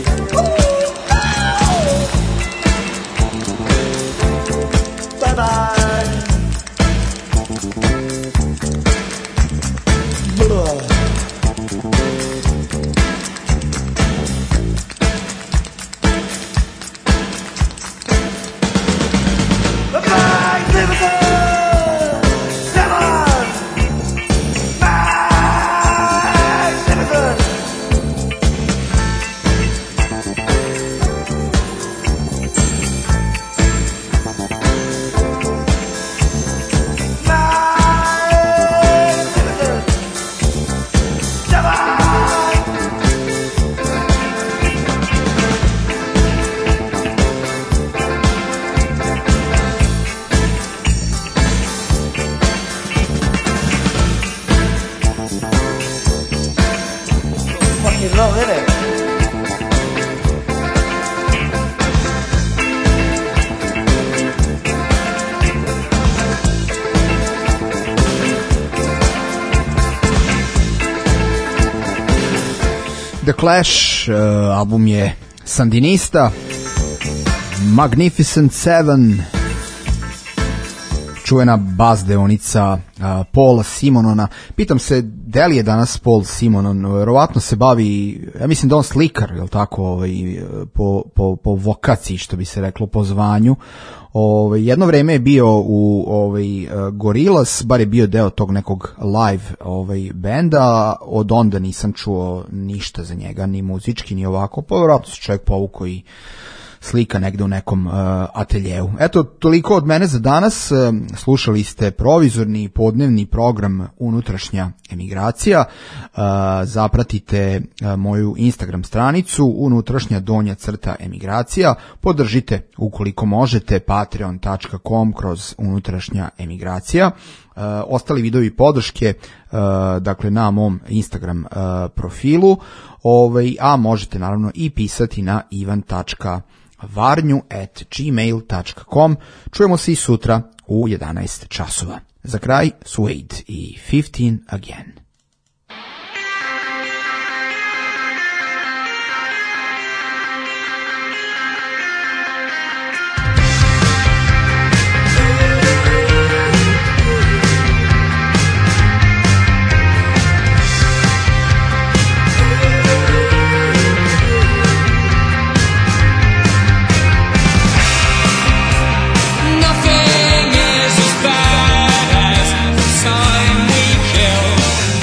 Bye bye. The Clash, album je Sandinista, Magnificent Seven, čuvena bas deonica Paula Simonona. Pitam se, da li je danas Paul Simonon, verovatno se bavi, ja mislim da on slikar, je li tako, po vokaciji, što bi se reklo, po zvanju. Jedno vreme je bio u Gorillaz, bar je bio deo tog nekog live benda, od onda nisam čuo ništa za njega, ni muzički, ni ovako, pa vjerojatno se čovjek povukao i slika negde u nekom ateljevu. Eto, toliko od mene za danas. Slušali ste provizorni podnevni program Unutrašnja emigracija. Zapratite moju Instagram stranicu unutrašnja_emigracija. Podržite ukoliko možete patreon.com/unutrašnja emigracija. Ostali vidovi podrške dakle na mom Instagram profilu, a možete naravno i pisati na ivan.varnju@gmail.com. Čujemo se i sutra u 11 časova. Za kraj Suede i 15 Again. Nothing is as bad as the time we killed.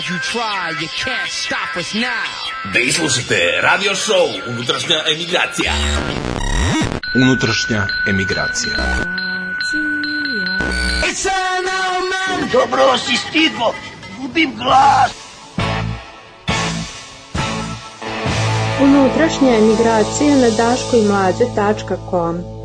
hard you try, you can't stop us now. Vi slušate radio show Unutrašnja emigracija. Unutrašnja emigracija. Dobro si stigo, gubim glas. Unutrašnja emigracija na daškoimlađe.com